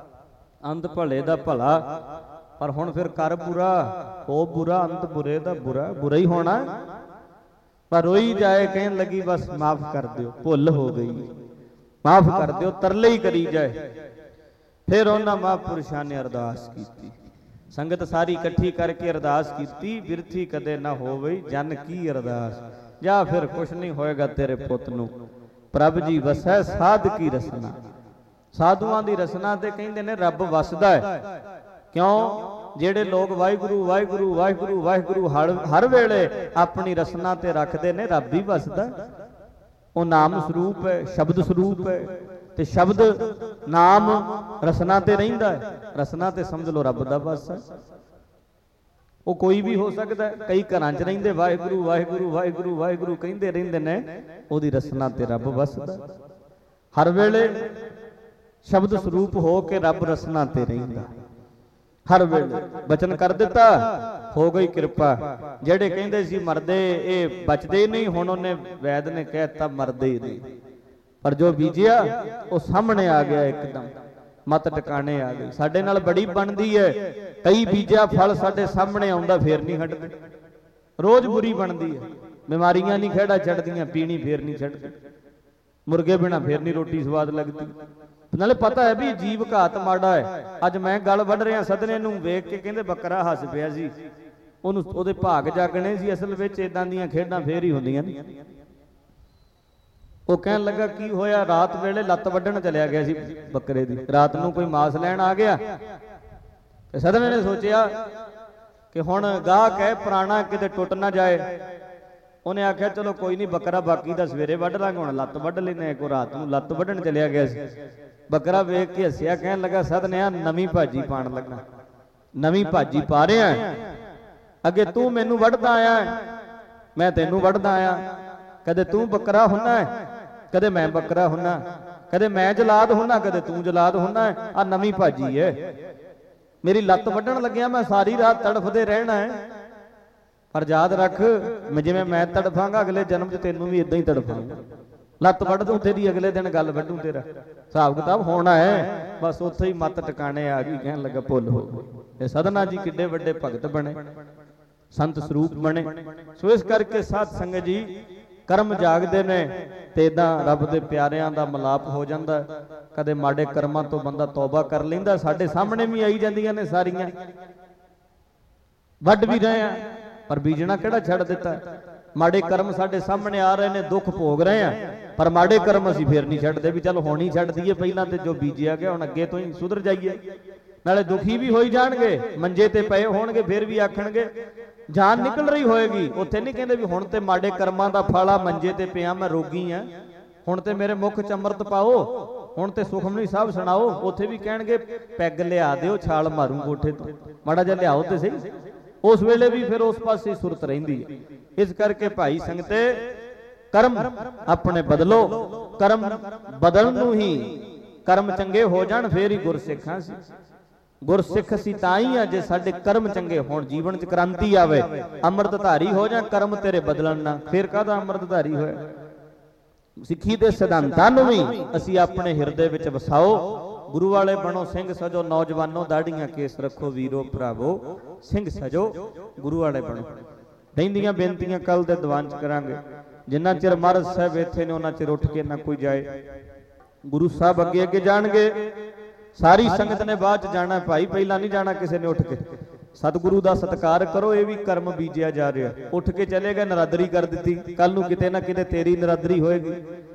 Speaker 1: अंत भले दा भला, पर हुण फिर कर बुरा हो बुरा, अंत बुरे दा बुरा, बुरा ही होना। पर रोई जाए कहन लगी बस माफ कर दिओ, भुल हो गई, माफ कर दिओ, तरले ही करी जाए। फिर उन्हां महापुरुषां ने अरदास कीती, संगत सारी इकट्ठी करके अरदास कीती, बिरथी कदे ना होवे जन की अरदास। जा फिर कुछ नहीं होएगा तेरे पुत नूं, प्रभ जी वसै साध की रसना। ਸਾਧੂਆਂ ਦੀ ਰਸਨਾ ਤੇ ਕਹਿੰਦੇ ਨੇ ਰੱਬ ਵਸਦਾ ਹੈ। ਕਿਉਂ? ਜਿਹੜੇ ਲੋਕ ਵਾਹਿਗੁਰੂ ਵਾਹਿਗੁਰੂ ਵਾਹਿਗੁਰੂ ਵਾਹਿਗੁਰੂ ਹਰ ਵੇਲੇ ਆਪਣੀ ਰਸਨਾ ਤੇ ਰੱਖਦੇ ਨੇ, ਰੱਬ ਹੀ ਵਸਦਾ। ਉਹ ਨਾਮ ਸਰੂਪ ਹੈ, ਸ਼ਬਦ ਸਰੂਪ ਹੈ, ਤੇ ਸ਼ਬਦ ਨਾਮ ਰਸਨਾ ਤੇ ਰਹਿੰਦਾ ਹੈ। ਰਸਨਾ ਤੇ ਸਮਝ ਲਓ ਰੱਬ ਦਾ ਵਸ ਹੈ। ਉਹ ਕੋਈ ਵੀ ਹੋ ਸਕਦਾ। ਕਈ ਘਰਾਂ 'ਚ ਰਹਿੰਦੇ ਵਾਹਿਗੁਰੂ ਵਾਹਿਗੁਰੂ ਵਾਹਿਗੁਰੂ ਵਾਹਿਗੁਰੂ ਕਹਿੰਦੇ ਰਹਿੰਦੇ ਨੇ, ਉਹਦੀ ਰਸਨਾ ਤੇ ਰੱਬ ਵਸਦਾ। ਹਰ ਵੇਲੇ ਸ਼ਬਦ ਸਰੂਪ ਹੋ ਕੇ ਰੱਬ ਰਸਨਾ ਤੇ ਰਹਿੰਦਾ। ਹਰ ਵੇਲੇ ਬਚਨ ਕਰ ਦਿੱਤਾ, ਹੋ ਗਈ ਕਿਰਪਾ। ਜਿਹੜੇ ਕਹਿੰਦੇ ਸੀ ਮਰਦੇ ਇਹ ਬਚਦੇ ਨਹੀਂ, ਹੁਣ ਉਹਨੇ ਵੈਦ ਨੇ ਕਹਿ ਦਿੱਤਾ ਮਰਦੇ ਹੀ ਨਹੀਂ। ਪਰ ਜੋ ਬੀਜਿਆ ਉਹ ਸਾਹਮਣੇ ਆ ਗਿਆ, ਇੱਕਦਮ ਮਤ ਟਿਕਾਣੇ ਆ ਗਈ। ਸਾਡੇ ਨਾਲ ਬੜੀ ਬਣਦੀ ਹੈ, ਕਈ ਬੀਜਿਆ ਫਲ ਸਾਡੇ ਸਾਹਮਣੇ ਆਉਂਦਾ ਫੇਰ ਨਹੀਂ ਹਟਦੇ। ਰੋਜ਼ ਬੁਰੀ ਬਣਦੀ ਹੈ, ਬਿਮਾਰੀਆਂ ਨਹੀਂ ਖਹਿੜਾ ਛੱਡਦੀਆਂ, ਪੀਣੀ ਫੇਰ ਨਹੀਂ ਛੱਡਦੀ, ਮੁਰਗੇ ਬਿਨਾ ਫੇਰ ਨਹੀਂ ਰੋਟੀ ਸਵਾਦ ਲੱਗਦੀ। ਨਾਲੇ ਪਤਾ ਹੈ ਵੀ ਜੀਵ ਘਾਤ ਮਾੜਾ ਹੈ। ਅੱਜ ਮੈਂ ਗਲ ਵੱਢ ਰਿਹਾ, ਸਦਨੇ ਨੂੰ ਵੇਖ ਕੇ ਕਹਿੰਦੇ ਬੱਕਰਾ ਹੱਸ ਪਿਆ ਸੀ, ਉਹਨੂੰ ਉਹਦੇ ਭਾਗ ਜਾਗਣੇ ਸੀ। ਅਸਲ ਵਿੱਚ ਇਦਾਂ ਦੀਆਂ ਖੇਡਾਂ ਫੇਰ ਹੀ ਹੁੰਦੀਆਂ ਨੇ। ਉਹ ਕਹਿਣ ਲੱਗਾ ਕੀ ਹੋਇਆ? ਰਾਤ ਵੇਲੇ ਲੱਤ ਵੱਢਣ ਚਲਿਆ ਗਿਆ ਸੀ ਬੱਕਰੇ ਦੀ, ਰਾਤ ਨੂੰ ਕੋਈ ਮਾਸ ਲੈਣ ਆ ਗਿਆ ਤੇ ਸਦਨੇ ਨੇ ਸੋਚਿਆ ਕਿ ਹੁਣ ਗਾਹਕ ਹੈ ਪੁਰਾਣਾ, ਕਿਤੇ ਟੁੱਟ ਨਾ ਜਾਏ। ਉਹਨੇ ਆਖਿਆ ਚਲੋ ਕੋਈ ਨਹੀਂ, ਬੱਕਰਾ ਬਾਕੀ ਦਾ ਸਵੇਰੇ ਵੱਢ ਲਾਂਗੇ, ਹੁਣ ਲੱਤ ਵੱਢ ਲੈਨੇ। ਕੋ ਰਾਤ ਨੂੰ ਲੱਤ ਵੱਢਣ ਚਲਿਆ ਗਿਆ ਸੀ। ਬੱਕਰਾ ਵੇਖ ਕੇ ਹੱਸਿਆ, ਕਹਿਣ ਲੱਗਾ ਸਦਨਿਆ ਨਵੀਂ ਭਾਜੀ ਪਾਣ ਲੱਗਾ, ਨਵੀਂ ਭਾਜੀ ਪਾ ਰਿਹਾ। ਅੱਗੇ ਤੂੰ ਮੈਨੂੰ ਵੱਢਦਾ ਆਇਆ, ਮੈਂ ਤੈਨੂੰ ਵੱਢਦਾ ਆਇਆ। ਕਦੇ ਤੂੰ ਬੱਕਰਾ ਹੁੰਨਾ ਹੈ, ਕਦੇ ਮੈਂ ਬੱਕਰਾ ਹੁੰਨਾ, ਕਦੇ ਮੈਂ ਜਲਾਦ ਹੁੰਨਾ, ਕਦੇ ਤੂੰ ਜਲਾਦ ਹੁੰਨਾ। ਆ ਨਵੀਂ ਭਾਜੀ ਹੈ। ਮੇਰੀ ਲੱਤ ਵੱਢਣ ਲੱਗਿਆ, ਮੈਂ ਸਾਰੀ ਰਾਤ ਤੜਫਦੇ ਰਹਿਣਾ ਹੈ। ਪਰ ਯਾਦ ਰੱਖ, ਜਿਵੇਂ ਮੈਂ ਤੜਫਾਂਗਾ ਅਗਲੇ ਜਨਮ 'ਚ ਤੈਨੂੰ ਵੀ ਇਦਾਂ ਹੀ ਤੜਫਾਂਗਾ। ਲੱਤ ਵੱਢ ਦੂੰ ਤੇਰੀ, ਅਗਲੇ ਦਿਨ ਗੱਲ ਵੱਢੂ ਤੇਰਾ। ਹਿਸਾਬ ਕਿਤਾਬ ਹੋਣਾ ਹੈ। ਬਸ ਉੱਥੇ ਹੀ ਮੱਤ ਟਿਕਾਣੇ ਆ ਗਈ। ਕਹਿਣ ਲੱਗਾ ਭੁੱਲ ਹੋ ਗਈ। ਇਹ ਸਦਨਾ ਜੀ ਕਿੱਡੇ ਵੱਡੇ ਭਗਤ ਬਣੇ, ਸੰਤ ਸਰੂਪ ਬਣੇ। ਸੋ ਇਸ ਕਰਕੇ ਸਾਧ ਸੰਗਤ ਜੀ ਕਰਮ ਜਾਗਦੇ ਨੇ ਤੇ ਇਦਾਂ ਰੱਬ ਦੇ ਪਿਆਰਿਆਂ ਦਾ ਮਿਲਾਪ ਹੋ ਜਾਂਦਾ। ਕਦੇ ਮਾੜੇ ਕਰਮਾਂ ਤੋਂ ਬੰਦਾ ਤੌਬਾ ਕਰ ਲੈਂਦਾ। ਸਾਡੇ ਸਾਹਮਣੇ ਵੀ ਆਈ ਜਾਂਦੀਆਂ ਨੇ ਸਾਰੀਆਂ, ਵੱਢ ਵੀ ਰਹੇ ਆ ਪਰ ਬੀਜਣਾ ਕਿਹੜਾ ਛੱਡ ਦਿੱਤਾ। ਮਾੜੇ ਕਰਮ ਸਾਡੇ ਸਾਹਮਣੇ ਆ ਰਹੇ ਨੇ, ਦੁੱਖ ਭੋਗ ਰਹੇ ਆ, ਪਰ ਮਾੜੇ ਕਰਮ ਅਸੀਂ ਫੇਰ ਨਹੀਂ ਛੱਡਦੇ ਵੀ ਚਲ ਹੁਣ ਹੀ ਛੱਡ ਦਈਏ ਪਹਿਲਾਂ ਤੇ ਜੋ ਬੀਜਿਆ ਗਿਆ, ਹੁਣ ਅੱਗੇ ਤੋਂ ਹੀ ਸੁਧਰ ਜਾਈਏ। ਨਾਲੇ ਦੁਖੀ ਵੀ ਹੋਈ ਜਾਣਗੇ, ਮੰਜੇ ਤੇ ਪਏ ਹੋਣਗੇ, ਫੇਰ ਵੀ ਆਖਣਗੇ ਜਾਨ ਨਿਕਲ ਰਹੀ ਹੋਏਗੀ। ਉੱਥੇ ਨਹੀਂ ਕਹਿੰਦੇ ਵੀ ਹੁਣ ਤੇ ਮਾੜੇ ਕਰਮਾਂ ਦਾ ਫਲ ਆ, ਮੰਜੇ ਤੇ ਪਿਆ, ਮੈਂ ਰੋਗੀ ਆ, ਹੁਣ ਤੇ ਮੇਰੇ ਮੁਖ ਚ ਅੰਮ੍ਰਿਤ ਪਾਓ, ਹੁਣ ਤੇ ਸੁਖਮਨੀ ਸਾਹਿਬ ਸੁਣਾਓ। ਉੱਥੇ ਵੀ ਕਹਿਣਗੇ ਪੈਗ ਲਿਆ ਦਿਓ, ਛਾਲ ਮਾਰੂ ਕੋਠੇ ਤੋਂ, ਮਾੜਾ ਜਿਹਾ ਲਿਆਓ ਤੇ ਸਹੀ। ਉਸ ਵੇਲੇ ਵੀ ਫਿਰ ਉਸ ਪਾਸੇ ਸੁਰਤ ਰਹਿੰਦੀ ਹੈ। ਇਸ ਕਰਕੇ ਭਾਈ ਸੰਗਤੇ ਕਰਮ ਆਪਣੇ ਬਦਲੋ। ਕਰਮ ਬਦਲਣ ਨੂੰ ਹੀ ਕਰਮ ਚੰਗੇ ਹੋ ਜਾਣ, ਫੇਰ ਹੀ ਗੁਰਸਿੱਖਾਂ ਸੀ। ਗੁਰਸਿੱਖ ਅਸੀਂ ਤਾਂ ਹੀ ਆ ਜੇ ਸਾਡੇ ਕਰਮ ਚੰਗੇ ਹੋਣ, ਜੀਵਨ 'ਚ ਕ੍ਰਾਂਤੀ ਆਵੇ, ਅੰਮ੍ਰਿਤਧਾਰੀ ਹੋ ਜਾ। ਕਰਮ ਤੇਰੇ ਬਦਲਣ ਨਾ, ਫੇਰ ਕਾਹਦਾ ਅੰਮ੍ਰਿਤਧਾਰੀ ਹੋਇਆ। ਸਿੱਖੀ ਦੇ ਸਿਧਾਂਤਾਂ ਨੂੰ ਵੀ ਅਸੀਂ ਆਪਣੇ ਹਿਰਦੇ ਵਿੱਚ ਵਸਾਓ। ਗੁਰੂ ਵਾਲੇ ਬਣੋ, ਸਿੰਘ ਸਜੋ, ਨੌਜਵਾਨੋ ਦਾੜੀਆਂ ਕੇਸ ਰੱਖੋ, ਵੀਰੋ ਭਰਾਵੋ ਸਿੰਘ ਸਜੋ, ਗੁਰੂ ਵਾਲੇ ਬਣੋ। ਰਹਿੰਦੀਆਂ ਬੇਨਤੀਆਂ ਕੱਲ ਦੇ ਦੀਵਾਨ 'ਚ ਕਰਾਂਗੇ। ਜਿੰਨਾ ਚਿਰ ਮਹਾਰਾਜ ਸਾਹਿਬ ਇੱਥੇ ਨੇ ਉਹਨਾਂ ਚਿਰ ਉੱਠ ਕੇ ਨਾ ਕੋਈ ਜਾਏ। ਗੁਰੂ ਸਾਹਿਬ ਅੱਗੇ ਅੱਗੇ ਜਾਣਗੇ, ਸਾਰੀ ਸੰਗਤ ਨੇ ਬਾਅਦ 'ਚ ਜਾਣਾ। ਭਾਈ ਪਹਿਲਾਂ ਨਹੀਂ ਜਾਣਾ ਕਿਸੇ ਨੇ ਉੱਠ ਕੇ। ਸਤਿਗੁਰੂ ਦਾ ਸਤਿਕਾਰ ਕਰੋ, ਇਹ ਵੀ ਕਰਮ ਬੀਜਿਆ ਜਾ ਰਿਹਾ। ਉੱਠ ਕੇ ਚਲੇ ਗਏ, ਨਰਾਦਰੀ ਕਰ ਦਿੱਤੀ, ਕੱਲ ਨੂੰ ਕਿਤੇ ਨਾ ਕਿਤੇ ਤੇਰੀ ਨਰਾਦਰੀ ਹੋਏਗੀ,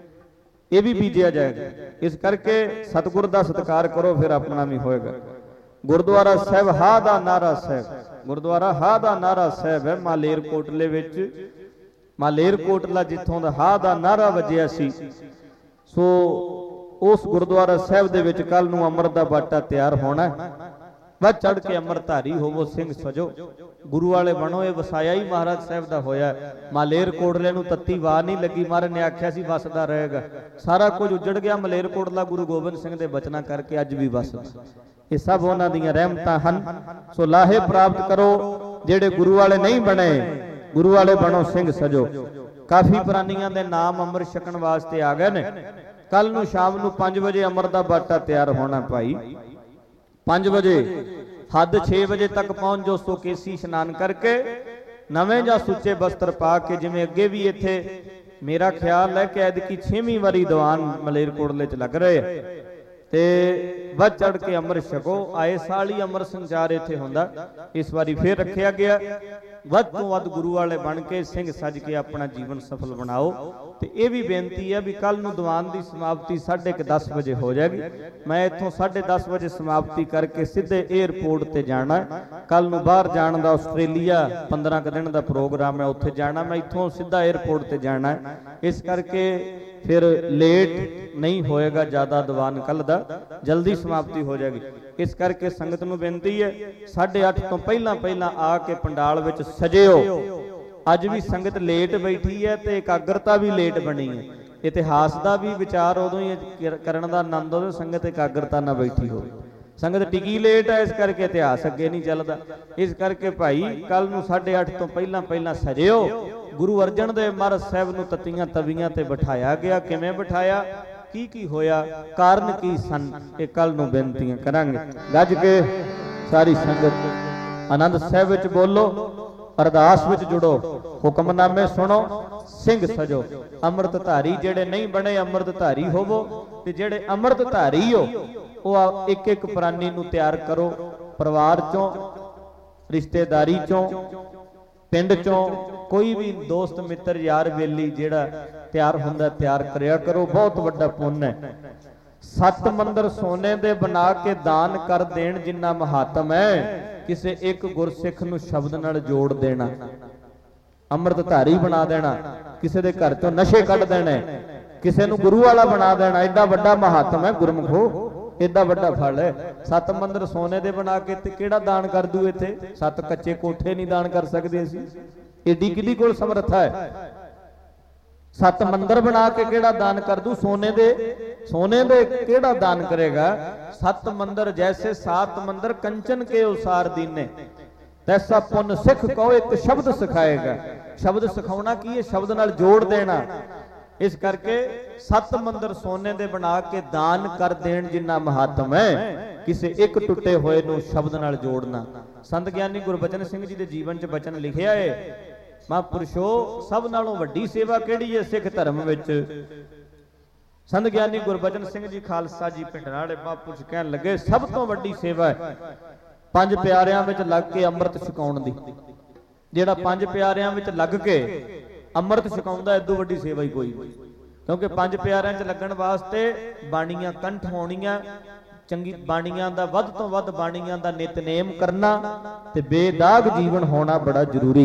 Speaker 1: ਇਹ ਵੀ ਬੀਜਿਆ ਜਾਏਗਾ। ਇਸ ਕਰਕੇ ਸਤਿਗੁਰ ਦਾ ਸਤਿਕਾਰ ਕਰੋ, ਫਿਰ ਆਪਣਾ ਵੀ ਹੋਏਗਾ। ਗੁਰਦੁਆਰਾ ਸਾਹਿਬ ਹਾ ਦਾ ਨਾਰਾ ਸਾਹਿਬ, ਗੁਰਦੁਆਰਾ ਹਾ ਦਾ ਨਾਰਾ ਸਾਹਿਬ ਹੈ ਮਾਲੇਰ ਕੋਟਲੇ ਵਿੱਚ। ਮਾਲੇਰ ਕੋਟਲਾ ਜਿੱਥੋਂ ਦਾ ਹਾ ਦਾ ਨਾਰਾ ਵੱਜਿਆ ਸੀ, ਸੋ ਉਸ ਗੁਰਦੁਆਰਾ ਸਾਹਿਬ ਦੇ ਵਿੱਚ ਕੱਲ ਨੂੰ ਅੰਮ੍ਰਿਤ ਦਾ ਬਾਟਾ ਤਿਆਰ ਹੋਣਾ। ਵੱਧ ਚੜ ਕੇ ਅੰਮ੍ਰਿਤਧਾਰੀ ਹੋਵੋ, ਸਿੰਘ ਸਜੋ, ਗੁਰੂ ਵਾਲੇ ਬਣੋ। ਇਹ ਵਸਾਇਆ ਹੀ ਮਹਾਰਾਜ ਸਾਹਿਬ ਦਾ ਹੋਇਆ। ਮਾਲੇਰ ਕੋਟਲੇ ਨੂੰ ਤੱਤੀ ਵਾਰ ਨਹੀਂ ਲੱਗੀ, ਮਹਾਰਾਜ ਨੇ ਆਖਿਆ ਸੀ ਵਸਦਾ ਰਹੇਗਾ। ਸਾਰਾ ਕੁਝ ਉੱਜੜ ਗਿਆ, ਮਾਲੇਰ ਕੋਟਲਾ ਗੁਰੂ ਗੋਬਿੰਦ ਸਿੰਘ ਦੇ ਬਚਨਾਂ ਕਰਕੇ ਅੱਜ ਵੀ ਵਸਦਾ। ਇਹ ਸਭ ਉਹਨਾਂ ਦੀਆਂ ਰਹਿਮਤਾਂ ਹਨ। ਸੋ ਲਾਹੇ ਪ੍ਰਾਪਤ ਕਰੋ। ਜਿਹੜੇ ਗੁਰੂ ਵਾਲੇ ਨਹੀਂ ਬਣੇ, ਗੁਰੂ ਵਾਲੇ ਬਣੋ, ਸਿੰਘ ਸਜੋ। ਕਾਫੀ ਪ੍ਰਾਨੀਆਂ ਦੇ ਨਾਮ ਅੰਮ੍ਰਿਤ ਛਕਣ ਵਾਸਤੇ ਆ ਗਏ ਨੇ। ਕੱਲ ਨੂੰ ਸ਼ਾਮ ਨੂੰ 5 ਵਜੇ ਅੰਮ੍ਰਿਤ ਦਾ ਬਾਟਾ ਤਿਆਰ ਹੋਣਾ। ਭਾਈ 5 ਵਜੇ, ਹੱਦ 6 ਵਜੇ ਤੱਕ ਪਹੁੰਚ ਜੋ। ਸੋ ਕੇਸੀ ਇਸ਼ਨਾਨ ਕਰਕੇ ਨਵੇਂ ਜਾਂ ਸੁੱਚੇ ਬਸਤਰ ਪਾ ਕੇ, ਜਿਵੇਂ ਅੱਗੇ ਵੀ ਇੱਥੇ ਮੇਰਾ ਖਿਆਲ ਹੈ ਕਿ ਐਤਕੀ 6ਵੀਂ ਵਾਰੀ ਦੀਵਾਨ ਮਲੇਰਕੋਟਲੇ 'ਚ ਲੱਗ ਰਹੇ। ਤੇ ਵੱਧ ਚੜ ਕੇ ਅੰਮ੍ਰਿਤ ਛਕੋ। ਆਏ ਸਾਲ ਹੀ ਅੰਮ੍ਰਿਤ ਸੰਚਾਰ ਇੱਥੇ ਹੁੰਦਾ, ਇਸ ਵਾਰੀ ਫੇਰ ਰੱਖਿਆ ਗਿਆ। ਵੱਧ ਤੋਂ ਵੱਧ ਗੁਰੂ ਵਾਲੇ ਬਣ ਕੇ ਸਿੰਘ ਸੱਜ ਕੇ ਆਪਣਾ ਜੀਵਨ ਸਫਲ ਬਣਾਓ। ਤੇ ਇਹ ਵੀ ਬੇਨਤੀ ਹੈ ਵੀ ਕੱਲ ਨੂੰ ਦੀਵਾਨ ਦੀ ਸਮਾਪਤੀ 10:30 ਵਜੇ ਹੋ ਜਾਏਗੀ। ਮੈਂ ਇੱਥੋਂ 10:30 ਵਜੇ ਸਮਾਪਤੀ ਕਰਕੇ ਸਿੱਧੇ 에ਅਰਪੋਰਟ ਤੇ ਜਾਣਾ। ਕੱਲ ਨੂੰ ਬਾਹਰ ਜਾਣ ਦਾ ਆਸਟ੍ਰੇਲੀਆ 15 ਕੁ ਦਿਨ ਦਾ ਪ੍ਰੋਗਰਾਮ ਹੈ, ਉੱਥੇ ਜਾਣਾ। ਮੈਂ ਇੱਥੋਂ ਸਿੱਧਾ 에ਅਰਪੋਰਟ ਤੇ ਜਾਣਾ, ਇਸ ਕਰਕੇ ਫਿਰ ਲੇਟ ਨਹੀਂ ਹੋਏਗਾ ਜ਼ਿਆਦਾ ਦੀਵਾਨ ਕੱਲ ਦਾ, ਜਲਦੀ ਸਮਾਪਤੀ ਹੋ ਜਾਏਗੀ। ਇਸ ਕਰਕੇ ਸੰਗਤ ਨੂੰ ਬੇਨਤੀ ਹੈ 8:30 ਤੋਂ ਪਹਿਲਾਂ ਆ ਕੇ ਪੰਡਾਲ ਵਿੱਚ ਸਜਿਓ। ਅੱਜ ਵੀ ਸੰਗਤ ਲੇਟ ਬੈਠੀ ਹੈ ਤੇ ਇਕਾਗਰਤਾ ਵੀ ਲੇਟ ਬਣੀ ਹੈ। ਇਤਿਹਾਸ ਦਾ ਵੀ ਵਿਚਾਰ ਉਦੋਂ ਹੀ ਕਰਨ ਦਾ ਆਨੰਦ ਉਦੋਂ ਸੰਗਤ ਇਕਾਗਰਤਾ ਨਾਲ ਬੈਠੀ ਹੋਵੇ। ਸੰਗਤ ਟਿਕੀ ਲੇਟ ਹੈ, ਇਸ ਕਰਕੇ ਇਤਿਹਾਸ ਅੱਗੇ ਨਹੀਂ ਚੱਲਦਾ। ਇਸ ਕਰਕੇ ਭਾਈ ਕੱਲ ਨੂੰ 8:30 ਤੋਂ ਪਹਿਲਾਂ ਸਜਿਓ। ਗੁਰੂ ਅਰਜਨ ਦੇਵ ਮਹਾਰਾਜ ਸਾਹਿਬ ਨੂੰ ਤਤੀਆਂ ਤਵੀਆਂ ਤੇ ਬਿਠਾਇਆ ਗਿਆ। ਕਿਵੇਂ ਬਿਠਾਇਆ, ਕੀ ਹੋਇਆ, ਕਾਰਨ ਕੀ ਸਨ, ਇਹ ਕੱਲ ਨੂੰ ਬੇਨਤੀਆਂ ਕਰਾਂਗੇ। ਗੱਜ ਕੇ ਸਾਰੀ ਸੰਗਤ ਆਨੰਦ ਸਾਹਿਬ ਵਿੱਚ ਬੋਲੋ, ਅਰਦਾਸ ਵਿੱਚ ਜੁੜੋ, ਹੁਕਮਨਾਮੇ ਸੁਣੋ, ਸਿੰਘ ਸਜੋ। ਅੰਮ੍ਰਿਤ ਧਾਰੀ ਜਿਹੜੇ ਨਹੀਂ ਬਣੇ ਅੰਮ੍ਰਿਤ ਧਾਰੀ ਹੋਵੋ, ਤੇ ਜਿਹੜੇ ਅੰਮ੍ਰਿਤ ਧਾਰੀ ਹੋ ਉਹ ਇੱਕ ਪ੍ਰਾਨੀ ਨੂੰ ਤਿਆਰ ਕਰੋ। ਪਰਿਵਾਰ ਚੋਂ, ਰਿਸ਼ਤੇਦਾਰੀ ਚੋਂ, ਪਿੰਡ ਚੋਂ ਕੋਈ ਵੀ ਦੋਸਤ ਮਿੱਤਰ ਯਾਰ ਵੇਲੀ ਜਿਹੜਾ ਤਿਆਰ ਹੁੰਦਾ ਤਿਆਰ ਕਰਿਆ ਕਰੋ। ਬਹੁਤ ਵੱਡਾ ਪੁੰਨ ਹੈ। 7 ਮੰਦਰ ਸੋਨੇ ਦੇ ਬਣਾ ਕੇ ਦਾਨ ਕਰ ਦੇਣ ਜਿੰਨਾ ਮਹਾਤਮ ਹੈ, ਕਿਸੇ ਇੱਕ ਗੁਰਸਿੱਖ ਨੂੰ ਸ਼ਬਦ ਨਾਲ ਜੋੜ ਦੇਣਾ, ਅੰਮ੍ਰਿਤ ਧਾਰੀ ਬਣਾ ਦੇਣਾ, ਕਿਸੇ ਦੇ ਘਰ ਚੋਂ ਨਸ਼ੇ ਕੱਢ ਦੇਣੇ, ਕਿਸੇ ਨੂੰ ਗੁਰੂ ਵਾਲਾ ਬਣਾ ਦੇਣਾ। ਐਡਾ ਵੱਡਾ ਮਹਾਤਮ ਹੈ ਗੁਰਮੁਖੋ, ਏਡਾ ਵੱਡਾ ਫਲ ਹੈ। 7 ਮੰਦਰ ਸੋਨੇ ਦੇ ਬਣਾ ਕੇ ਤੇ ਕਿਹੜਾ ਦਾਨ ਕਰ ਦੂ ਇੱਥੇ? 7 ਕੱਚੇ ਕੋਠੇ ਨਹੀਂ ਦਾਨ ਕਰ ਸਕਦੇ ਅਸੀਂ, ਏਡੀ ਕਿਹਦੀ ਕੋਲ ਸਮਰੱਥਾ ਹੈ? 7 ਮੰਦਰ ਬਣਾ ਕੇ ਕਿਹੜਾ ਦਾਨ ਕਰ ਦੂ? ਸੋਨੇ ਦੇ ਕਿਹੜਾ ਦਾਨ ਕਰੇਗਾ? 7 ਮੰਦਰ ਜੈਸੇ 7 ਮੰਦਰ ਕੰਚਨ ਕੇ ਉਸਾਰ ਦੀਨੇ, ਤੈਸਾ ਪੁੰਨ ਸਿੱਖ ਕਹੋ ਇੱਕ ਸ਼ਬਦ ਸਿਖਾਏਗਾ। ਸ਼ਬਦ ਸਿਖਾਉਣਾ ਕੀ ਹੈ? ਸ਼ਬਦ ਨਾਲ ਜੋੜ ਦੇਣਾ। ਇਸ ਕਰਕੇ 7 ਮੰਦਰ ਸੋਨੇ ਦੇ ਬਣਾ ਕੇ ਦਾਨ ਕਰ ਦੇਣ ਜਿੰਨਾ ਮਹਾਤਮ ਹੈ, ਕਿਸੇ ਇੱਕ ਟੁੱਟੇ ਹੋਏ ਨੂੰ ਸ਼ਬਦ ਨਾਲ ਜੋੜਨਾ। ਸੰਤ ਗਿਆਨੀ ਗੁਰਬਚਨ ਸਿੰਘ ਜੀ ਦੇ ਜੀਵਨ 'ਚ ਬਚਨ ਲਿਖਿਆ ਹੈ, ਮਹਾਂਪੁਰਸ਼ੋ ਸਭ ਨਾਲੋਂ ਵੱਡੀ ਸੇਵਾ ਕਿਹੜੀ ਹੈ ਸਿੱਖ ਧਰਮ ਵਿੱਚ? ਸੰਤ ਗਿਆਨੀ ਗੁਰਬਚਨ ਸਿੰਘ ਜੀ ਖਾਲਸਾ ਜੀ ਪਿੰਡਰਾੜੇ ਮਹਾਂਪੁਰਸ਼ ਕਹਿਣ ਲੱਗੇ, ਸਭ ਤੋਂ ਵੱਡੀ ਸੇਵਾ ਹੈ 5 ਪਿਆਰਿਆਂ ਵਿੱਚ ਲੱਗ ਕੇ ਅੰਮ੍ਰਿਤ ਛਕਾਉਣ ਦੀ। ਜਿਹੜਾ 5 ਪਿਆਰਿਆਂ ਵਿੱਚ ਲੱਗ ਕੇ ਅੰਮ੍ਰਿਤ ਛਕਾਉਂਦਾ, ਇਦੋਂ ਵੱਡੀ ਸੇਵਾ ਹੀ ਕੋਈ ਨਹੀਂ। ਕਿਉਂਕਿ 5 ਪਿਆਰਿਆਂ 'ਚ ਲੱਗਣ ਵਾਸਤੇ ਬਾਣੀਆਂ ਕੰਠ ਹੋਣੀਆਂ, ਚੰਗੀ ਬਾਣੀਆਂ ਦਾ ਵੱਧ ਤੋਂ ਵੱਧ ਬਾਣੀਆਂ ਦਾ ਨਿਤਨੇਮ ਕਰਨਾ ਤੇ ਬੇਦਾਗ ਜੀਵਨ ਹੋਣਾ ਬੜਾ ਜ਼ਰੂਰੀ।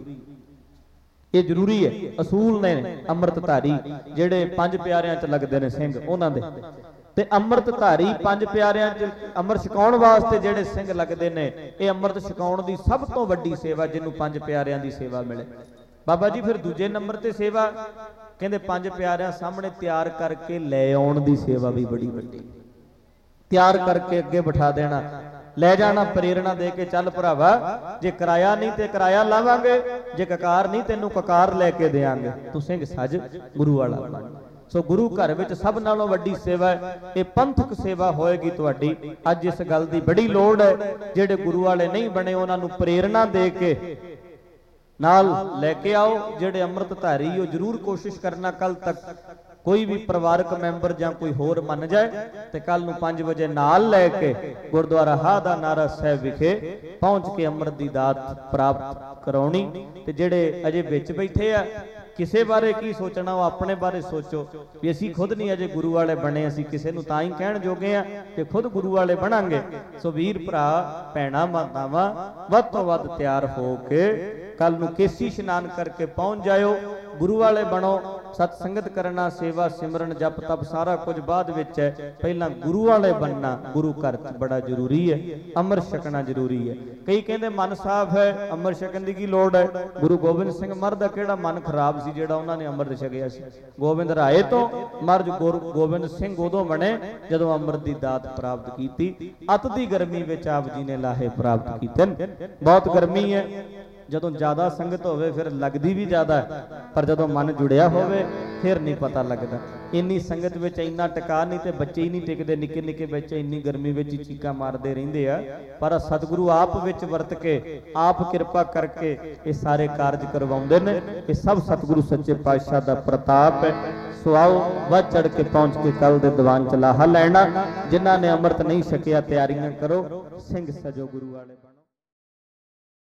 Speaker 1: ਇਹ ਜ਼ਰੂਰੀ ਹੈ, ਅਸੂਲ ਨੇ ਅੰਮ੍ਰਿਤ ਧਾਰੀ ਜਿਹੜੇ 5 ਪਿਆਰਿਆਂ 'ਚ ਲੱਗਦੇ ਨੇ ਸਿੰਘ ਉਹਨਾਂ ਦੇ। ਤੇ ਅੰਮ੍ਰਿਤ ਧਾਰੀ 5 ਪਿਆਰਿਆਂ 'ਚ ਅੰਮ੍ਰਿਤ ਛਕਾਉਣ ਵਾਸਤੇ ਜਿਹੜੇ ਸਿੰਘ ਲੱਗਦੇ ਨੇ, ਇਹ ਅੰਮ੍ਰਿਤ ਛਕਾਉਣ ਦੀ ਸਭ ਤੋਂ ਵੱਡੀ ਸੇਵਾ, ਜਿਹਨੂੰ 5 ਪਿਆਰਿਆਂ ਦੀ ਸੇਵਾ ਮਿਲੇ। ਬਾਬਾ ਜੀ ਫਿਰ ਦੂਜੇ ਨੰਬਰ ਤੇ ਸੇਵਾ ਕਹਿੰਦੇ 5 ਪਿਆਰਿਆਂ ਸਾਹਮਣੇ ਤਿਆਰ ਕਰਕੇ ਲੈ ਆਉਣ ਦੀ ਸੇਵਾ ਵੀ ਬੜੀ ਵੱਡੀ। ਤਿਆਰ ਕਰਕੇ ਅੱਗੇ ਬਿਠਾ ਦੇਣਾ, ਲੈ ਜਾਣਾ, ਪ੍ਰੇਰਣਾ ਦੇ ਕੇ ਚੱਲ ਭਰਾਵਾ, ਜੇ ਕਿਰਾਇਆ ਨਹੀਂ ਤੇ ਕਿਰਾਇਆ ਲਾਵਾਂਗੇ, ਜੇ ਕਕਾਰ ਨਹੀਂ ਤੈਨੂੰ ਕਕਾਰ ਲੈ ਕੇ ਦੇਾਂਗੇ, ਤੂੰ ਸਿੰਘ ਸੱਜ ਗੁਰੂ ਵਾਲਾ ਬਣ। ਸੋ ਗੁਰੂ ਘਰ ਵਿੱਚ ਸਭ ਨਾਲੋਂ ਵੱਡੀ ਸੇਵਾ ਹੈ, ਇਹ ਪੰਥਕ ਸੇਵਾ ਹੋਏਗੀ ਤੁਹਾਡੀ। ਅੱਜ ਇਸ ਗੱਲ ਦੀ ਬੜੀ ਲੋੜ ਹੈ, ਜਿਹੜੇ ਗੁਰੂ ਵਾਲੇ ਨਹੀਂ ਬਣੇ ਉਹਨਾਂ ਨੂੰ ਪ੍ਰੇਰਣਾ ਦੇ ਕੇ ਨਾਲ ਲੈ ਕੇ ਆਓ। ਜਿਹੜੇ ਅੰਮ੍ਰਿਤ ਧਾਰੀ ਉਹ ਜ਼ਰੂਰ ਕੋਸ਼ਿਸ਼ ਕਰਨਾ ਕੱਲ ਤੱਕ ਕੋਈ ਵੀ ਪਰਿਵਾਰਕ ਮੈਂਬਰ ਜਾਂ ਕੋਈ ਹੋਰ ਮੰਨ ਜਾਏ ਤੇ ਕੱਲ ਨੂੰ 5 ਵਜੇ ਨਾਲ ਲੈ ਕੇ ਗੁਰਦੁਆਰਾ ਹਾਦਾ ਨਾਰਾ ਸਾਹਿਬ ਵਿਖੇ ਪਹੁੰਚ ਕੇ ਅੰਮ੍ਰਿਤ ਦੀ ਦਾਤ ਪ੍ਰਾਪਤ ਕਰਾਉਣੀ। ਤੇ ਜਿਹੜੇ ਅਜੇ ਵਿੱਚ ਬੈਠੇ ਆ, ਕਿਸੇ ਬਾਰੇ ਕੀ ਸੋਚਣਾ, ਉਹ ਆਪਣੇ ਬਾਰੇ ਸੋਚੋ ਵੀ ਅਸੀਂ ਖੁਦ ਨਹੀਂ ਅਜੇ ਗੁਰੂ ਵਾਲੇ ਬਣੇ, ਅਸੀਂ ਕਿਸੇ ਨੂੰ ਤਾਂ ਹੀ ਕਹਿਣ ਜੋਗੇ ਆ ਕਿ ਖੁਦ ਗੁਰੂ ਵਾਲੇ ਬਣਾਂਗੇ। ਸੋ ਵੀਰ ਭਰਾ ਭੈਣਾਂ ਮਾਤਾਵਾਂ ਵੱਧ ਤੋਂ ਵੱਧ ਤਿਆਰ ਹੋ ਕੇ ਕੱਲ ਨੂੰ ਕੇਸੀ ਇਸ਼ਨਾਨ ਕਰਕੇ ਪਹੁੰਚ ਜਾਇਓ, ਗੁਰੂ ਵਾਲੇ ਬਣੋ। ਸਤ ਸੰਗਤ ਕਰਨਾ, ਸੇਵਾ ਸਿਮਰਨ ਜਪ ਤਪ ਸਾਰਾ ਕੁਝ ਬਾਅਦ ਵਿੱਚ ਹੈ, ਪਹਿਲਾਂ ਗੁਰੂ ਵਾਲੇ ਬਣਨਾ ਗੁਰੂ ਘਰ 'ਚ ਬੜਾ ਜ਼ਰੂਰੀ ਹੈ। ਅੰਮ੍ਰਿਤ ਛਕਣਾ ਜ਼ਰੂਰੀ ਹੈ। ਕਈ ਕਹਿੰਦੇ ਮਨ ਸਾਫ਼ ਹੈ, ਅੰਮ੍ਰਿਤ ਛਕਣ ਦੀ ਕੀ ਲੋੜ ਹੈ? ਗੁਰੂ ਗੋਬਿੰਦ ਸਿੰਘ ਮਹਾਰਾਜ ਦਾ ਕਿਹੜਾ ਮਨ ਖਰਾਬ ਸੀ ਜਿਹੜਾ ਉਹਨਾਂ ਨੇ ਅੰਮ੍ਰਿਤ ਛਕਿਆ ਸੀ? ਗੋਬਿੰਦ ਰਾਏ ਤੋਂ ਮਹਾਰਾਜ ਗੋਬਿੰਦ ਸਿੰਘ ਉਦੋਂ ਬਣੇ ਜਦੋਂ ਅੰਮ੍ਰਿਤ ਦੀ ਦਾਤ ਪ੍ਰਾਪਤ ਕੀਤੀ। ਅਤ ਦੀ ਗਰਮੀ ਵਿੱਚ ਆਪ ਜੀ ਨੇ ਲਾਹੇ ਪ੍ਰਾਪਤ ਕੀਤੇ। ਬਹੁਤ ਗਰਮੀ ਹੈ, ਜਦੋਂ ਜ਼ਿਆਦਾ ਸੰਗਤ ਹੋਵੇ ਫਿਰ ਲੱਗਦੀ ਵੀ ਜ਼ਿਆਦਾ, ਪਰ ਜਦੋਂ ਮਨ ਜੁੜਿਆ ਹੋਵੇ ਫਿਰ ਨਹੀਂ ਪਤਾ ਲੱਗਦਾ। ਇੰਨੀ ਸੰਗਤ ਵਿੱਚ ਇੰਨਾ ਟਿਕਾ ਨਹੀਂ ਤੇ ਬੱਚੇ ਹੀ ਨਹੀਂ ਟਿਕਦੇ, ਨਿੱਕੇ ਨਿੱਕੇ ਬੱਚੇ ਇੰਨੀ ਗਰਮੀ ਵਿੱਚ ਚੀਕਾਂ ਮਾਰਦੇ ਰਹਿੰਦੇ ਆ। ਪਰ ਸਤਿਗੁਰੂ ਆਪ ਵਿੱਚ ਵਰਤ ਕੇ, ਆਪ ਕਿਰਪਾ ਕਰਕੇ ਇਹ ਸਾਰੇ ਕਾਰਜ ਕਰਵਾਉਂਦੇ ਨੇ। ਇਹ ਸਭ ਸਤਿਗੁਰੂ ਸੱਚੇ ਪਾਤਸ਼ਾਹ ਦਾ ਪ੍ਰਤਾਪ ਹੈ। ਸੋ ਆਓ ਵੱਧ ਚੜ ਕੇ ਪਹੁੰਚ ਕੇ ਕੱਲ ਦੇ ਦੀਵਾਨ ਚ ਲਾਹਾ ਲੈਣਾ। ਜਿਨ੍ਹਾਂ ਨੇ ਅੰਮ੍ਰਿਤ ਨਹੀਂ ਛਕਿਆ ਤਿਆਰੀਆਂ ਕਰੋ, ਸਿੰਘ ਸਜੋ ਗੁਰੂ ਵਾਲੇ।